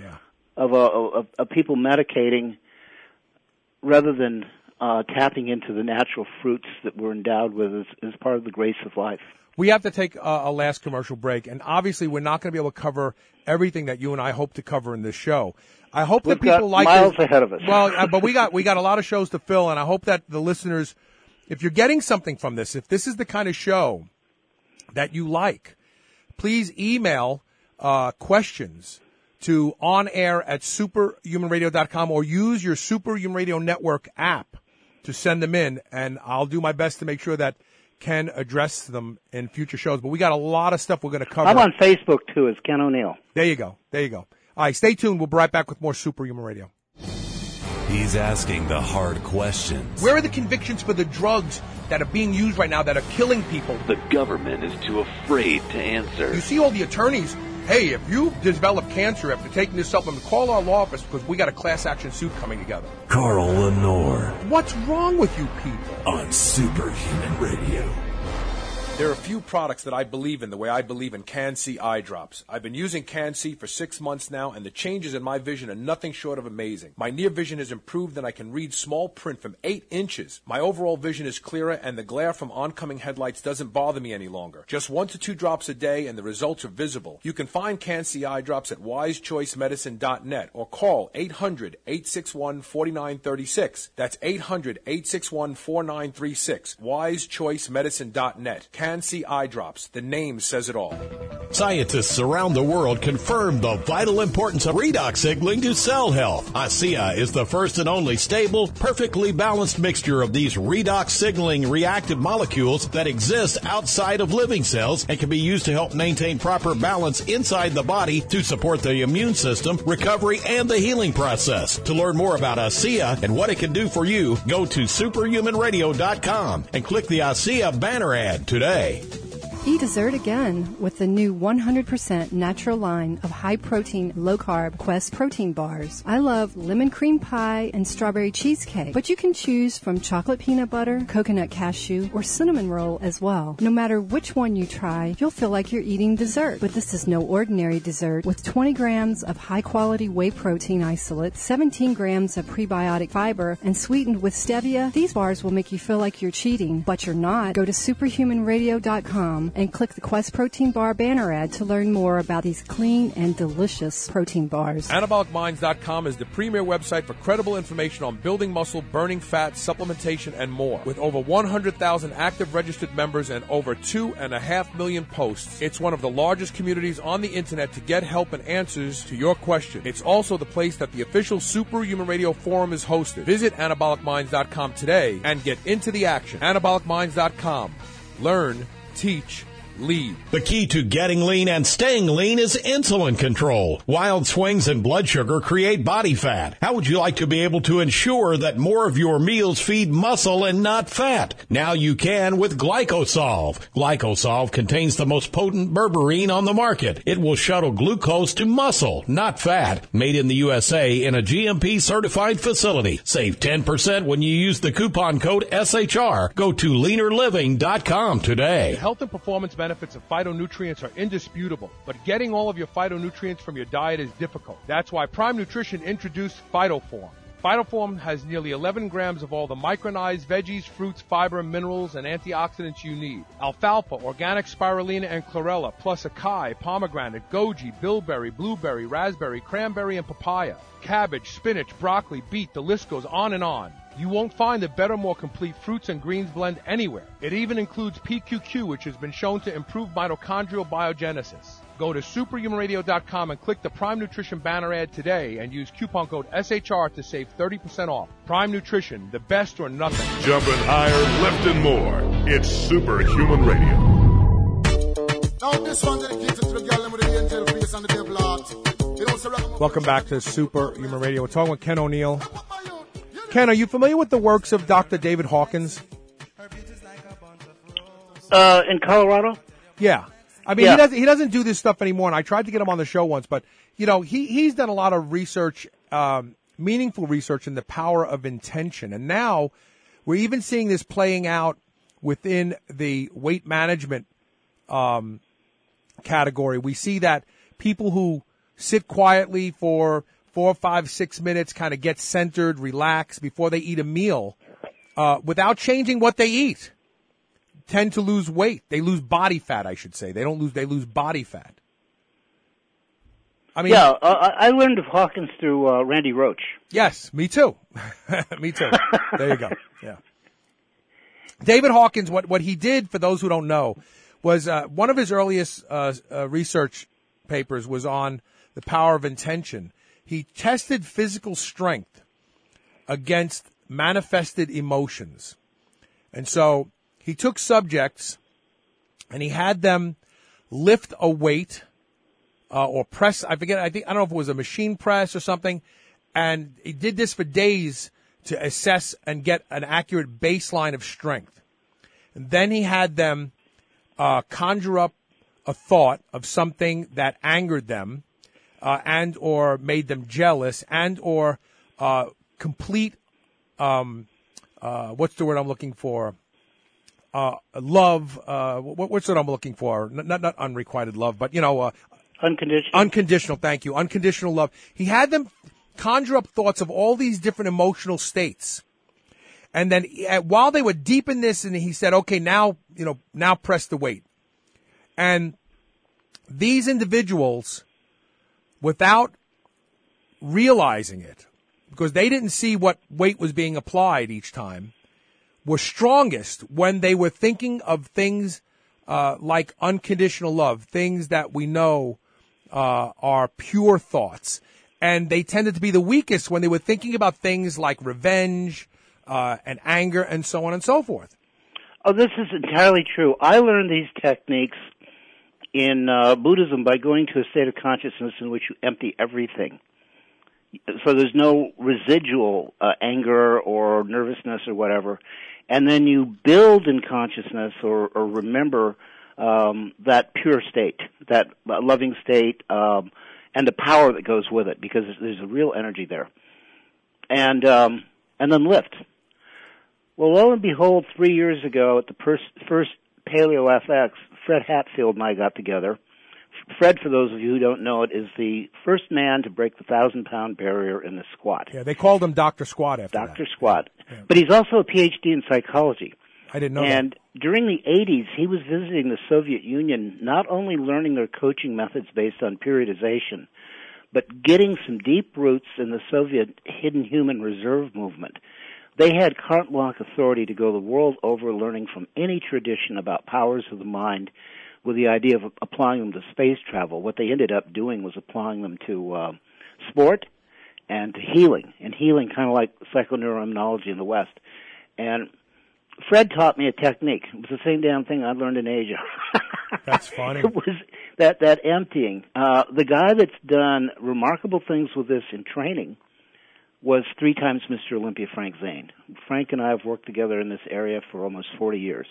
Speaker 10: of people medicating rather than tapping into the natural fruits that we're endowed with as part of the grace of life.
Speaker 4: We have to take a last commercial break, and obviously we're not going to be able to cover everything that you and I hope to cover in this show. I hope that people like
Speaker 10: miles ahead of us.
Speaker 4: Well, but we got a lot of shows to fill, and I hope that the listeners, if you're getting something from this, if this is the kind of show that you like, please email questions to onair@superhumanradio.com or use your Superhuman Radio Network app to send them in, and I'll do my best to make sure that Ken address them in future shows. But we got a lot of stuff we're going to cover.
Speaker 10: I'm on Facebook, too, as Ken O'Neill.
Speaker 4: There you go. All right, stay tuned. We'll be right back with more Superhuman Radio.
Speaker 6: He's asking the hard questions.
Speaker 4: Where are the convictions for the drugs that are being used right now that are killing people?
Speaker 12: The government is too afraid to answer.
Speaker 4: You see all the attorneys, hey, if you develop cancer after taking this supplement, call our law office because we got a class action suit coming together.
Speaker 6: Carl Lenore.
Speaker 4: What's wrong with you people?
Speaker 6: On Superhuman Radio.
Speaker 4: There are a few products that I believe in the way I believe in Can-C eye drops. I've been using Can-C for 6 months now, and the changes in my vision are nothing short of amazing. My near vision has improved, and I can read small print from 8 inches. My overall vision is clearer, and the glare from oncoming headlights doesn't bother me any longer. Just 1 to 2 drops a day, and the results are visible. You can find Can-C eye drops at wisechoicemedicine.net or call 800-861-4936. That's 800-861-4936. wisechoicemedicine.net. Can-C eye drops. The name says it all.
Speaker 8: Scientists around the world confirm the vital importance of redox signaling to cell health. ASEA is the first and only stable, perfectly balanced mixture of these redox signaling reactive molecules that exist outside of living cells and can be used to help maintain proper balance inside the body to support the immune system, recovery, and the healing process. To learn more about ASEA and what it can do for you, go to superhumanradio.com and click the ASEA banner ad today.
Speaker 9: Eat dessert again with the new 100% natural line of high-protein, low-carb Quest protein bars. I love lemon cream pie and strawberry cheesecake, but you can choose from chocolate peanut butter, coconut cashew, or cinnamon roll as well. No matter which one you try, you'll feel like you're eating dessert. But this is no ordinary dessert. With 20 grams of high-quality whey protein isolate, 17 grams of prebiotic fiber, and sweetened with stevia, these bars will make you feel like you're cheating, but you're not. Go to superhumanradio.com and click the Quest Protein Bar banner ad to learn more about these clean and delicious protein bars.
Speaker 4: AnabolicMinds.com is the premier website for credible information on building muscle, burning fat, supplementation, and more. With over 100,000 active registered members and over 2.5 million posts, it's one of the largest communities on the internet to get help and answers to your questions. It's also the place that the official Superhuman Radio Forum is hosted. Visit AnabolicMinds.com today and get into the action. AnabolicMinds.com. Learn, teach, lead.
Speaker 8: The key to getting lean and staying lean is insulin control. Wild swings in blood sugar create body fat. How would you like to be able to ensure that more of your meals feed muscle and not fat? Now you can with Glycosolve. Glycosolve contains the most potent berberine on the market. It will shuttle glucose to muscle, not fat. Made in the USA in a GMP certified facility. Save 10% when you use the coupon code SHR. Go to leanerliving.com today.
Speaker 4: The health and performance benefits of phytonutrients are indisputable, but getting all of your phytonutrients from your diet is difficult. That's why Prime Nutrition introduced PhytoForm.
Speaker 11: Phytoform has nearly 11 grams of all the micronized veggies, fruits, fiber, minerals, and antioxidants you need. Alfalfa, organic spirulina, and chlorella, plus acai, pomegranate, goji, bilberry, blueberry, raspberry, cranberry, and papaya. Cabbage, spinach, broccoli, beet, the list goes on and on. You won't find a better, more complete fruits and greens blend anywhere. It even includes PQQ, which has been shown to improve mitochondrial biogenesis. Go to superhumanradio.com and click the Prime Nutrition banner ad today and use coupon code SHR to save 30% off. Prime Nutrition, the best or nothing.
Speaker 2: Jumping higher, lifting more. It's Superhuman Radio.
Speaker 13: Now this one dedicated to the girl with the angel face and the devil heart.
Speaker 4: Welcome back to Superhuman Radio. We're talking with Ken O'Neill. Ken, are you familiar with the works of Dr. David Hawkins?
Speaker 10: In Colorado?
Speaker 4: Yeah. I mean, he doesn't do this stuff anymore, and I tried to get him on the show once, but, you know, he's done a lot of research, meaningful research in the power of intention. And now we're even seeing this playing out within the weight management category. We see that people who sit quietly for 4, 5, 6 minutes, kind of get centered, relax before they eat a meal, without changing what they eat, tend to lose weight. They lose body fat, I should say. They lose body fat. I mean,
Speaker 10: yeah, I learned of Hawkins through Randy Roach.
Speaker 4: Yes, me too. Me too. There you go. Yeah. David Hawkins, what he did, for those who don't know, was one of his earliest research papers was on the power of intention. He tested physical strength against manifested emotions. And so he took subjects and he had them lift a weight or press. I don't know if it was a machine press or something. And he did this for days to assess and get an accurate baseline of strength. And then he had them conjure up a thought of something that angered them and or made them jealous and or complete, what's the word I'm looking for? Love, what's what I'm looking for? Not unrequited love, but,
Speaker 10: unconditional.
Speaker 4: Unconditional, thank you. Unconditional love. He had them conjure up thoughts of all these different emotional states. And then while they were deep in this, and he said, okay, now press the weight. And these individuals, without realizing it, because they didn't see what weight was being applied each time, were strongest when they were thinking of things like unconditional love, things that we know are pure thoughts. And they tended to be the weakest when they were thinking about things like revenge and anger and so on and so forth.
Speaker 10: Oh, this is entirely true. I learned these techniques in Buddhism by going to a state of consciousness in which you empty everything. So there's no residual anger or nervousness or whatever. And then you build in consciousness or remember that pure state, that loving state, and the power that goes with it, because there's a real energy there. And then lift. Well, lo and behold, 3 years ago at the first Paleo FX, Fred Hatfield and I got together. Fred, for those of you who don't know it, is the first man to break the 1,000-pound barrier in the squat.
Speaker 4: Yeah, they called him Dr. Squat after that.
Speaker 10: Dr. Squat. Yeah. But he's also a PhD in psychology.
Speaker 4: I didn't know
Speaker 10: And during the 80s, he was visiting the Soviet Union, not only learning their coaching methods based on periodization, but getting some deep roots in the Soviet hidden human reserve movement. They had carte blanche authority to go the world over learning from any tradition about powers of the mind with the idea of applying them to space travel. What they ended up doing was applying them to sport and to healing, and healing kind of like psychoneuroimmunology in the West. And Fred taught me a technique. It was the same damn thing I learned in Asia.
Speaker 4: That's funny.
Speaker 10: It was that emptying. The guy that's done remarkable things with this in training was 3 times Mr. Olympia, Frank Zane. Frank and I have worked together in this area for almost 40 years.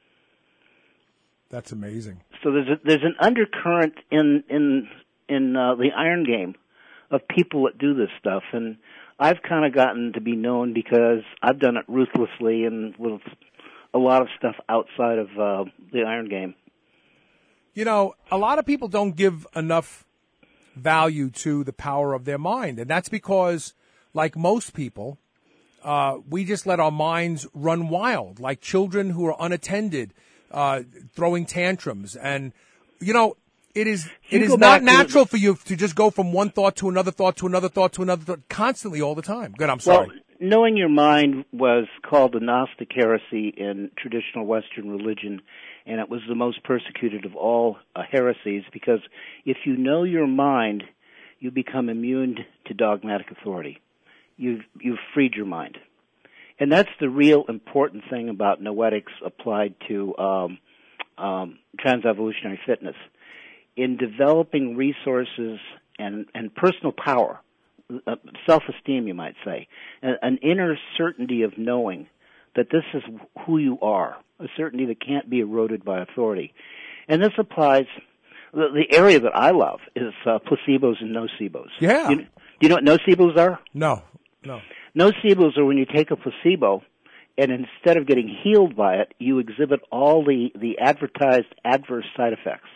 Speaker 4: That's amazing.
Speaker 10: So there's an undercurrent in the iron game of people that do this stuff, and I've kind of gotten to be known because I've done it ruthlessly and with a lot of stuff outside of the iron game.
Speaker 4: You know, a lot of people don't give enough value to the power of their mind, and that's because like most people, we just let our minds run wild, like children who are unattended, throwing tantrums. And, it is not natural for you to just go from one thought to another thought to another thought to another thought constantly all the time. Good, I'm sorry.
Speaker 10: Well, knowing your mind was called the Gnostic heresy in traditional Western religion, and it was the most persecuted of all heresies, because if you know your mind, you become immune to dogmatic authority. You've freed your mind. And that's the real important thing about noetics applied to trans-evolutionary fitness. In developing resources and personal power, self-esteem, you might say, an inner certainty of knowing that this is who you are, a certainty that can't be eroded by authority. And this applies, the area that I love is placebos and nocebos.
Speaker 4: Yeah.
Speaker 10: Do you know what nocebos are?
Speaker 4: No.
Speaker 10: Nocebos are when you take a placebo and instead of getting healed by it, you exhibit all the advertised adverse side effects.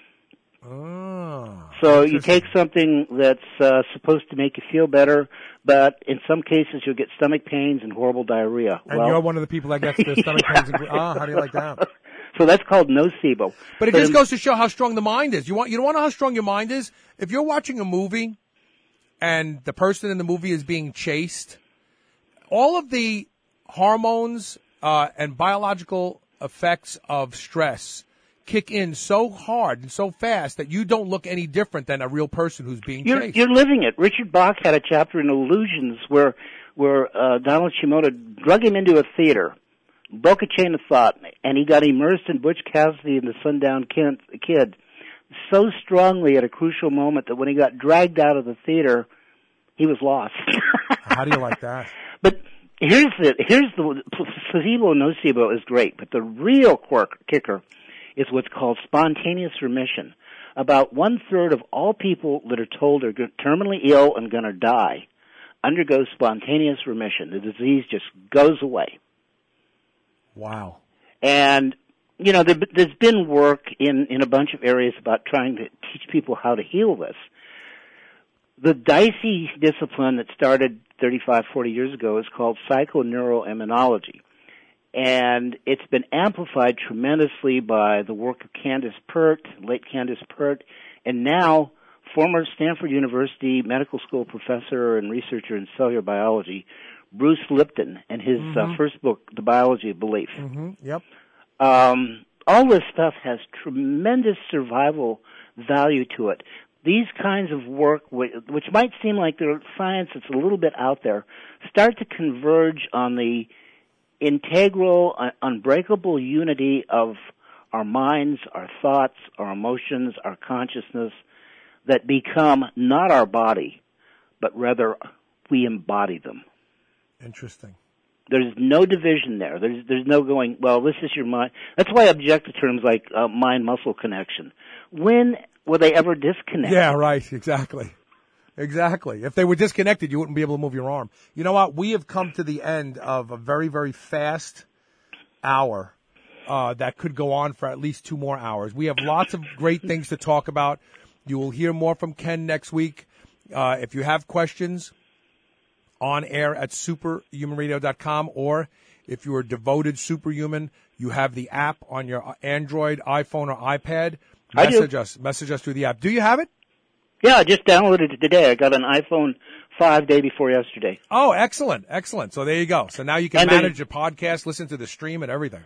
Speaker 4: Oh,
Speaker 10: so you take something that's supposed to make you feel better, but in some cases you'll get stomach pains and horrible diarrhea.
Speaker 4: And you're one of the people that gets the stomach pains. How do you like that?
Speaker 10: So that's called nocebo.
Speaker 4: But it just goes to show how strong the mind is. You want to know how strong your mind is? If you're watching a movie and the person in the movie is being chased, all of the hormones and biological effects of stress kick in so hard and so fast that you don't look any different than a real person who's being chased.
Speaker 10: You're living it. Richard Bach had a chapter in Illusions where Donald Shimoda drug him into a theater, broke a chain of thought, and he got immersed in Butch Cassidy and the Sundown Kid so strongly at a crucial moment that when he got dragged out of the theater, he was lost.
Speaker 4: How do you like that?
Speaker 10: But here's the placebo nocebo is great, but the real kicker is what's called spontaneous remission. About 1/3 of all people that are told are terminally ill and going to die undergo spontaneous remission. The disease just goes away.
Speaker 4: Wow.
Speaker 10: And, there's been work in a bunch of areas about trying to teach people how to heal this. The dicey discipline that started 35, 40 years ago is called psychoneuroimmunology. And it's been amplified tremendously by the work of late Candace Pert, and now former Stanford University medical school professor and researcher in cellular biology, Bruce Lipton, and his first book, The Biology of Belief.
Speaker 4: Yep.
Speaker 10: All this stuff has tremendous survival value to it. These kinds of work, which might seem like they're science that's a little bit out there, start to converge on the integral, unbreakable unity of our minds, our thoughts, our emotions, our consciousness that become not our body, but rather we embody them.
Speaker 4: Interesting.
Speaker 10: There's no division there. There's no going, well, this is your mind. That's why I object to terms like mind-muscle connection. When will they ever disconnect?
Speaker 4: Yeah, right. Exactly. If they were disconnected, you wouldn't be able to move your arm. You know what? We have come to the end of a very, very fast hour that could go on for at least 2 more hours. We have lots of great things to talk about. You will hear more from Ken next week. If you have questions, on air at superhumanradio.com, or if you're a devoted superhuman, you have the app on your Android, iPhone, or iPad. Message us through the app. Do you have it?
Speaker 10: Yeah, I just downloaded it today. I got an iPhone 5 day before yesterday.
Speaker 4: Oh, excellent. So there you go. So now you can manage your podcast, listen to the stream and everything.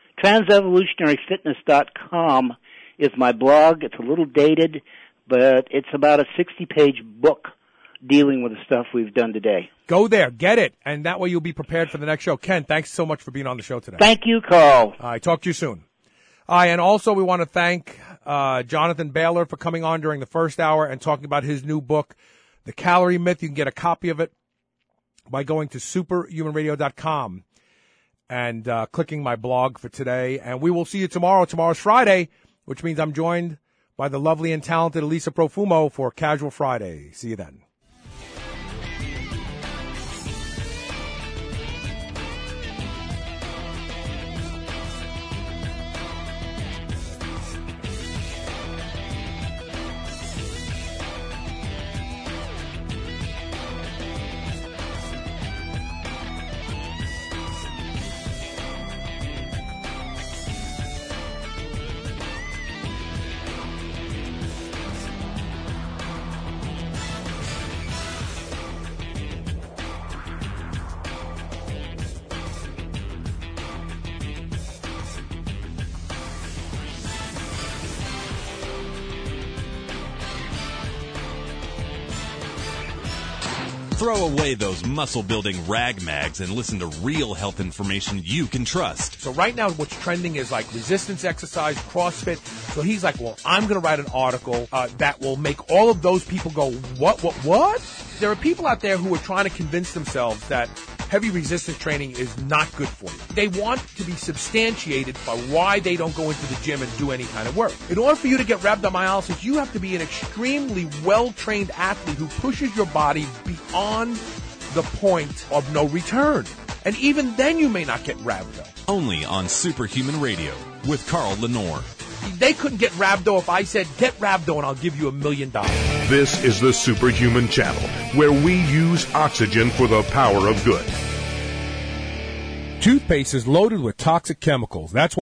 Speaker 10: Transevolutionaryfitness.com is my blog. It's a little dated, but it's about a 60-page book dealing with the stuff we've done today.
Speaker 4: Go there, get it, and that way you'll be prepared for the next show. Ken, thanks so much for being on the show today.
Speaker 10: Thank you, Carl.
Speaker 4: All right, talk to you soon. And also we want to thank Jonathan Baylor for coming on during the first hour and talking about his new book, The Calorie Myth. You can get a copy of it by going to superhumanradio.com and clicking my blog for today. And we will see you tomorrow. Tomorrow's Friday, which means I'm joined by the lovely and talented Elisa Profumo for Casual Friday. See you then.
Speaker 6: Throw away those muscle-building rag mags and listen to real health information you can trust.
Speaker 4: So right now what's trending is like resistance exercise, CrossFit. So he's like, well, I'm going to write an article that will make all of those people go, what? There are people out there who are trying to convince themselves that heavy resistance training is not good for you. They want to be substantiated by why they don't go into the gym and do any kind of work. In order for you to get rhabdomyolysis, you have to be an extremely well-trained athlete who pushes your body beyond the point of no return. And even then you may not get rhabdo.
Speaker 6: Only on Superhuman Radio with Carl Lenore.
Speaker 4: They couldn't get rhabdo if I said, get rhabdo and I'll give you $1 million.
Speaker 2: This is the Superhuman Channel, where we use oxygen for the power of good.
Speaker 4: Toothpaste is loaded with toxic chemicals. That's